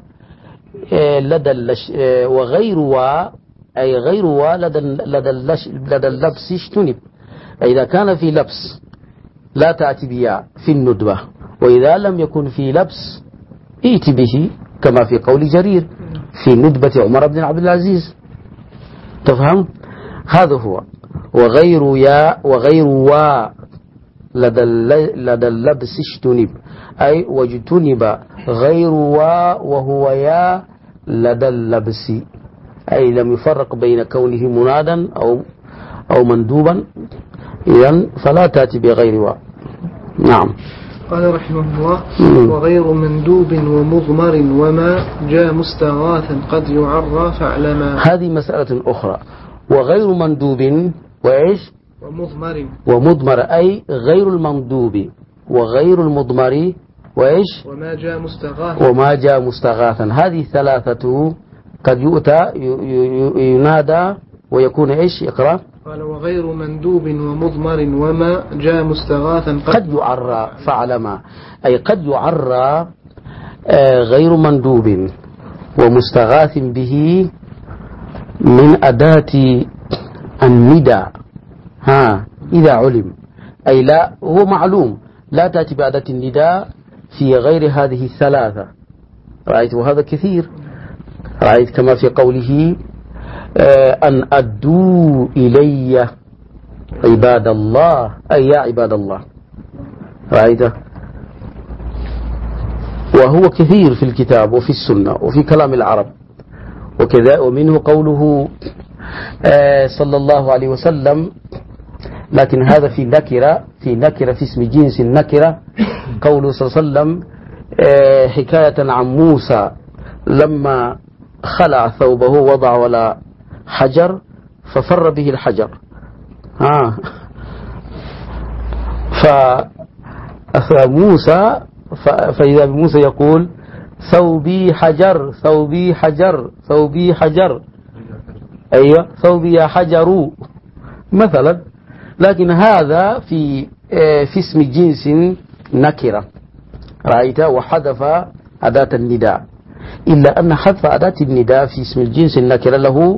وغير أي غير لدى اللبس اجتنب، إذا كان في لبس لا تأتي بيا في الندبة، وإذا لم يكن في لبس ائت به كما في قول جرير في ندبة عمر بن عبد العزيز. تفهم؟ هذا هو وغير لدى اللبس اجتنب، أي واجتنب غير وهو يا لدى اللبس، أي لم يفرق بين كونه منادا أو مندوبا، إذن فلا تأتي بغير نعم. قال رحمه الله: وغير مندوب ومضمر وما جاء مستغاثا قد يعرى فاعلما. هذه مسألة أخرى. وغير مندوب وإيش؟ ومضمر، أي غير المندوب وغير المضمر وإيش؟ وما جاء مستغاثا. هذه ثلاثة قد يؤتى ينادى ويكون إيش؟ يقرأ. قال وغير مندوب ومضمر وما جاء مستغاثا قد يعرى فاعلما، أي قد يعرى غير مندوب ومستغاث به من أداة النداء إذا علم، أي لا هو معلوم لا تأتي بأداة النداء في غير هذه الثلاثة. رأيت وهذا كثير، رأيت كما في قوله أن أدوا إلي عباد الله، أي يا عباد الله. رأيت، وهو كثير في الكتاب وفي السنة وفي كلام العرب وكذا. ومنه قوله صلى الله عليه وسلم، لكن هذا في نكرة في اسم جنس النكرة، قوله صلى الله عليه وسلم حكاية عن موسى لما خلع ثوبه وضع ولا حجر ففر به الحجر، فموسى فإذا بموسى يقول ثوبي حجر ثوبي حجر ثوبي حجر، أيوة ثوبي يا حجر مثلا. لكن هذا في اسم جنس نكرة، رأيت، وحذف أداة النداء، إلا أن حذف أداة النداء في اسم الجنس النكرة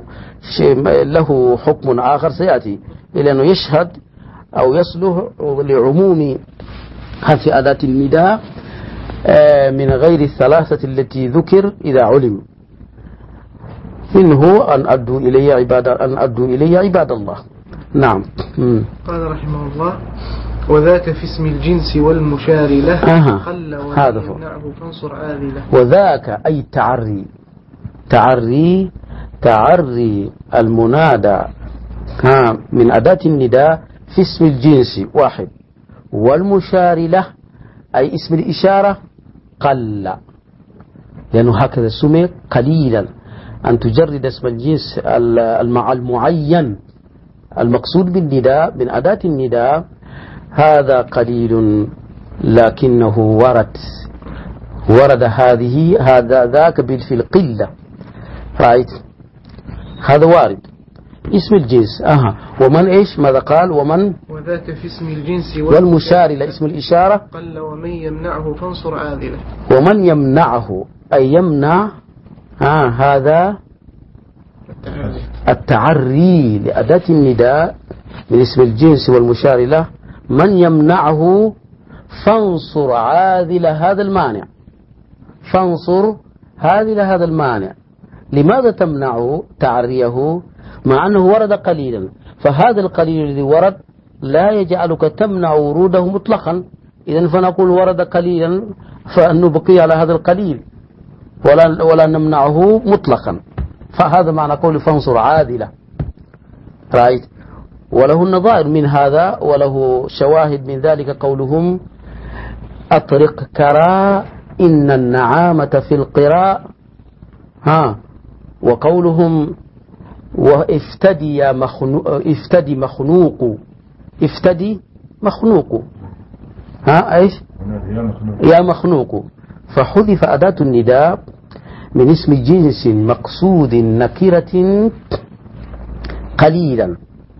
له حكم آخر سيأتي، لأنه يشهد أو يصلح لعموم حذف أداة النداء من غير الثلاثة التي ذكر إذا علم، منه أن أدوا إلي عباد الله. نعم. قال رحمه الله: وذاك في اسم الجنس والمشار له قل ولا يمنعه فانصر آذله. وذاك أي تعري المنادى من أداة النداء في اسم الجنس واحد، والمشار له أي اسم الإشارة قل، لأنه هكذا سمي قليلا، أن تجرد اسم الجنس المعين المقصود بالنداء من أداة النداء، هذا قليل، لكنه ورد هذا ذاك في القلة. رأيت هذا وارد اسم الجنس. ومن إيش ماذا قال؟ وذاك في اسم الجنس والمشار إلى اسم الإشارة قل ومن يمنعه فانصر عاذله. ومن يمنعه أي يمنع هذا التعري لأداة النداء من اسم الجنس والمشار له من يمنعه فانصر عاذل هذا المانع. فانصر عاذل هذا المانع. لماذا تمنعه تعريه مع أنه ورد قليلا؟ فهذا القليل الذي ورد لا يجعلك تمنع وروده مطلقا. إذن فنقول ورد قليلا فنبقي على هذا القليل ولا نمنعه مطلقا. فهذا معنى قول فانصر عادلة. رأيت؟ وله النظائر من هذا وله شواهد من ذلك قولهم أطرق كرا إن النعامة في القراء. وقولهم وافتدي افتدي مخنوق. افتدي مخنوق. ايش؟ يا مخنوق. فحذف أداة النداء من اسم جنس مقصود نكرة قليلا.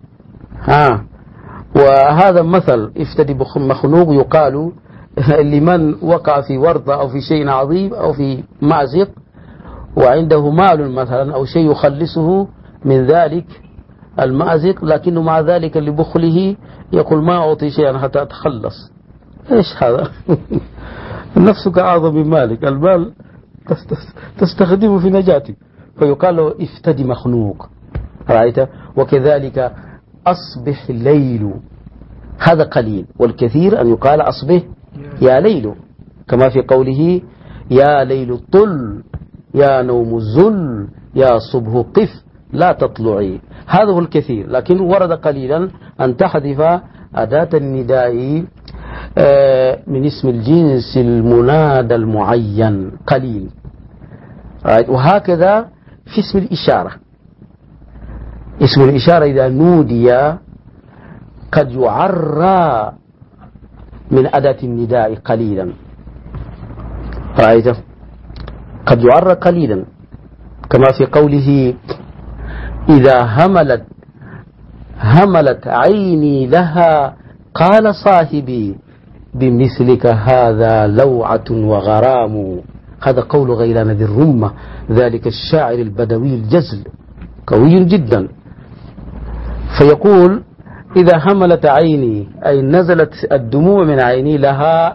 وهذا مثل افتدي مخنوق يقال لمن وقع في ورطة أو في شيء عظيم أو في مأزق وعنده مال مثلا أو شيء يخلصه من ذلك المأزق، لكنه مع ذلك لبخله يقول ما أعطي شيئا حتى أتخلص. إيش هذا؟ نفسك أعظم من مالك، المال تستخدمه في نجاتك. فيقال له افتدي مخنوق. رأيت؟ وكذلك أصبح الليل، هذا قليل، والكثير أن يقال أصبح يا ليل، كما في قوله يا ليل طل يا نوم زل يا صبح قف لا تطلعي. هذا هو الكثير، لكن ورد قليلا أن تحذف أداة النداء من اسم الجنس المنادى المعين قليل. وهكذا في اسم الإشارة. اسم الإشارة إذا نودي قد يعرى من أداة النداء قليلا. رأيت؟ قد يعرى قليلا كما في قوله إذا هملت عيني لها قال صاحبي بمثلك هذا لوعة وغرام. هذا قول غيلان ذي الرمة، ذلك الشاعر البدوي الجزل قوي جدا. فيقول إذا هملت عيني أي نزلت الدموع من عيني لها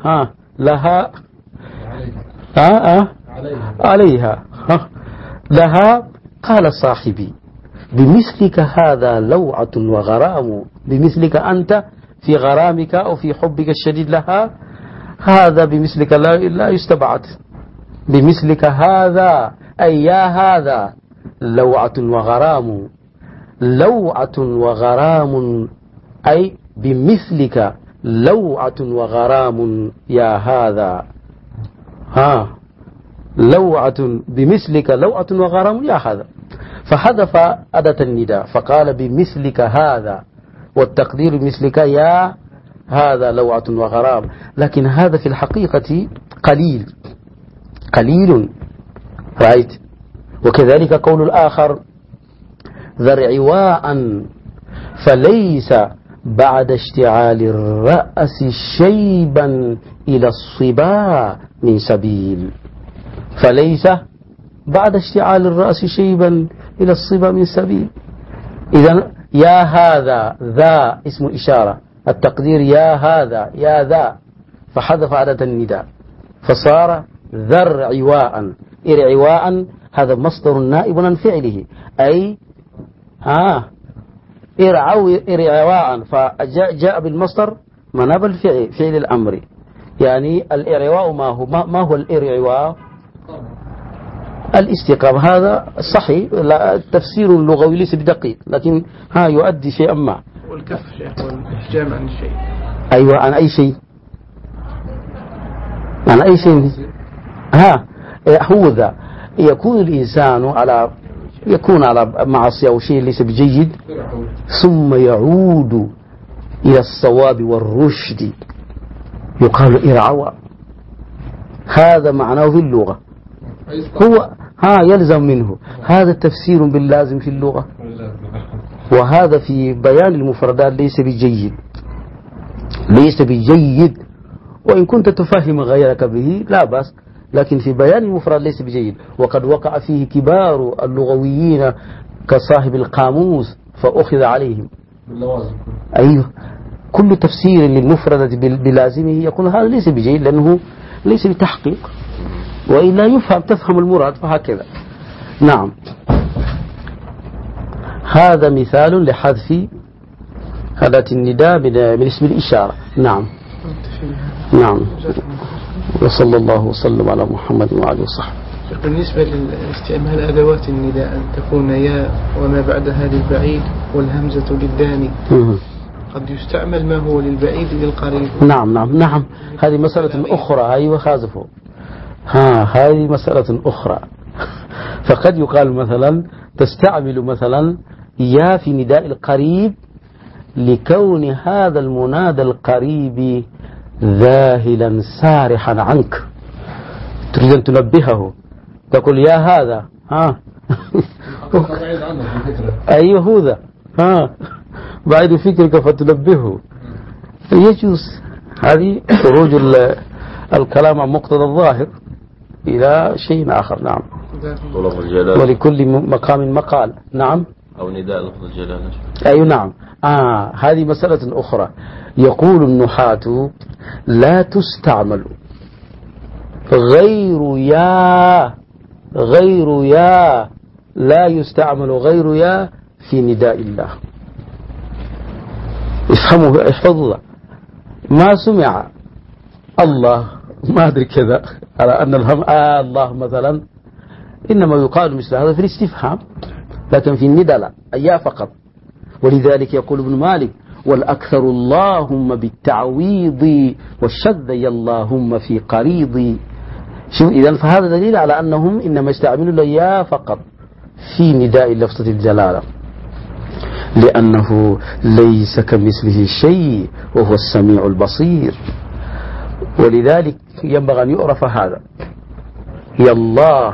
عليها لها قال صاحبي بمثلك هذا لوعة وغرام. بمثلك أنت في غرامك أو في حبك الشديد لها، هذا بمثلك لا يستبعد. بمثلك هذا أي يا هذا لوعة وغرام. لوعة وغرام أي بمثلك لوعة وغرام يا هذا. لوعة بمثلك لوعة وغرام يا هذا. فحذف أداة النداء فقال بمثلك هذا، والتقدير بمثلك يا هذا لوعة وغرام. لكن هذا في الحقيقة قليل. رأيت؟ وكذلك قول الآخر ذر عواء فليس بعد اشتعال الرأس شيبا إلى الصبا من سبيل. فليس بعد اشتعال الرأس شيبا إلى الصبا من سبيل. إذن يا هذا ذا اسم إشارة، التقدير يا هذا يا ذا، فحذف أداة النداء فصار ذر عواء. عواء هذا مصدر نائب عن فعله، أي إرعواء، فجاء بالمصدر مناب الفعل فعل الأمر. يعني الإرعواء ما هو الإرعواء؟ الاستقامة. هذا صحيح، لا تفسير لغوي ليس بدقيق، لكن يؤدي شيئا ما. والكف شيخ والإحجام عن الشيء. أيوة، عن أي شيء؟ عن أي شيء؟ هو ذا يكون الإنسان على معصية أو شيء ليس بجيد ثم يعود إلى الصواب والرشد يقال إرعوى. هذا معناه في اللغة، هو يلزم منه هذا تفسير باللازم في اللغة، وهذا في بيان المفردات ليس بجيد. وإن كنت تفهم غيرك به لا بأس، لكن في بيان المفرد ليس بجيد. وقد وقع فيه كبار اللغويين كصاحب القاموس فأخذ عليهم. باللوازم. أيوه، كل تفسير للمفردة بلازمه يكون هذا ليس بجيد لأنه ليس بتحقيق، وإلا يفهم تفهم المراد فهكذا. نعم، هذا مثال لحذف أداة النداء من اسم الإشارة. نعم. نعم. وصلى الله وسلم على محمد وعلى وصحبه. بالنسبة لاستعمال أدوات النداء أن تكون يا وما بعدها للبعيد والهمزة للداني، قد يستعمل ما هو للبعيد للقريب. نعم هذه مسألة أخرى. أيوة خازفه. هذه مسألة أخرى. فقد يقال مثلا تستعمل مثلا يا في نداء القريب لكون هذا المنادى القريب ذاهلا سارحا عنك، تريد أن تنبهه تقول يا هذا أيوه هو ذا بعيد فكرك فتنبهه. يجوز هذه خروج الكلام عن مقتضى الظاهر إلى شيء آخر. نعم. ولكل مقام مقال. نعم. أو نداء لفظ الجلالة. أي نعم. هذه مسألة أخرى. يقول النحاة لا تستعمل غير يا لا يستعمل غير يا في نداء الله. افهموا احفظوا. ما سمع الله ما أدري كذا على أن الله مثلا، إنما يقال مثل هذا في الاستفهام، لكن في النداء لا، أيا فقط. ولذلك يقول ابن مالك والأكثر اللهم بالتعويض والشذ اللهم في قريض. شوف إذن فهذا دليل على أنهم إنما يستعملون يا فقط في نداء لفظة الجلالة، لأنه ليس كمثله شيء وهو السميع البصير. ولذلك ينبغي أن يعرف هذا. يا الله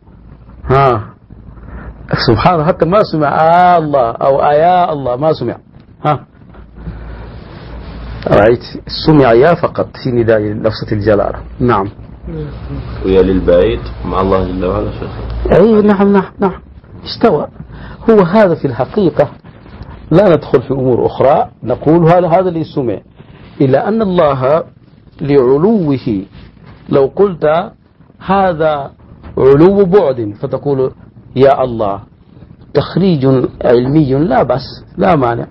سبحانه حتى ما سمع الله أو آيا الله ما سمع. رأيت سمع يا فقط في نداء لفظة الجلالة. نعم. ويا للبعيد مع الله جل وعلا شيخ. أي نعم استوى. هو هذا في الحقيقة لا ندخل في أمور أخرى، نقول هذا اللي سمع، إلا أن الله لعلوه لو قلت هذا علو بعد فتقول يا الله تخريج علمي لا بس لا مانع.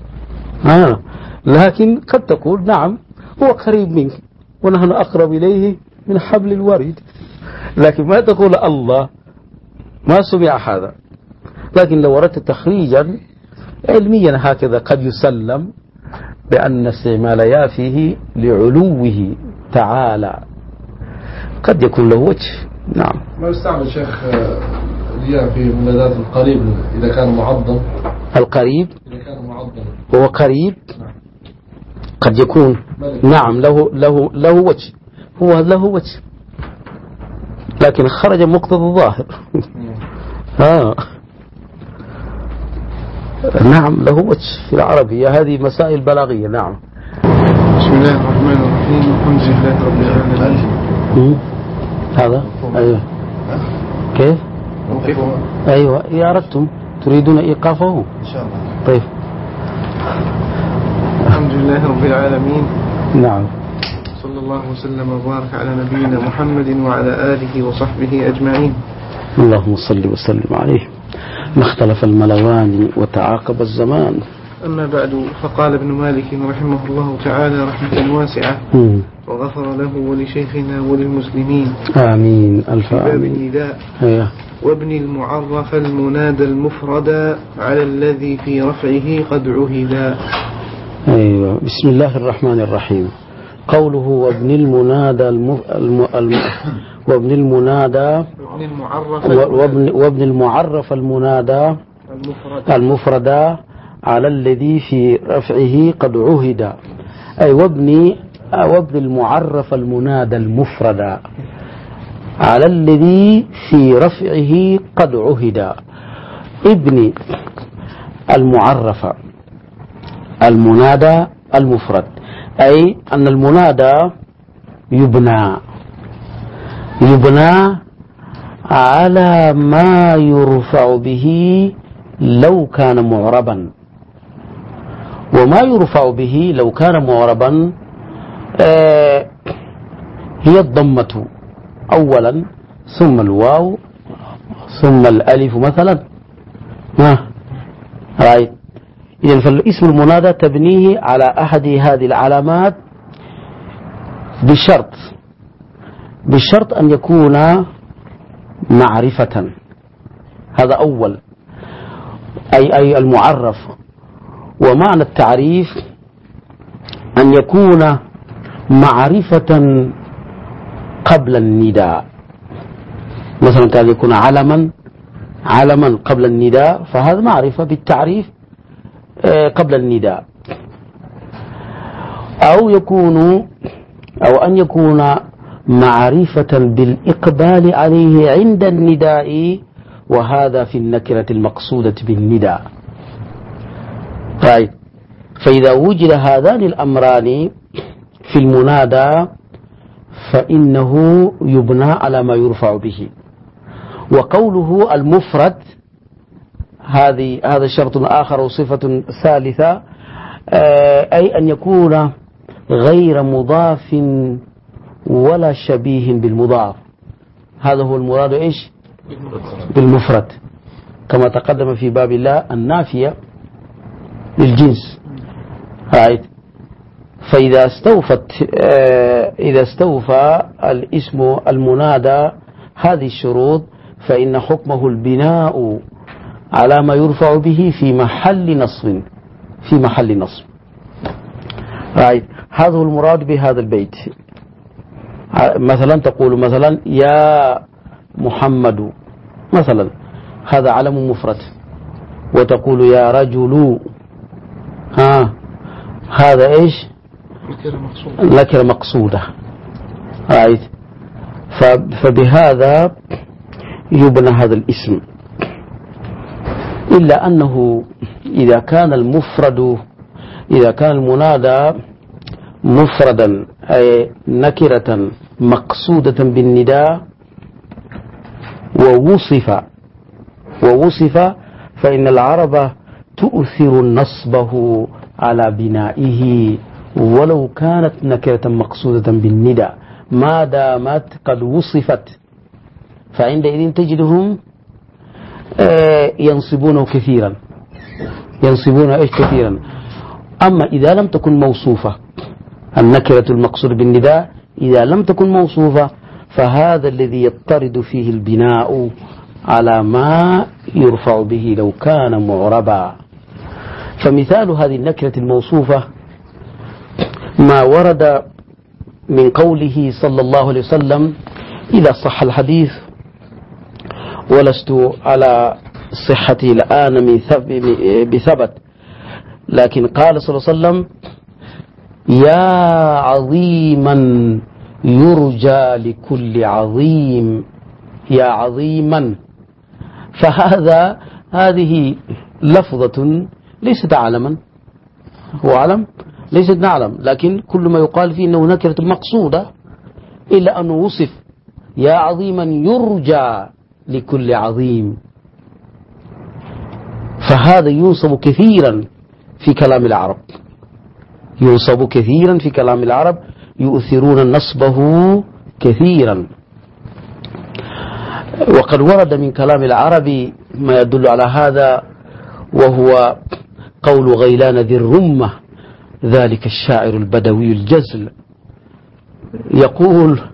لكن قد تقول نعم هو قريب منك ونحن أقرب إليه من حبل الوريد، لكن ما تقول الله ما سمع هذا. لكن لو أردت تخريجا علميا هكذا قد يسلم بأن استعمال يا فيه لعلوه تعالى قد يكون له وجه. نعم. ما يستعمل شيخ الياء في منادات القريب إذا كان معظم؟ القريب إذا كان معظم هو قريب قد يكون نعم له وجه، هو له وجه، لكن خرج مقتضى الظاهر. نعم له وجه في العربية. هذه مسائل بلاغية. نعم. بسم الله الرحمن الرحيم. الحمد لله رب العالمين. هذا أيوه كيف؟ أيوه إذا أردتم تريدون إيقافه إن شاء الله. طيب. الحمد لله رب العالمين. نعم. صلى الله وسلم وبارك على نبينا محمد وعلى آله وصحبه أجمعين. اللهم صل وسلم عليه. ما اختلف الملوان وتعاقب الزمان. أما بعد، فقال ابن مالك رحمه الله تعالى رحمة واسعة وغفر له ولشيخنا وللمسلمين آمين. ألف باب آمين. النداء. وابن المعرف المنادى المفرد على الذي في رفعه قد عهدا. أيوة. بسم الله الرحمن الرحيم. قوله وابن المنادى وابن المعرف المنادى المفرد على الذي في رفعه قد عهد. أي وابن المعرف المنادى المفرد على الذي في رفعه قد عهد. ابن المعرف المنادى المفرد، أي أن المنادى يبنى على ما يرفع به لو كان معربا، وما يرفع به لو كان معربا هي الضمة أولا ثم الواو ثم الألف مثلا. إذن فالاسم المنادى تبنيه على أحد هذه العلامات بشرط أن يكون معرفة، هذا أول، أي المعرف. ومعنى التعريف أن يكون معرفة قبل النداء، مثلا كان يكون علما قبل النداء، فهذا معرفة بالتعريف قبل النداء. أو أن يكون معرفة بالإقبال عليه عند النداء، وهذا في النكرة المقصودة بالنداء. طيب، فإذا وجد هذان الأمران في المنادى فإنه يبنى على ما يرفع به. وقوله المفرد هذا شرط آخر وصفة ثالثة، أي أن يكون غير مضاف ولا شبيه بالمضاف. هذا هو المراد إيش بالمفرد، كما تقدم في باب الله النافية للجنس. فإذا استوفى الاسم المنادى هذه الشروط فإن حكمه البناء على ما يرفع به في محل نصب. هذا هو المراد بهذا البيت. مثلا تقول مثلا يا محمد مثلا، هذا علم مفرد. وتقول يا رجل، هذا ايش نكرة مقصودة. فبهذا يبنى هذا الاسم. إلا أنه إذا كان المنادى مفردا أي نكرة مقصودة بالنداء ووصف فإن العرب تؤثر نصبه على بنائه ولو كانت نكرة مقصودة بالنداء ما دامت قد وصفت، فعندئذ تجدهم ينصبونه كثيرا. أما إذا لم تكن موصوفة النكرة المقصود بالنداء، إذا لم تكن موصوفة فهذا الذي يضطرد فيه البناء على ما يرفع به لو كان معربا. فمثال هذه النكرة الموصوفة ما ورد من قوله صلى الله عليه وسلم إذا صح الحديث، ولست على صحته الآن بثبت، لكن قال صلى الله عليه وسلم يا عظيما يرجى لكل عظيم، يا عظيما. هذه لفظة ليست علما، هو علم ليست نعلم، لكن كل ما يقال فيه أنه نكرة مقصودة، إلا أنه وصف يا عظيما يرجى لكل عظيم. فهذا ينصب كثيرا في كلام العرب، يؤثرون نصبه كثيرا. وقد ورد من كلام العرب ما يدل على هذا، وهو قول غيلان ذي الرمة ذلك الشاعر البدوي الجزل، يقول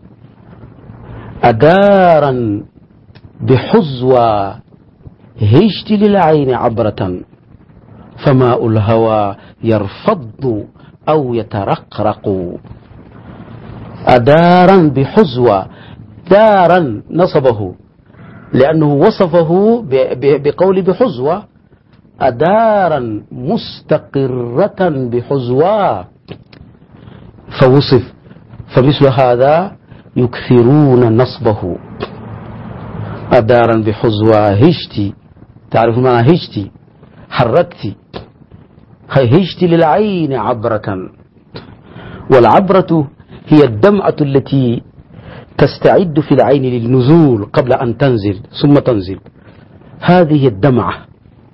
أدارا بحزوى هشت للعين عبرة فماء الهوى يرفض أو يترقرق. أدارا بحزوى، دارا نصبه لأنه وصفه بقول بحزوى، أدارا مستقرة بحزوى فوصف. فمثل هذا يكثرون نصبه. أدارا بحزوى هشتي، تعرف معنى هشتي؟ حركتي، هشتي للعين عبرة. والعبرة هي الدمعة التي تستعد في العين للنزول قبل أن تنزل ثم تنزل، هذه الدمعة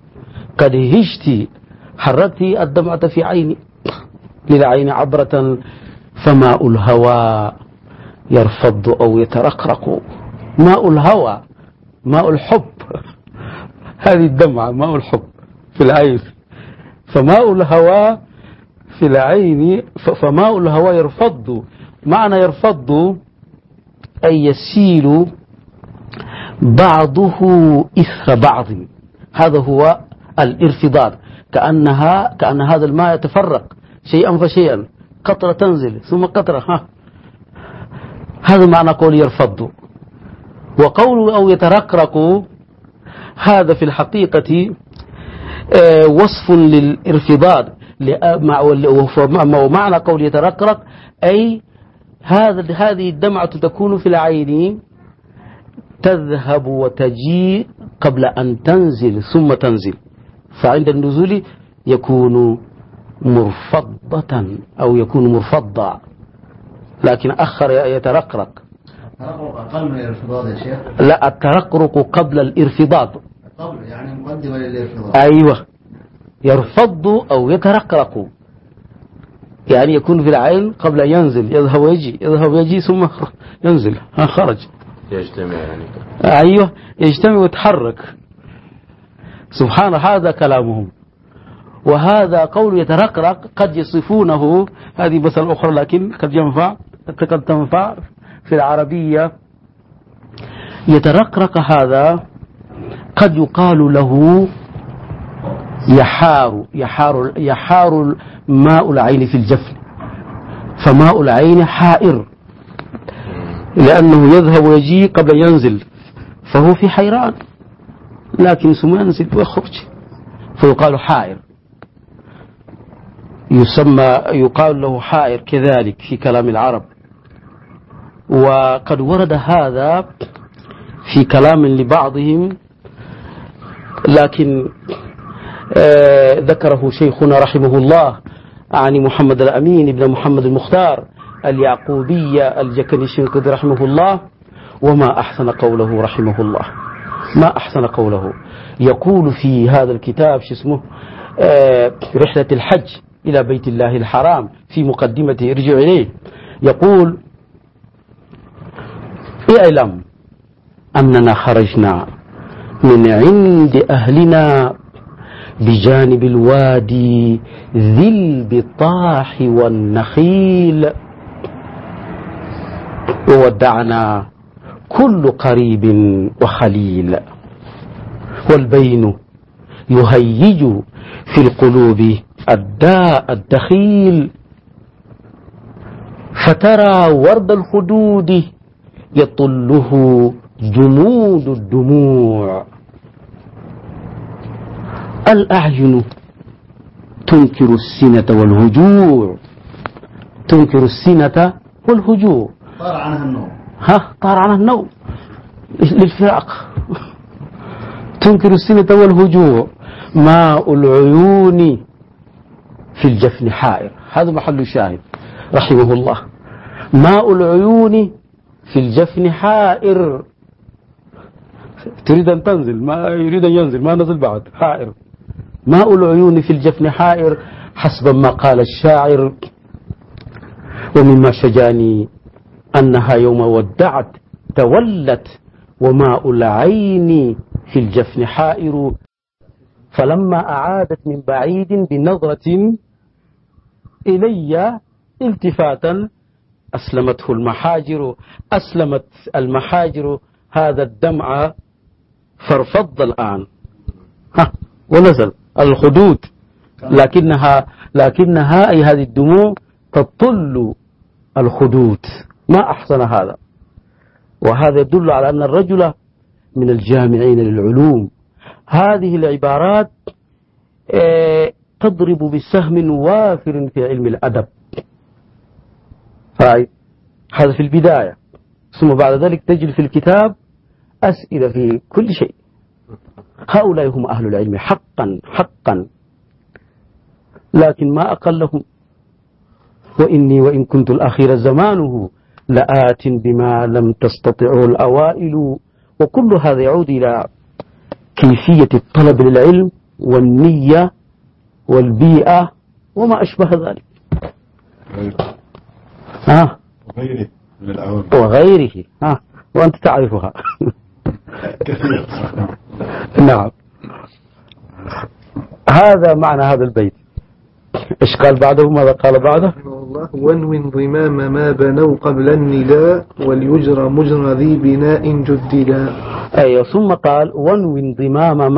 قد هشت حركت الدمعة في عيني للعين عبرة فماء الهوى يرفض أو يترقرق. ماء الهوى ماء الحب، هذه الدمعة ماء الحب في العين. فماء الهوى في العين، فماء الهوى يرفض، معنى يرفض أي يسيل بعضه إثر بعض، هذا هو الارتضاد، كأن هذا الماء يتفرق شيئا فشيئا، قطرة تنزل ثم قطرة، هذا معنى قول يرفض. وقول أو يترقرق هذا في الحقيقة وصف للارتضاد، ومعنى قول يترقرق أي هذه الدمعة تكون في العين تذهب وتجيء قبل أن تنزل ثم تنزل، فعند النزول يكون مرفضة أو يكون مرفضة، لكن أخر يترقرق. الترقرق أقل من الارتضاد يا شيخ؟ لا، الترقرق قبل الارتضاد، قبل يعني مقدمة للارتضاد. أيوة، يرفض أو يترقرق يعني يكون في العين قبل أن ينزل، يذهب ويجي يذهب ويجي ثم ينزل، خرج يجتمع يعني. أيوة، يجتمع ويتحرك. سبحان، هذا كلامهم. وهذا قول يترقرق قد يصفونه، هذه مسألة أخرى لكن قد تنفع في العربية. يترقرق هذا قد يقال له يحار ماء العين في الجفن، فماء العين حائر لأنه يذهب ويجي قبل ينزل، فهو في حيران، لكن ثم ينزل ويخرج فيقال حائر، يقال له حائر كذلك في كلام العرب. وقد ورد هذا في كلام لبعضهم، لكن ذكره شيخنا رحمه الله عن محمد الأمين بن محمد المختار اليعقوبية الجكني الشنقيطي رحمه الله، وما أحسن قوله رحمه الله، ما أحسن قوله. يقول في هذا الكتاب اسمه رحلة الحج إلى بيت الله الحرام، في مقدمته ارجع إليه، يقول: اعلم أننا خرجنا من عند أهلنا بجانب الوادي ذي البطاح والنخيل، وودعنا كل قريب وخليل، والبين يهيج في القلوب الداء الدخيل، فترى ورد الخدود يطله جمود الدموع، الأعين تنكر السنة والهجوع، تنكر السنة والهجوع، طار عنها النوم، طار عنها النوم للفراق، تنكر السنة والهجوع، ماء العيون في الجفن حائر، هذا محل الشاهد رحمه الله، ماء العيون في الجفن حائر، تريد أن تنزل ما يريد أن ينزل، ما نزل بعد، حائر، ماء العيون في الجفن حائر، حسب ما قال الشاعر: ومما شجاني أنها يوم ودعت تولت، وماء العين في الجفن حائر، فلما أعادت من بعيد بنظرة إلي التفاتا أسلمته المحاجر، أسلمت المحاجر هذا الدمع فارفض الآن، ونزل الخدود، لكنها أي هذه الدموع تطل الخدود، ما أحسن هذا. وهذا يدل على أن الرجل من الجامعين للعلوم. هذه العبارات تضرب بسهم وافر في علم الأدب، هذا في البداية، ثم بعد ذلك تجد في الكتاب أسئلة في كل شيء. هؤلاء هم أهل العلم حقا حقا، لكن ما أقلهم. وإني وإن كنت الأخير زمانه لآت بما لم تستطعه الأوائل. وكل هذا يعود إلى كيفية الطلب للعلم والنية والبيئة وما أشبه ذلك. وغيره من العوامل وغيره وأنت تعرفها. كثير. نعم. هذا معنى هذا البيت. إيش قال بعده؟ ماذا قال بعده؟ وانو انضمام ما بنوا قبل النداء وليجرى مجرى ذي بناء جددا. أيوة. ثم قال وانو انضمام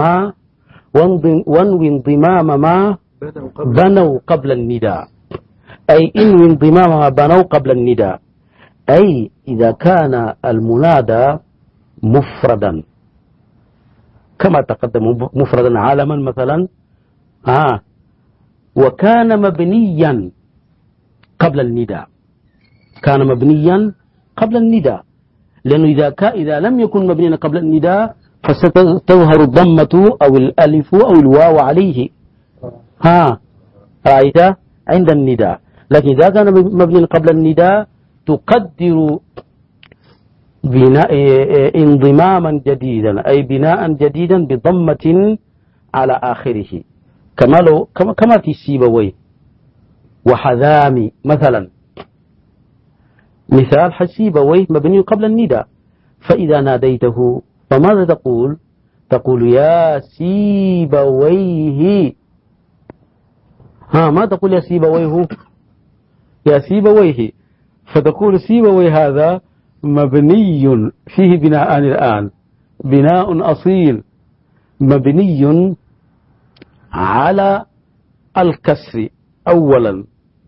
ما بنوا قبل النداء، أي إن انضمام ما بنوا قبل النداء، أي إذا كان المنادى مفردا كما تقدم مفردا عالما مثلا وكان مبنيا قبل النداء، كان مبنيا قبل النداء، لأنه إذا لم يكن مبنيا قبل النداء فستظهر الضمة أو الألف أو الواو عليه رأيت عند النداء. لكن إذا كان مبنيا قبل النداء تقدر انضماما جديدا، أي بناء جديدا بضمة على آخره، كما في سيبويه وحذامي مثلا. مثال حسيبويه مبني قبل النداء، فإذا ناديته فماذا تقول؟ تقول يا سيبويه. ما تقول يا سيبويه، يا سيبويه، فتقول سيبويه هذا مبني فيه بناءان الآن، بناء أصيل مبني على الكسر أولا،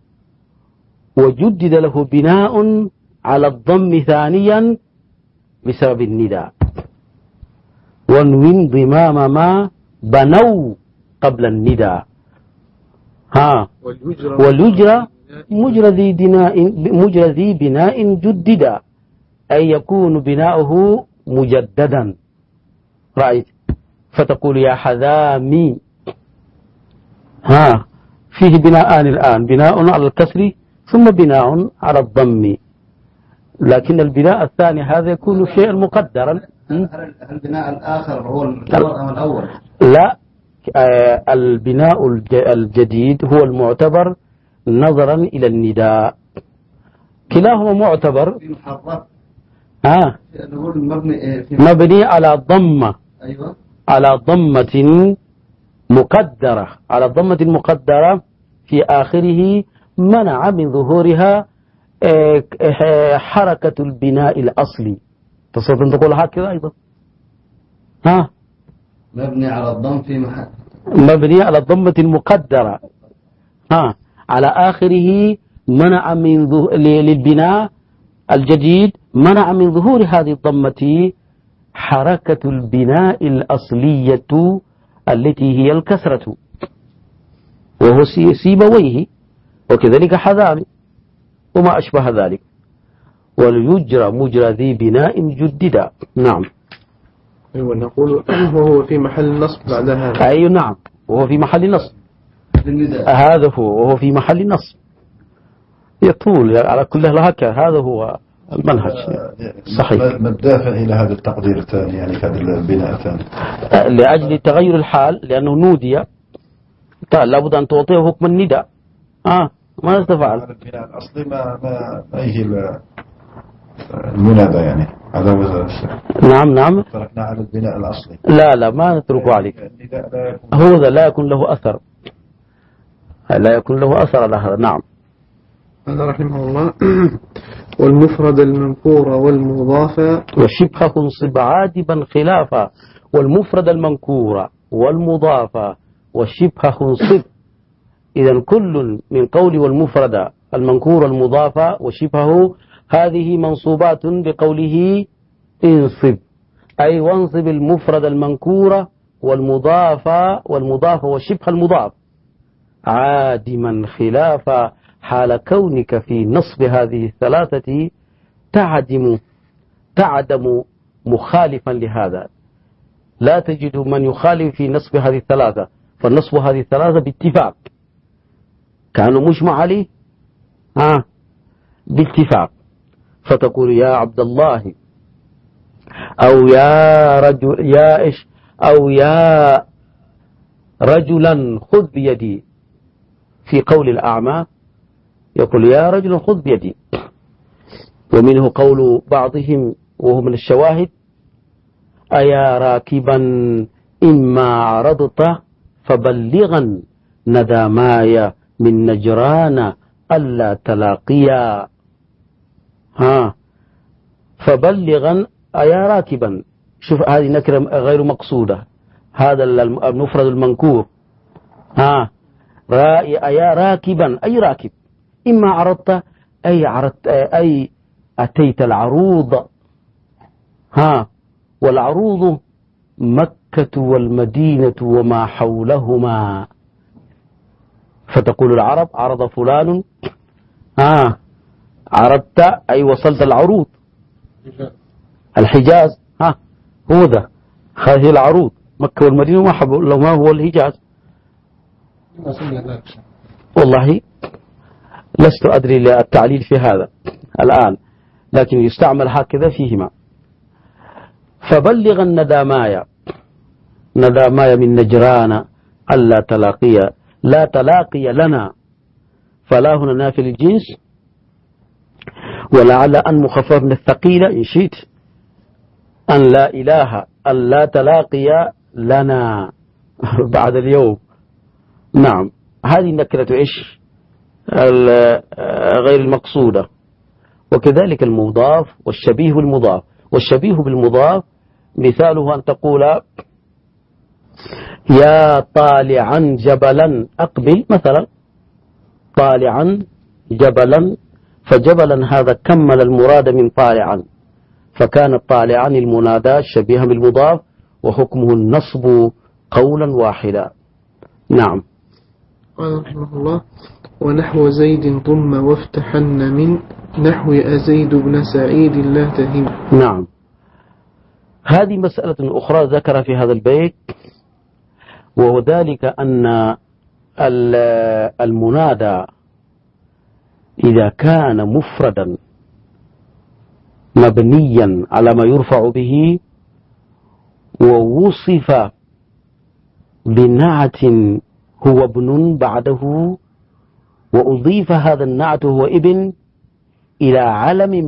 وجدد له بناء على الضم ثانيا بسبب النداء. وانوين ضمام ما بنوا قبل النداء واليجرى مجرى ذي بناء جددا، أي يكون بناؤه مجددا. رأيت؟ فتقول يا حذامي فيه بناءان الآن، بناء على الكسر ثم بناء على الضم، لكن البناء الثاني هذا يكون شيئا مقدرا. هل البناء الآخر هو الأول؟ لا، البناء الجديد هو المعتبر نظرا إلى النداء، كلاهما معتبر. مبني على ضمة، أيوة، على ضمة مقدرة، على ضمة مقدرة في آخره منع من ظهورها حركة البناء الأصلي. تستطيع أن تقول هكذا أيضا. مبني على الضم في محل، مبني على الضمة المقدرة على آخره منع من للبناء الجديد منع من ظهور هذه الضمة حركة البناء الأصلية التي هي الكسرة، وهو سيبويه، وكذلك حذامي وما أشبه ذلك. وليجرى مجرى ذي بناء جددا. نعم. أيوة، نقول وهو في محل نصب بعد هذا. أي نعم، وهو في محل نصب. هذا هو، وهو في محل نصب. يطول على كل هكذا، هذا هو المنهج. صحيح. ما الدافع إلى هذا التقدير الثاني، يعني هذا البناء الثاني؟ لأجل تغير الحال، لأنه نودي لابد أن تعطيه حكم النداء. ماذا تفعل؟ البناء الأصلي ما أيه المنادى، يعني هذا نعم تركنا على البناء الأصلي. لا ما نتركه عليك، هو لا يكون له أثر، لا يكون له أثر على هذا. نعم. قال رحمه الله والمفرد المنكور والمضاف وشبهه انصب عادبا خلافا. والمفرد المنكور والمضاف وشبهه انصب، إذا كل من قول والمفرد المنكور والمضاف وشبهه هذه منصوبات بقوله انصب، أي وانصب المفرد المنكور والمضاف وشبه المضاف عادما خلافا، حال كونك في نصب هذه الثلاثة تعدم مخالفا لهذا. لا تجد من يخالف في نصب هذه الثلاثة، فالنصب هذه الثلاثة باتفاق كانوا مجمع عليه باتفاق. فتقول يا عبد الله، أو يا رجل، يا إيش، أو يا رجلا خذ بيدي، في قول الأعمى يقول يا رجل خذ بيدي. ومنه قول بعضهم وهو من الشواهد أيا راكبا إما عرضت فبلغا نداماي من نجران ألا تلاقيا. فبلغا أيا راكبا، شوف هذه نكرة غير مقصودة، هذا المفرد المنكور. أيا راكبا أي راكب، إما عرضت أي أتيت العروض. والعروض مكة والمدينة وما حولهما. فتقول العرب عرض فلان، عرضت أي وصلت العروض، الحجاز هو ذا، هذه العروض مكة والمدينة وما هو الحجاز. والله لست أدري التعليل في هذا الآن، لكن يستعمل هكذا فيهما. فبلغ نداماي من نجران ألا تلاقي، لا تلاقي لنا، فلا هنا نافي الجنس، ولعل أن مخفف من الثقيلة إن شئت، أن لا إله أن لا تلاقي لنا بعد اليوم. نعم، هذه النكرة إيش غير المقصودة. وكذلك المضاف والشبيه بالمضاف. والشبيه بالمضاف مثاله أن تقول يا طالعا جبلا أقبل، مثلا طالعا جبلا، فجبلا هذا كمل المراد من طالعا، فكان طالعا المنادى شبيها بالمضاف وحكمه النصب قولا واحدا. نعم. قال رحمه الله ونحو زيد ضم وافتحن من نحو أزيد بن سعيد لا تهم. نعم، هذه مسألة أخرى ذكر في هذا البيت، وهو ذلك أن المنادى إذا كان مفردا مبنيا على ما يرفع به ووصف بنعت هو ابن بعده، وأضيف هذا النعت هو ابن إلى علم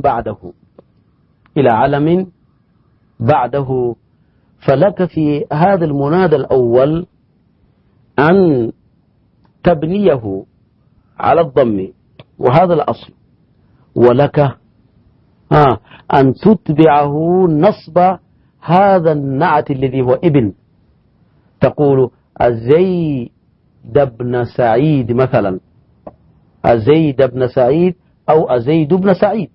بعده، فلك في هذا المنادى الأول أن تبنيه على الضم، وهذا الأصل، ولك أن تتبعه نصب هذا النعت الذي هو ابن، تقول أزيد بن سعيد مثلا، أزيد بن سعيد أو أزيد بن سعيد.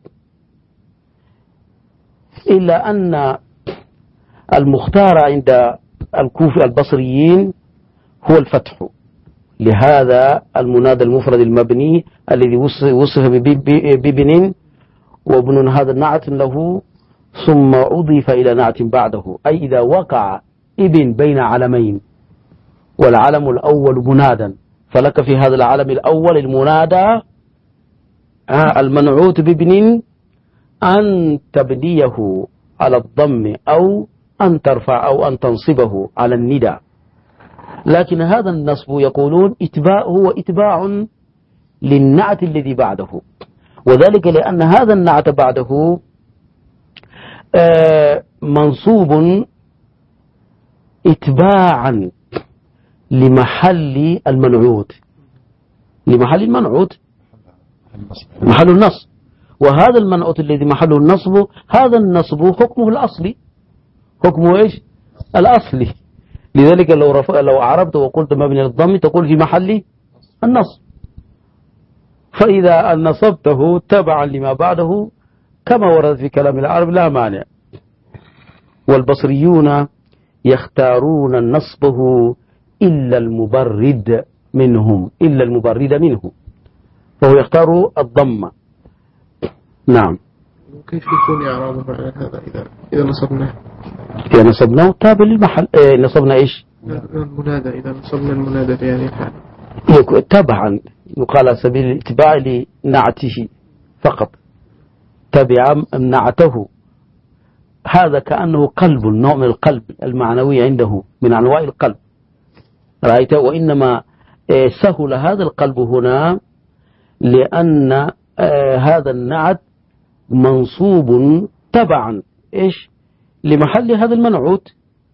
إلا أن المختار عند الكوفي البصريين هو الفتح لهذا المنادى المفرد المبني الذي وصف بابن، وابن هذا النعت له ثم أضيف إلى نعت بعده، أي إذا وقع ابن بين علمين والعلم الأول منادا، فلك في هذا العلم الأول المنادى المنعوت بابن أن تبنيه على الضم أو أن ترفع أو أن تنصبه على الندى. لكن هذا النصب يقولون هو إتباع للنعت الذي بعده، وذلك لأن هذا النعت بعده منصوب إتباعا لمحل المنعوت، محل النصب، وهذا المنعوت الذي محله النصب، هذا النصب حكمه الأصلي، حكمه إيش الأصلي. لذلك لو عربت وقلت مبني للضم تقول في محل النصب، فإذا نصبته تبعا لما بعده كما ورد في كلام العرب لا مانع. والبصريون يختارون نصبه إلا المبرد منه، فهو يختار الضم. نعم. كيف يكون إعرابه على هذا إذا نصبناه؟ إذا نصبناه تابع للمحل. نصبنا إيش؟ المنادى، إذا نصبنا المنادى في هذه الحال تبعا، يقال على سبيل الاتباع لنعته فقط، تبع نعته. هذا كأنه قلب، نوع من القلب المعنوي عنده، من أنواع القلب. رأيت؟ وإنما سهل هذا القلب هنا لأن هذا النعت منصوب تبعا إيش لمحل هذا المنعوت،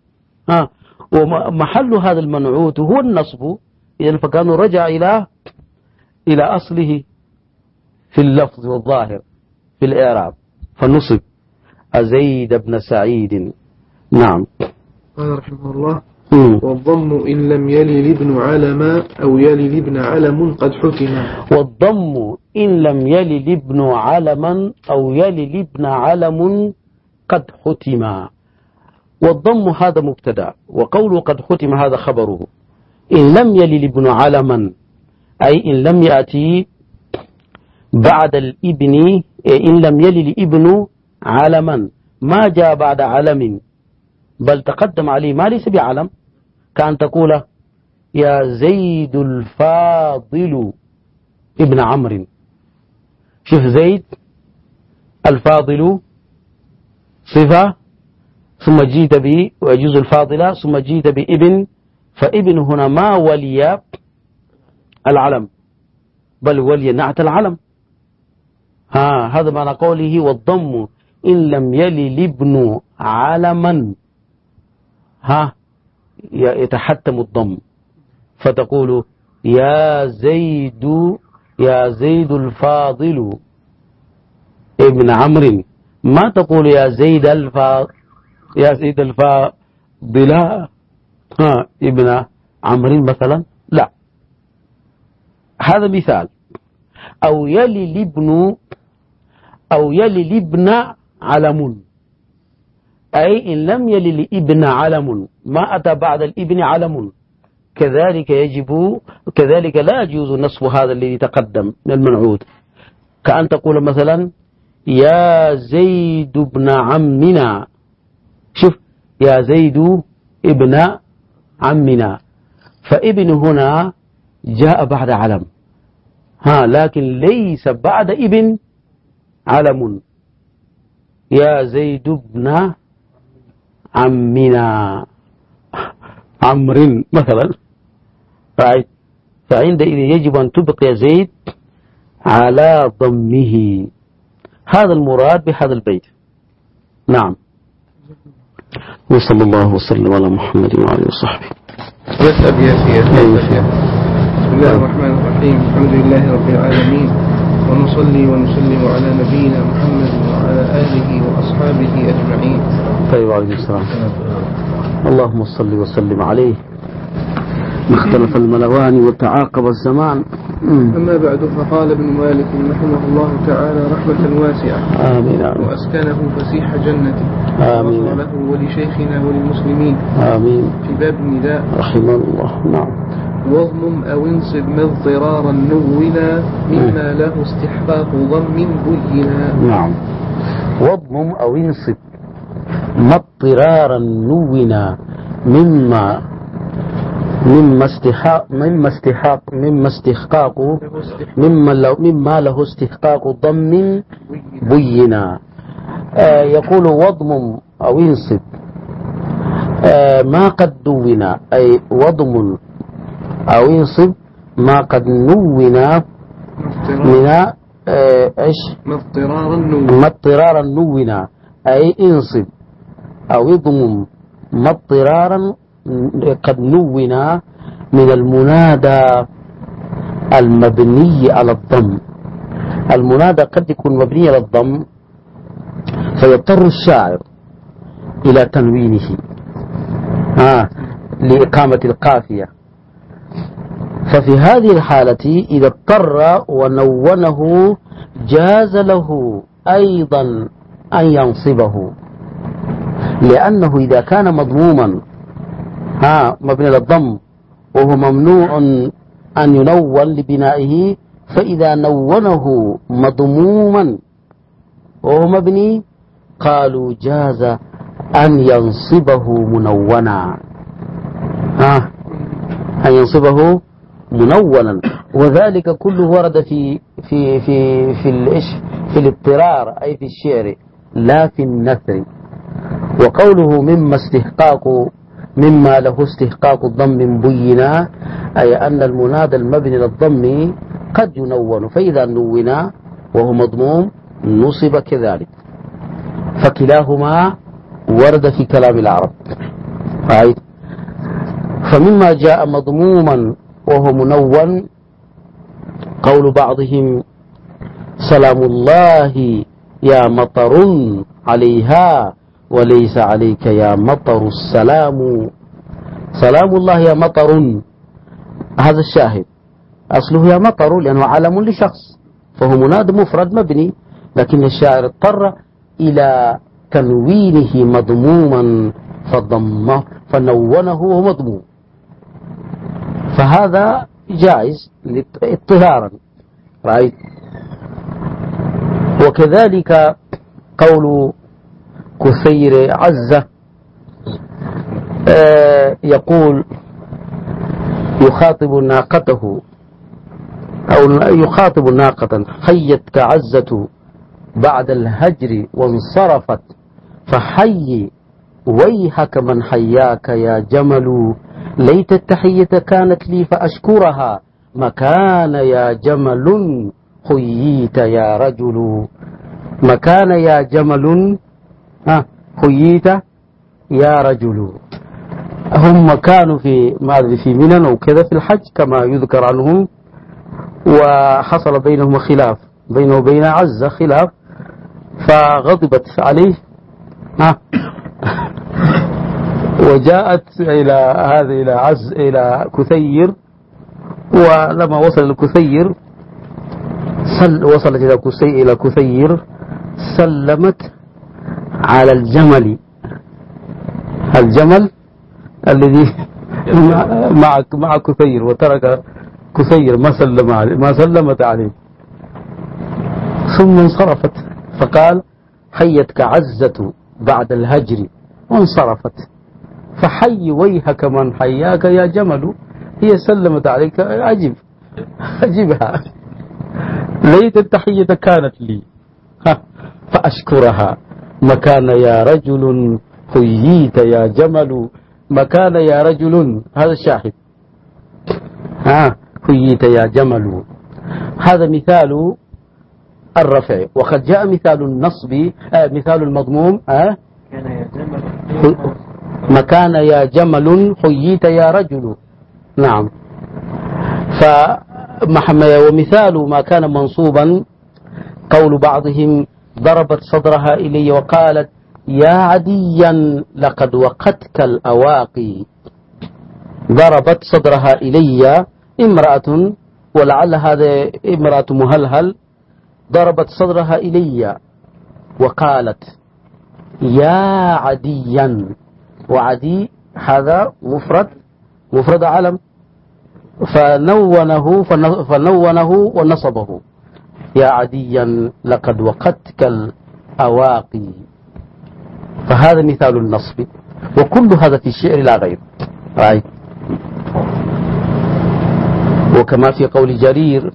ومحل هذا المنعوت هو النصب، إذن فكانوا رجع إلى أصله في اللفظ والظاهر في الإعراب فنصب زيد بن سعيد. نعم. قال رحمه الله: والضم إن لم يلي لابن علم أو يلي لابن علم قد حكم. والضم إن لم يلي لابن علما أو يلي لابن علم قد حتم. والضم هذا مبتدا، وقوله قد حتم هذا خبره. إن لم يلي لابن علما أي إن لم يأتي بعد الابن، إن لم يلي الابن علما ما جاء بعد علم بل تقدم عليه ما ليس بعلم، كأن تقول يا زيد الفاضل ابن عمرو. شوف زيد الفاضل صفة ثم جيت به ويجوز الفاضلة ثم جيت بابن، فابن هنا ما ولي العلم بل ولي نعت العلم. هذا معنى قوله والضم إن لم يلي الابن علما يتحتم الضم، فتقول يا زيد الفاضل ابن عمرو، ما تقول يا زيد الفاضل ابن عمرو مثلا، لا. هذا مثال. أو يلي الابن علم، أي إن لم يلي الابن علم ما أتى بعد الابن علم، كذلك لا يجوز نصب هذا الذي تقدم من المنعوت، كأن تقول مثلا يا زيد ابن عمنا. شوف يا زيد ابن عمنا، فابن هنا جاء بعد علم لكن ليس بعد ابن علم. يا زيد ابن عمنا عمرو مثلا، فعندئذ يجب أن تبقي زيد على ضمه. هذا المراد بهذا البيت. نعم. وصلى الله وسلم على محمد وعلى وصحبه. يسأل بسم الله الرحمن الرحيم. الحمد لله رب العالمين، ونصلي ونسلم على نبينا محمد وعلى آله وأصحابه أجمعين. طيب عليه السلام. اللهم صل وسلم عليه. اختلف الملوان وتعاقب الزمان. أما بعد، فقال ابن مالك رحمه الله تعالى رحمة واسعة، آمين آمين، وأسكنه فسيح جنته، آمين، وغفر له ولشيخنا وللمسلمين، آمين، في باب النداء رحمه الله. نعم. واضمم أو انصب مضطرارا نونا مما له استحقاق ضم بينا. نعم. واضمم أو انصب مضطرارا نونا مما له استحقاق ضم بينا. يقول واضمم أو انصب ما قد نونا، أي واضمم أو انصب ما قد نونا من ايش مضطرارا نونا، أي انصب أو اضمم مضطرارا قد نونا من المنادى المبني على الضم. المنادى قد يكون مبني على الضم فيضطر الشاعر إلى تنوينه لإقامة القافية، ففي هذه الحالة إذا اضطر ونونه جاز له أيضا أن ينصبه، لأنه إذا كان مضموما مبني على الضم وهو ممنوع أن ينون لبنائه، فإذا نونه مضموما وهو مبني قالوا جاز أن ينصبه منونا، أن ينصبه منونا. وذلك كله ورد في الاضطرار، أي في الشعر لا في النثر. وقوله مما استحقاق مما له استحقاق الضم بينا، أي أن المنادى المبني للضم قد ينون، فإذا نون وهو مضموم نصب كذلك، فكلاهما ورد في كلام العرب. فمما جاء مضموما وهو منون قول بعضهم: سلام الله يا مطر عليها وليس عليك يا مطر السلام. سلام الله يا مطر، هذا الشاهد أصله يا مطر لأنه علم لشخص، فهو مناد مفرد مبني، لكن الشاعر اضطر إلى تنوينه مضموما فضمه فنونه وهو مضموم، فهذا جائز اضطهارا. رأيت؟ وكذلك قول كثير عزة يقول يخاطب ناقته أو يخاطب ناقة: حيتك عزة بعد الهجر وانصرفت، فحي ويحك من حياك يا جمل، ليت التحية كانت لي فأشكرها، مكان يا جمل حييت يا رجل. مكان يا جمل حييت يا رجل. هم كانوا في منن وكذا في الحج كما يذكر عنهم، وحصل بينهم خلاف، بينه وبين عزة خلاف، فغضبت عليه وجاءت إلى كثير، ولما وصل لكثير وصلت إلى كثير سلمت على الجمل الذي مع كثير، وترك كثير ما سلمت عليه، ثم انصرفت، فقال: حيتك عزة بعد الهجر وانصرفت، فحي ويحك من حياك يا جمل. هي سلمت عليك، أجبها، ليت التحية كانت لي فأشكرها، مكان يا رجل حييت يا جمل. مكان يا رجل، هذا الشاهد، حييت يا جمل، هذا مثال الرفع. وقد جاء مثال النصب، مثال المضموم مكان يا جمل حييت يا رجل. نعم. ومثال ما كان منصوبا قول بعضهم: ضربت صدرها إلي وقالت: يا عديا لقد وقتك الأواقي. ضربت صدرها إلي امرأة، ولعل هذا امرأة مهلهل، ضربت صدرها إلي وقالت: يا عديا. وعدي هذا مفرد علم، فنونه ونصبه: يا عديا لقد وقتك الأواقي. فهذا مثال النصب، وكل هذا في الشعر لا غير. رأيت؟ وكما في قول جرير: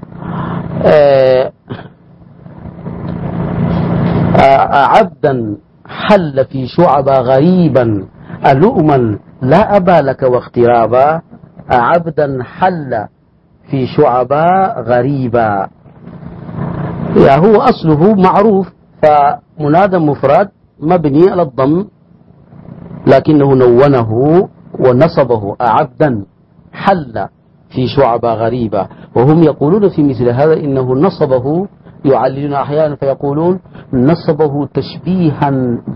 عبدا حل في شعب غريبا ألؤما لا أبا لك واغترابا. عبدا حل في شعب غريبا، هو أصله معروف، فمنادى مفرد مبني على الضم، لكنه نونه ونصبه: عبدا حل في شعب غريبة. وهم يقولون في مثل هذا إنه نصبه، يعللون أحيانا فيقولون نصبه تشبيها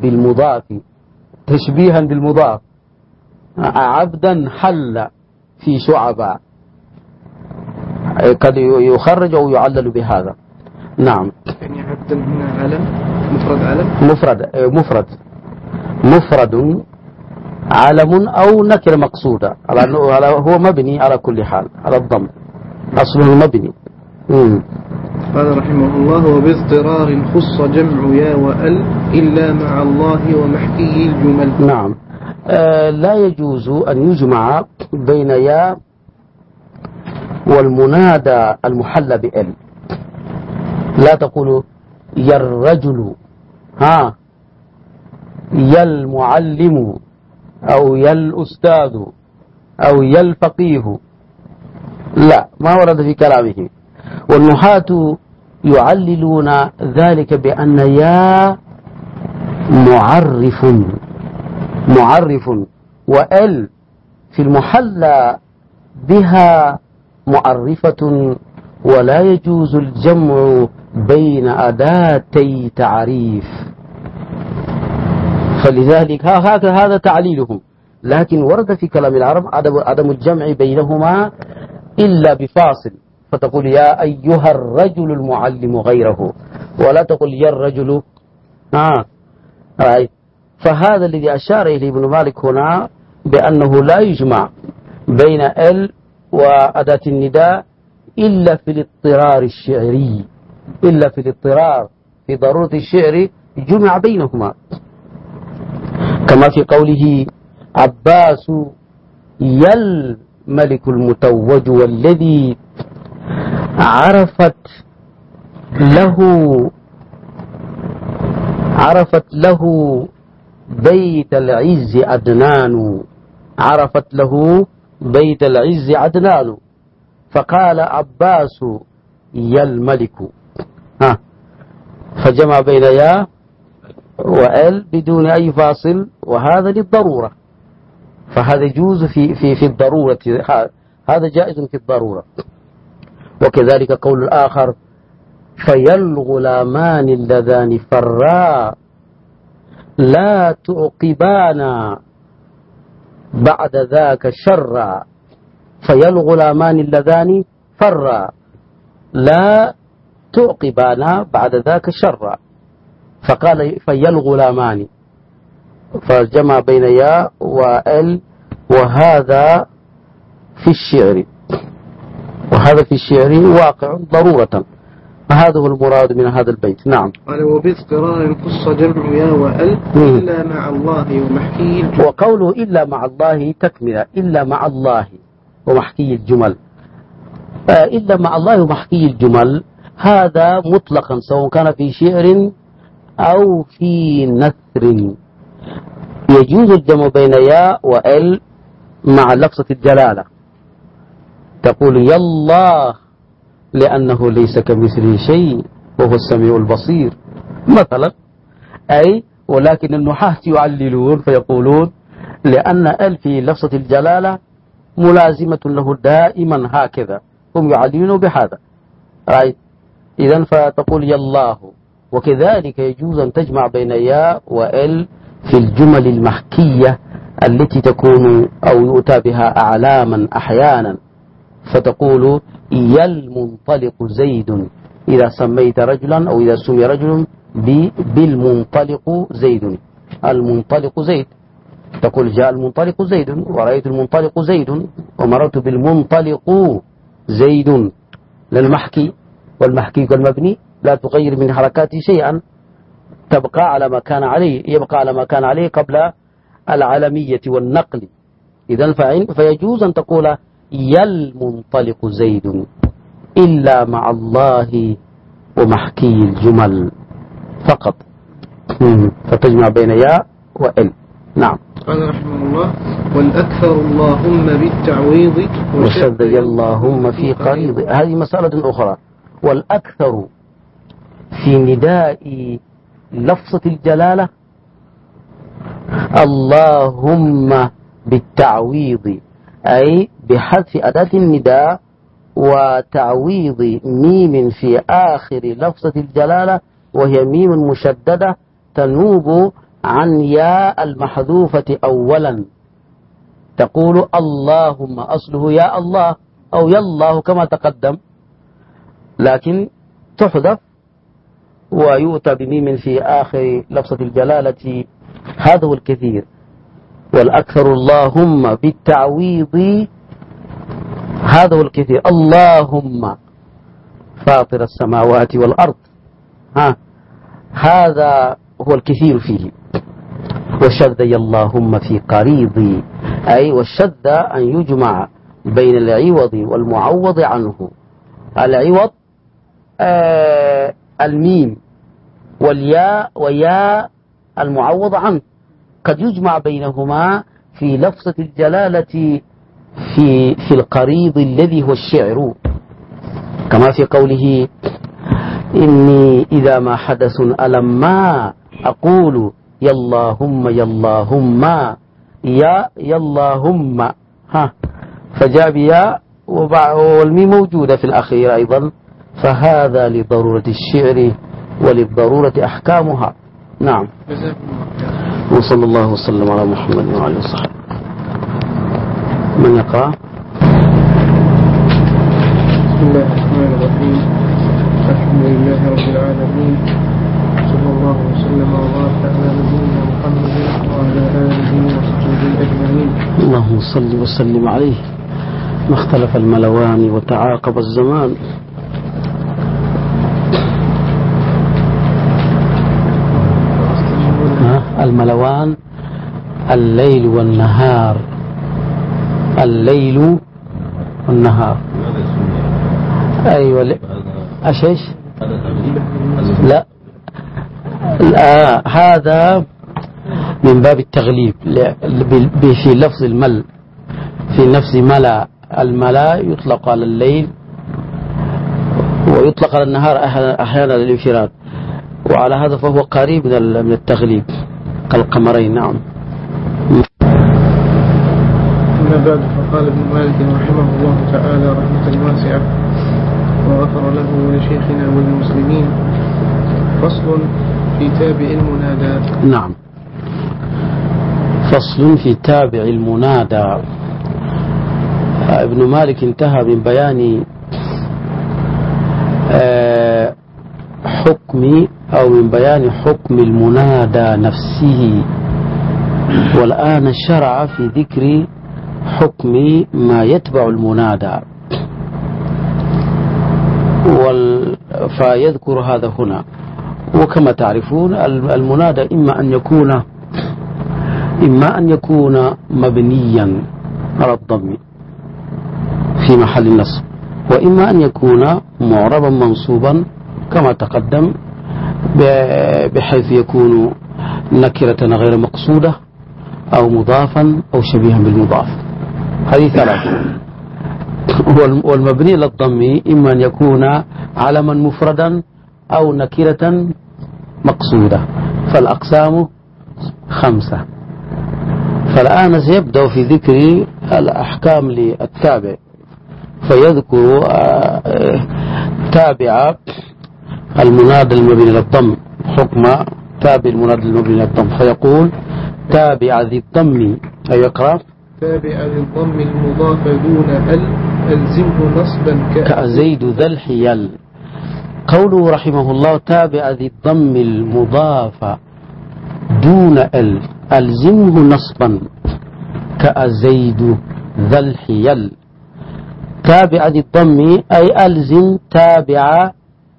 بالمضاف، عبدا حل في شعب، قد يخرج أو يعلل بهذا. نعم. يعني عبدا هنا علم، مفرد علم، مفرد علم أو نكرة مقصودة، هو مبني على كل حال على الضم، أصله مبني. قال رحمه الله: وباضطرار خص جمع يا وأل إلا مع الله ومحكي الجمل. نعم. لا يجوز أن يجمع بين يا والمنادى المحلى بال. لا تقول يا الرجل، يا المعلم، أو يا الأستاذ أو يا الفقيه، لا، ما ورد في كلامه. والنحاة يعللون ذلك بأن يا معرف وال في المحلى بها معرفة، ولا يجوز الجمع بين أداتي تعريف، فلذلك هذا تعليلهم. لكن ورد في كلام العرب عدم الجمع بينهما إلا بفاصل، فتقول يا أيها الرجل المعلم غيره، ولا تقول يا الرجل. فهذا الذي أشار إليه ابن مالك هنا بأنه لا يجمع بين ال وأداة النداء إلا في الاضطرار الشعري، إلا في الاضطرار في ضرورة الشعر جمع بينهما، كما في قوله عباس يا الملك المتوج والذي عرفت له بيت العز عدنان، عرفت له بيت العز عدنان، فقال عباس يا الملك، فجمع بين يا وال بدون أي فاصل، وهذا للضرورة، فهذا يجوز في الضرورة، هذا جائز في الضرورة. وكذلك قول الآخر فيا الغلامان اللذان فرا لا تعقبانا بعد ذاك شرا، فيا الغلامان اللذان فرا لا تعقبانا بعد ذاك شرا، فقال فيا الغلامان، فجمع بين يا وال، وهذا في الشعر واقع ضرورة، فهذا هو المراد من هذا البيت. نعم. قال وباضطرار خص جمع يا وال إلا مع الله ومحكي الجمل. وقوله إلا مع الله تكملة، إلا مع الله ومحكي الجمل. إلا مع الله ومحكي الجمل هذا مطلقا سواء كان في شعر أو في نثر، يجوز الجمع بين يا وال مع لفظة الجلالة، تقول يا الله لأنه ليس كمثله شيء وهو السميع البصير مثلا، ولكن النحاة يعللون فيقولون لأن ال في لفظة الجلالة ملازمة له دائما، هكذا هم يعللون بهذا. إذن فتقول يا الله. وكذلك يجوز أن تجمع بين يا وال في الجمل المحكية التي تكون أو يؤتى بها أعلاما أحيانا، فتقول يا المنطلق زيد إذا سميت رجلا أو إذا سمي رجل بالمنطلق زيد، المنطلق زيد، تقول جاء المنطلق زيد ورأيت المنطلق زيد ومررت بالمنطلق زيد، للمحكي، والمحكي كالمبني لا تغير من حركاته شيئا، تبقى على ما كان عليه، يبقى على ما كان عليه قبل العلمية والنقل. إذن فيجوز أن تقول يا المنطلق زيد إلا مع الله ومحكي الجمل فقط، فتجمع بين يا وال. نعم. قال رحمه الله والأكثر اللهم بالتعويض وشذي اللهم في قريض. هذه مسألة أخرى. والأكثر في نداء لفظة الجلالة اللهم بالتعويض، أي بحذف أداة النداء وتعويض ميم في آخر لفظة الجلالة، وهي ميم مشددة تنوب عن ياء المحذوفة أولا، تقول اللهم، أصله يا الله أو يا الله كما تقدم، لكن تحذف ويؤتى بميم في آخر لفظة الجلالة، هذا هو الكثير. والأكثر اللهم بالتعويض، هذا هو الكثير، اللهم فاطر السماوات والأرض، هذا هو الكثير فيه. وشذي اللهم في قريض، أي والشذ أن يجمع بين العوض والمعوض عنه. العوض الميم والياء وياء المعوض عنه، قد يجمع بينهما في لفظة الجلالة في القريض الذي هو الشعر، كما في قوله إني إذا ما حدث ألما أقول يا اللهم يا اللهم يا اللهم، فجاء بياء والميم موجودة في الأخير أيضا، فهذا لضرورة الشعر وللضرورة أحكامها. نعم. وصلى الله وسلم على محمد وعلى وصحبه. من يقرأ؟ بسم الله الرحمن الرحيم. الحمد لله رب العالمين، صلى الله وسلم وبارك على نبينا محمد وعلى آله وصحبه أجمعين. اللهم صل وسلم عليه. ما اختلف الملوان وتعاقب الزمان. الملوان الليل والنهار، الليل والنهار. أيوة. أشيش؟ لا، هذا من باب التغليب في لفظ المل، في نفس ملا. الملا يطلق على الليل ويطلق على النهار أحيانا للانفراد، وعلى هذا فهو قريب من التغليب كالقمرين. نعم. أما بعد، فقال ابن مالك رحمه الله تعالى رحمة واسعة وغفر له ولشيخنا وللمسلمين: فصل في تابع المنادى. نعم، فصل في تابع المنادى. ابن مالك انتهى من بيان حكم أو من بيان حكم المنادى نفسه، والآن شرع في ذكر حكم ما يتبع المنادى، فيذكر هذا هنا. وكما تعرفون المنادى إما أن يكون مبنيا على الضم في محل النصب، وإما أن يكون معربا منصوبا كما تقدم، بحيث يكون نكرة غير مقصودة أو مضافا أو شبيها بالمضاف. هذه ثلاثة. والمبني للضم إما أن يكون علما مفردا أو نكرة مقصودة. فالأقسام 5. فالآن سيبدأ في ذكر الأحكام للتابع، فيذكر تابع المنادى المبني للضم، حكم تابع المنادى المبني للضم. فيقول: تابع ذي الضم. أي يقرأ: تابع ذي الضم المضاف دون ألزمه نصبا كأزيد ذا الحيل. قوله رحمه الله: تابع ذي الضم المضاف دون ألزمه نصبا كأزيد ذا الحيل. تابع ذي الضم أي ألزم تابع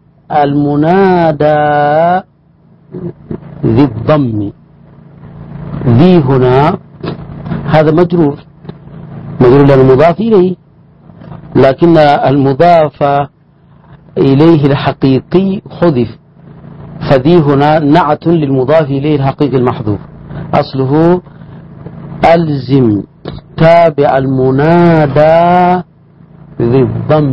المنادى ذي الضم. ذي هنا هذا مجرور لأنه مضاف إليه، لكن المضاف إليه الحقيقي حذف، فذي هنا نعت للمضاف إليه الحقيقي المحذوف. أصله ألزم تابع المنادى ذي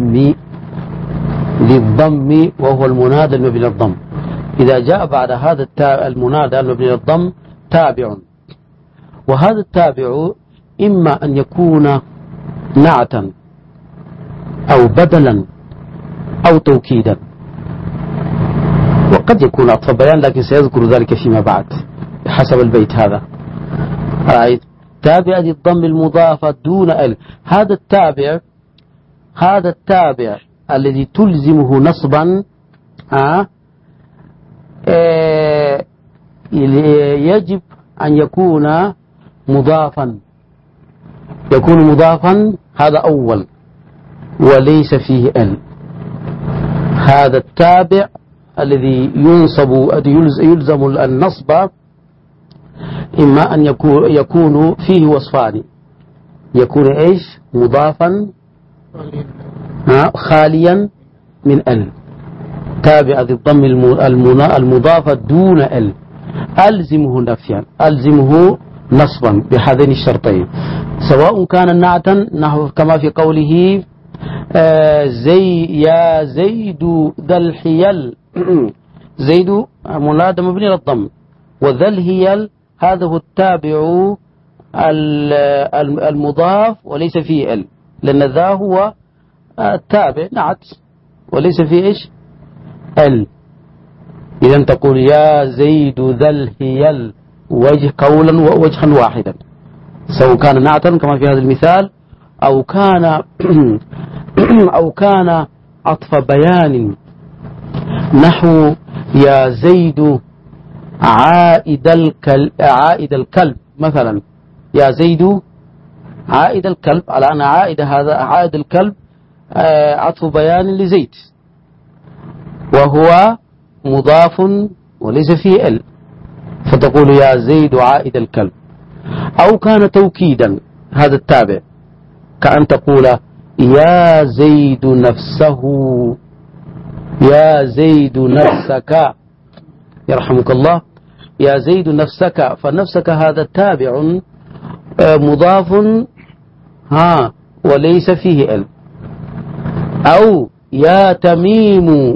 الضم، وهو المنادى المبني للضم. إذا جاء بعد هذا المنادى المبني للضم تابع، وهذا التابع إما أن يكون نعتا أو بدلا أو توكيدا، وقد يكون عطف بيان، لكن سيذكر ذلك فيما بعد حسب البيت هذا. رأيت؟ تابع ذي الضم المضافة دون هذا التابع الذي تلزمه نصبا يجب أن يكون مضافا. هذا أول وليس فيه هذا التابع الذي يلزم النصب إما أن يكون فيه وصفان: يكون مضافا خاليا من تابع ذي الضم المضافة دون ألزمه نفيا، ألزمه نصبا بهذين الشرطين، سواء كان نعتا نحو كما في قوله يا زيد ذا الحيل. زيد منادى مبني للضم، وذا الهيل هذا هو التابع المضاف وليس فيه ال، لأن ذا هو التابع نعت وليس فيه إيش ال. إذا تقول يا زيد ذا الهيل وجه قولا ووجها واحدا، سواء كان نعتا كما في هذا المثال أو كان عطف بيان نحو يا زيد عائد الكلب مثلا، يا زيد عائد الكلب، على أن عائد هذا عائد الكلب عطف بيان لزيد وهو مضاف وليس فيه ال، فتقول يا زيد عائد الكلب. أو كان توكيدا هذا التابع، كأن تقول يا زيد نفسه، يا زيد نفسك يرحمك الله، يا زيد نفسك، فنفسك هذا تابع مضاف وليس فيه ال. أو يا تميم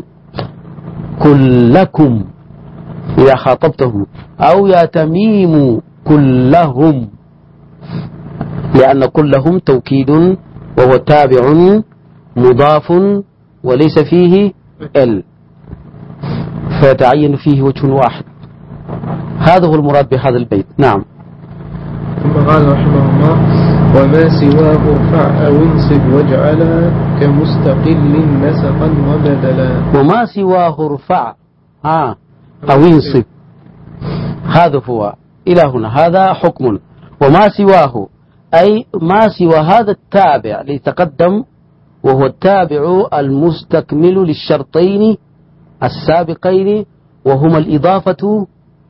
كلكم إذا خاطبته، أو يا تميم كلهم، لأن كلهم توكيد وهو تابع مضاف وليس فيه ال، فيتعين فيه وجه واحد. هذا هو المراد بهذا البيت. نعم. ثم قال رحمه الله: وما سواه ارفع أو انصب واجعل كمستقل نسقا وبدلا. وما سواه ارفع أو انصب، هذا هو إلى هنا، هذا حكم. وما سواه أي ما سوى هذا التابع ليتقدم، وهو التابع المستكمل للشرطين السابقين، وهما الإضافة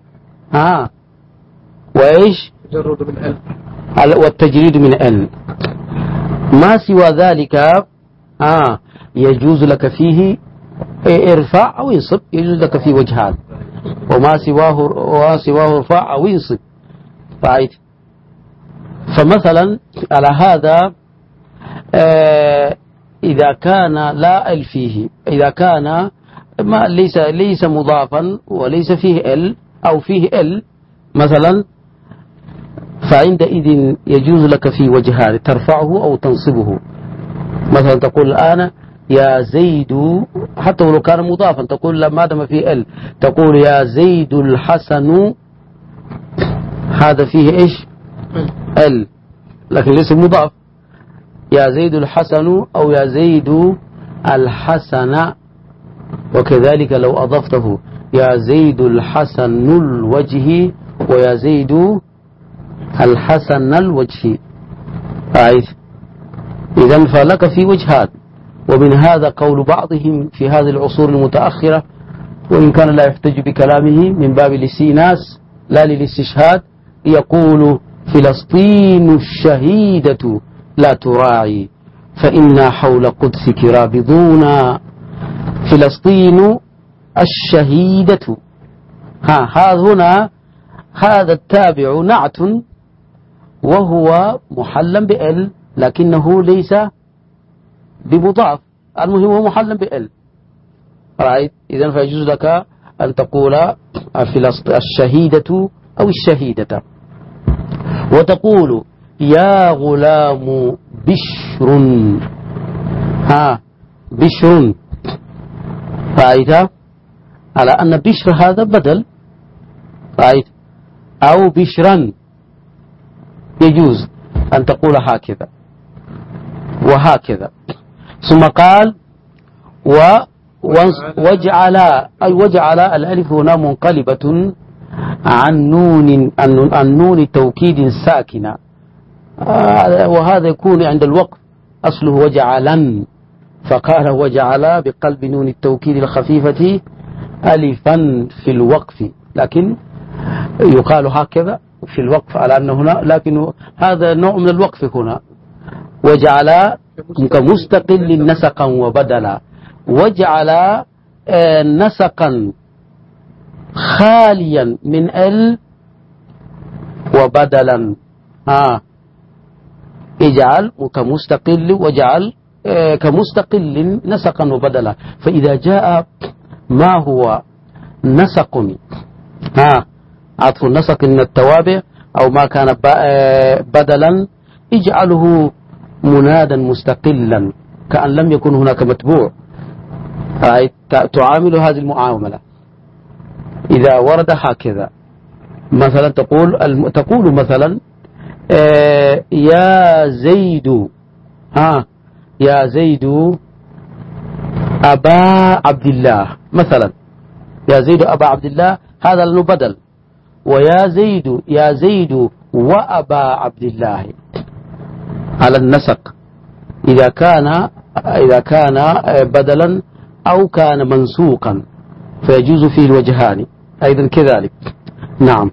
وإيش والتجريد من ال. ما سوى ذلك يجوز لك فيه ارفع أو ينصب، يجوز لك فيه وجهان. وما سواه ارفع أو ينصب. فمثلا على هذا إذا كان لا ال فيه، إذا كان ما ليس مضافا وليس فيه ال أو فيه ال مثلا، فعندئذ يجوز لك فيه وجهان، ترفعه أو تنصبه. مثلا تقول الآن يا زيد، حتى ولو كان مضافا تقول ما دام فيه ال، تقول يا زيد الحسن، هذا فيه إيش ال لكن ليس مضاف. يا زيد الحسن أو يا زيد الحسن. وكذلك لو أضفته يا زيد الحسن الوجه ويا زيد الحسن الوجه، إذن فلك في وجهات. ومن هذا قول بعضهم في هذه العصور المتأخرة، وإن كان لا يحتج بكلامه من باب الاستئناس لا للاستشهاد، يقول فلسطين الشهيدة لا تراعي فإنا حول قدسك رابضون. فلسطين الشهيدة، هنا هذا التابع نعت وهو محلا بال، لكنه ليس بمضاف، المهم هو محلا بال. إذن فيجوز لك أن تقول الشهيدة أو الشهيدة. وتقول يا غلام بشر، بشر، رأيت على أن بشر هذا بدل، رأيت أو بشرا، يجوز أن تقول هكذا وهكذا. ثم قال وجعل الألف هنا منقلبة عن نون توكيد ساكنة، وهذا يكون عند الوقف، أصله وجعلا، فقال وجعل بقلب نون التوكيد الخفيفة ألفا في الوقف، لكن يقال هكذا في الوقف على أنه هنا، لكن هذا نوع من الوقف هنا. وجعل كمستقل نسقا وبدلا، وجعل نسقا خاليا من ال وبدلا. اجعل كمستقل واجعل كمستقل نسقا وبدلا. فإذا جاء ما هو نسق عطف النسق من التوابع أو ما كان بدلا اجعله منادا مستقلا كأن لم يكن هناك متبوع. تعامل هذه المعاملة إذا ورد هكذا. مثلا تقول مثلا يا زيد يا زيد أبا عبد الله مثلا. يا زيد أبا عبد الله هذا له بدل. ويا زيد يا زيد وأبا عبد الله على النسق إذا كان بدلا أو كان منسوقا فيجوز فيه الوجهان أيضا كذلك. نعم.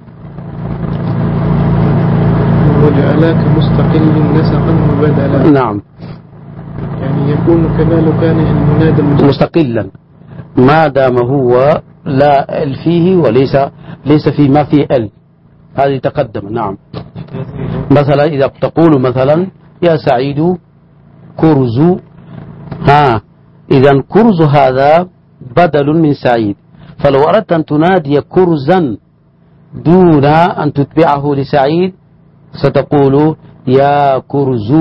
وجعلك مستقل نسقا وبدلا. نعم. يعني يكون كمال كان المنادى مستقلا ما دام هو لا ال فيه ليس في ما فيه ال. هذه تقدم. نعم. مثلا إذا تقول مثلا يا سعيد كرز إذا كرز هذا بدل من سعيد. فلو أردت أن تنادي كرزا دون أن تتبعه لسعيد ستقول يا كرز.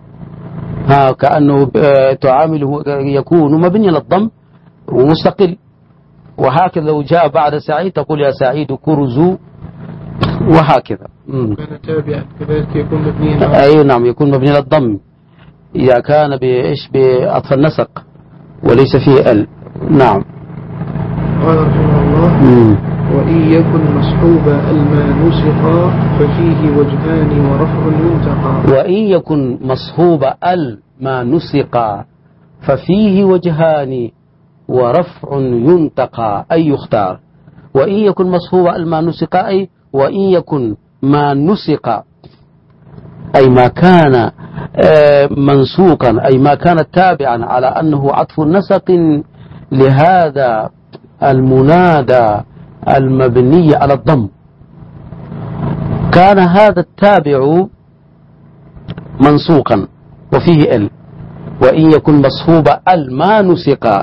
كأنه تعامله يكون مبني للضم ومستقل. وهكذا لو جاء بعد سعيد تقول يا سعيد كرز وهكذا. كان تابعا كذلك يكون مبني. أي نعم يكون مبني للضم إذا كان بأطف النسق وليس فيه ال. نعم. قال رحمه الله وإن يكن مصحوب الما نسق ففيه وجهان ورفع ينتقى. وإن يكن مصحوب الما نسق ففيه وجهان ورفع ينتقى أي يختار. وإن يكن مصحوب الما نسق أي وإن يكن ما نسق أي ما كان منسوقا أي ما كان تابعا على أنه عطف نسق لهذا المنادى المبني على الضم. كان هذا التابع منسوقا وفيه ال. وإن يكن مصحوب ما نسق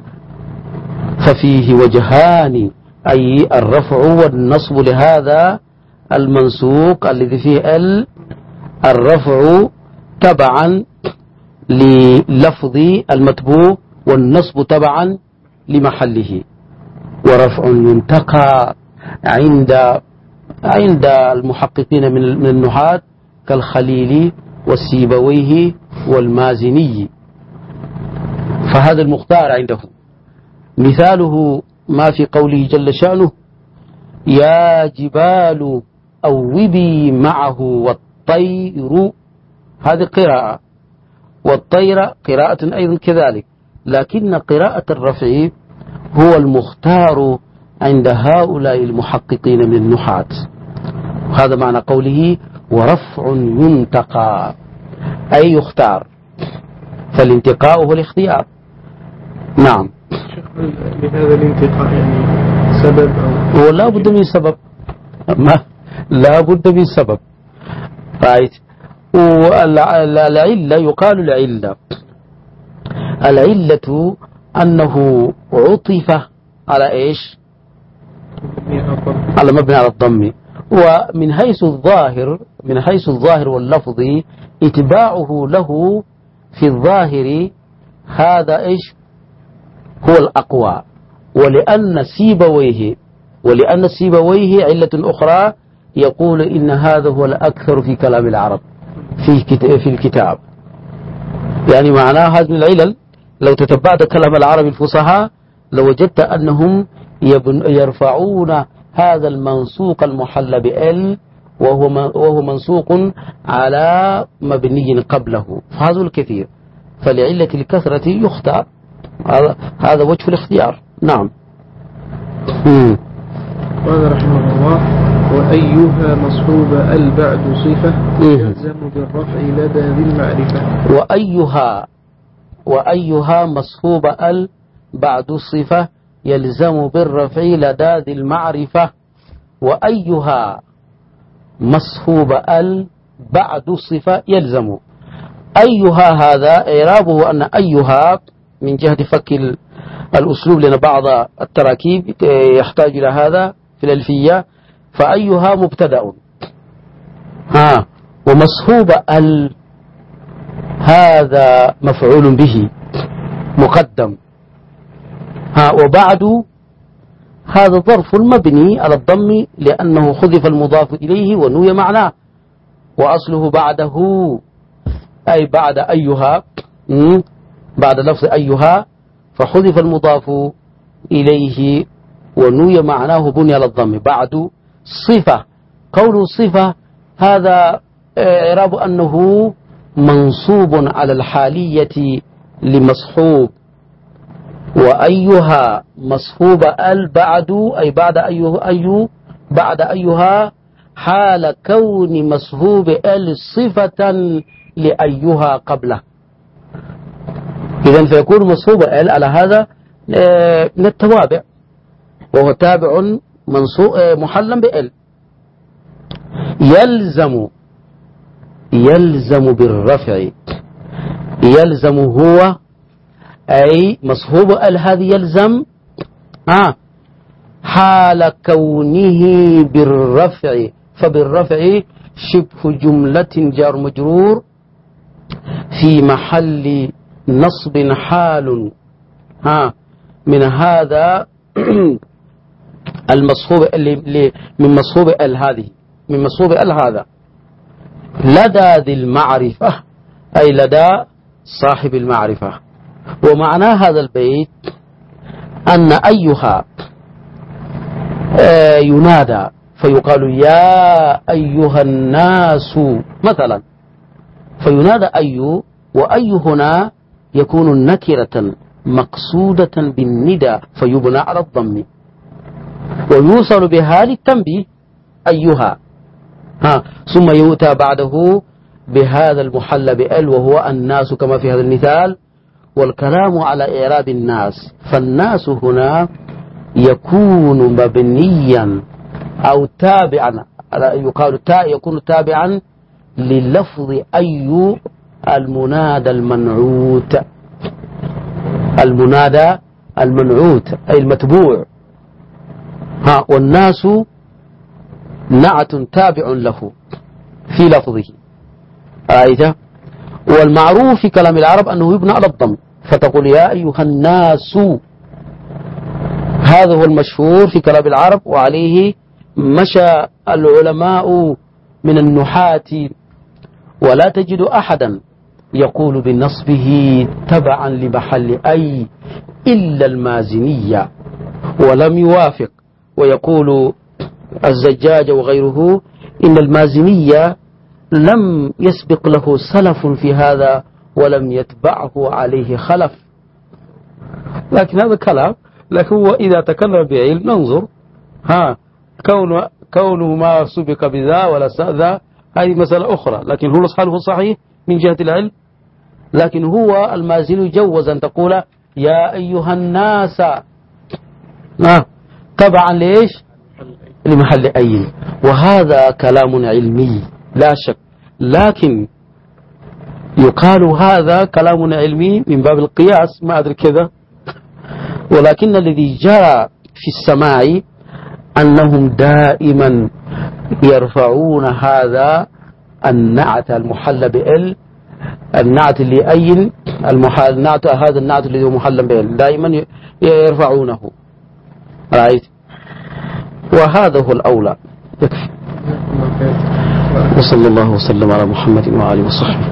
ففيه وجهان أي الرفع والنصب لهذا المنسوق الذي فيه ال. الرفع تبعا للفظ المتبوع والنصب تبعا لمحله. ورفع ينتقى عند المحققين من النحاة كالخليلي والسيبويه والمازني. فهذا المختار عنده. مثاله ما في قوله جل شأنه يا جبال أوبي معه والطير. هذه قراءة والطير قراءة أيضا كذلك. لكن قراءة الرفع هو المختار عند هؤلاء المحققين من النحاة. هذا معنى قوله ورفع ينتقى أي يختار. فالانتقاء هو الاختيار. نعم. لهذا الانتقاء يعني سبب هو لا بد من سبب. لا بد من سبب. والعلة يقال العلة أنه عطف على إيش؟ على مبني على الضم. ومن حيث الظاهر واللفظ اتباعه له في الظاهر هذا إيش هو الأقوى. ولأن سيبويه علة أخرى يقول إن هذا هو الأكثر في كلام العرب في الكتاب. يعني معناه هذه العلل لو تتبعت كلام العرب الفصحاء لوجدت أنهم يرفعون هذا المنسوق المحل بال وهو منسوق على مبني قبله. فهذا الكثير. فلعلة الكثرة يختار. هذا وجه الاختيار. نعم. قال رحمه الله وأيها مصحوب بعد صفة يلزم بالرفع لدى ذي المعرفة. وأيها مصحوب بعد الصفة يلزم بالرفع لدى ذي المعرفة. وأيها مصحوب ال بعد صفة يلزم. أيها هذا إعرابه أن أيها من جهة فك الأسلوب، لأن بعض التراكيب يحتاج إلى هذا في الألفية. فأيها مبتدأ ومصحوب ال هذا مفعول به مقدم وبعد هذا ظرف مبني على الضم لأنه حذف المضاف إليه ونوي معناه، وأصله بعده أي بعد أيها، بعد لفظ أيها فحذف المضاف إليه ونوي معناه بني على الضم. بعد صفة، قول صفة هذا إعراب أنه منصوب على الحالية لمصحوب، وأيها مصحوب ال بعد أي بعد أيه بعد أيها حال كون مصحوب ال صفة لأيها قبله. إذن فيكون مصحوب ال على هذا من التوابع، وهو تابع محلا بال. يلزم بالرفع، يلزم هو أي مصحوب ال هذه يلزم حال كونه بالرفع، فبالرفع شبه جملة جار مجرور في محل نصب حال من هذا المصحوب من مصحوب ال هذه، من مصحوب ال هذا لدى ذي المعرفة أي لدى صاحب المعرفة. ومعنى هذا البيت أن أيها ينادى فيقال يا أيها الناس مثلا، فينادى أي، وأي هنا يكون نكرة مقصودة بالندى فيبنى على الضم، ويوصل بها للتنبيه أيها ثم يؤتى بعده بهذا المحل بال وهو الناس كما في هذا المثال. والكلام على إعراب الناس، فالناس هنا يكون مبنيا أو تابعا، يقال يكون تابعا للفظ أي المنادى المنعوت، المنادى المنعوت أي المتبوع والناس نعت تابع له في لفظه. رأيت؟ والمعروف في كلام العرب أنه يبنى على الضم، فتقول يا أيها الناس، هذا هو المشهور في كلام العرب، وعليه مشى العلماء من النحاة، ولا تجد أحدا يقول بنصبه تبعا لمحل أي إلا المازنية، ولم يوافق، ويقول الزجاج وغيره إن المازنية لم يسبق له سلف في هذا ولم يتبعه عليه خلف. لكن هذا كلام، لكن هو إذا تكلم بعلم ننظر كونه ما سبق بذا ولا ذا هذه مسألة أخرى، لكن هو نصحه صحيح من جهة العلم. لكن هو المازن يجوز أن تقول يا أيها الناس تبعا ليش لمحل أي، وهذا كلام علمي لا شك، لكن يقال هذا كلام علمي من باب القياس ما أدري كذا. ولكن الذي جرى في السماع أنهم دائما يرفعون هذا النعت المحل بال، النعت لأي النعت، هذا النعت الذي هو محل بال دائما يرفعونه. رأيت؟ وهذا هو الأولى. يكفي. وصلى الله وسلم على محمد وآله وصحبه.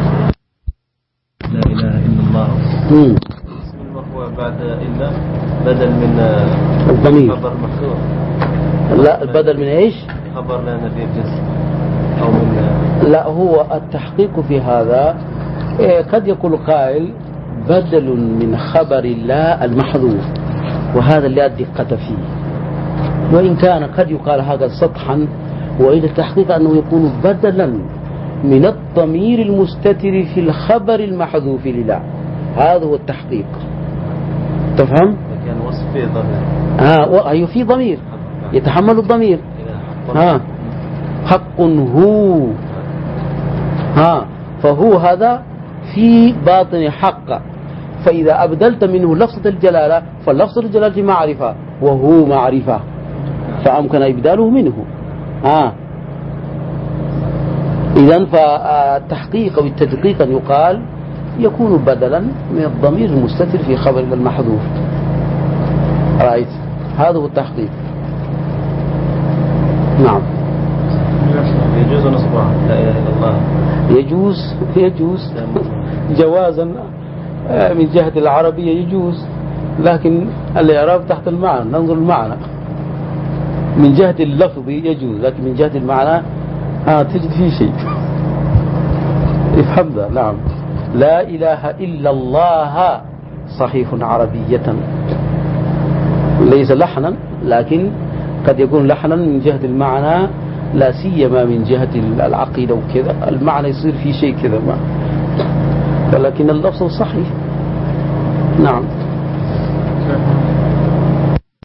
لا إله إلا الله. وهو بعد إلا بدل من الضمير. خبر محذوف. لا البدل من إيش؟ خبر لا نفي الجنس أو من. لا هو التحقيق في هذا قد يقول قائل بدل من خبر الله المحذوف، وهذا لا دقة فيه، وإن كان قد يقال هذا سطحا، وإذا التحقيق أنه يكون بدلا من الضمير المستتر في الخبر المحذوف لله، هذا هو التحقيق. تفهم؟ كان وصف فيه ضمير. أيوه في ضمير يتحمل الضمير. حق هو، فهو هذا في باطن حق، فإذا أبدلت منه لفظة الجلالة فلفظة الجلالة معرفة وهو معرفة، فأمكن إبداله منه. إذن فالتحقيق أو التدقيق أن يقال يكون بدلا من الضمير المستتر في خبر المحذوف. رأيت؟ هذا هو التحقيق. نعم. يجوز نصبها لا إله إلا الله. يجوز جوازا من جهة العربية يجوز، لكن الإعراب تحت المعنى، ننظر المعنى. من جهة اللفظ يجوز، لكن من جهة المعنى تجد فيه شيء. افهم ذا. نعم. لا إله إلا الله صحيح عربية، ليس لحنا، لكن قد يكون لحنا من جهة المعنى، لا سيما من جهة العقيدة وكذا، المعنى يصير فيه شيء كذا، ولكن اللفظ صحيح. نعم.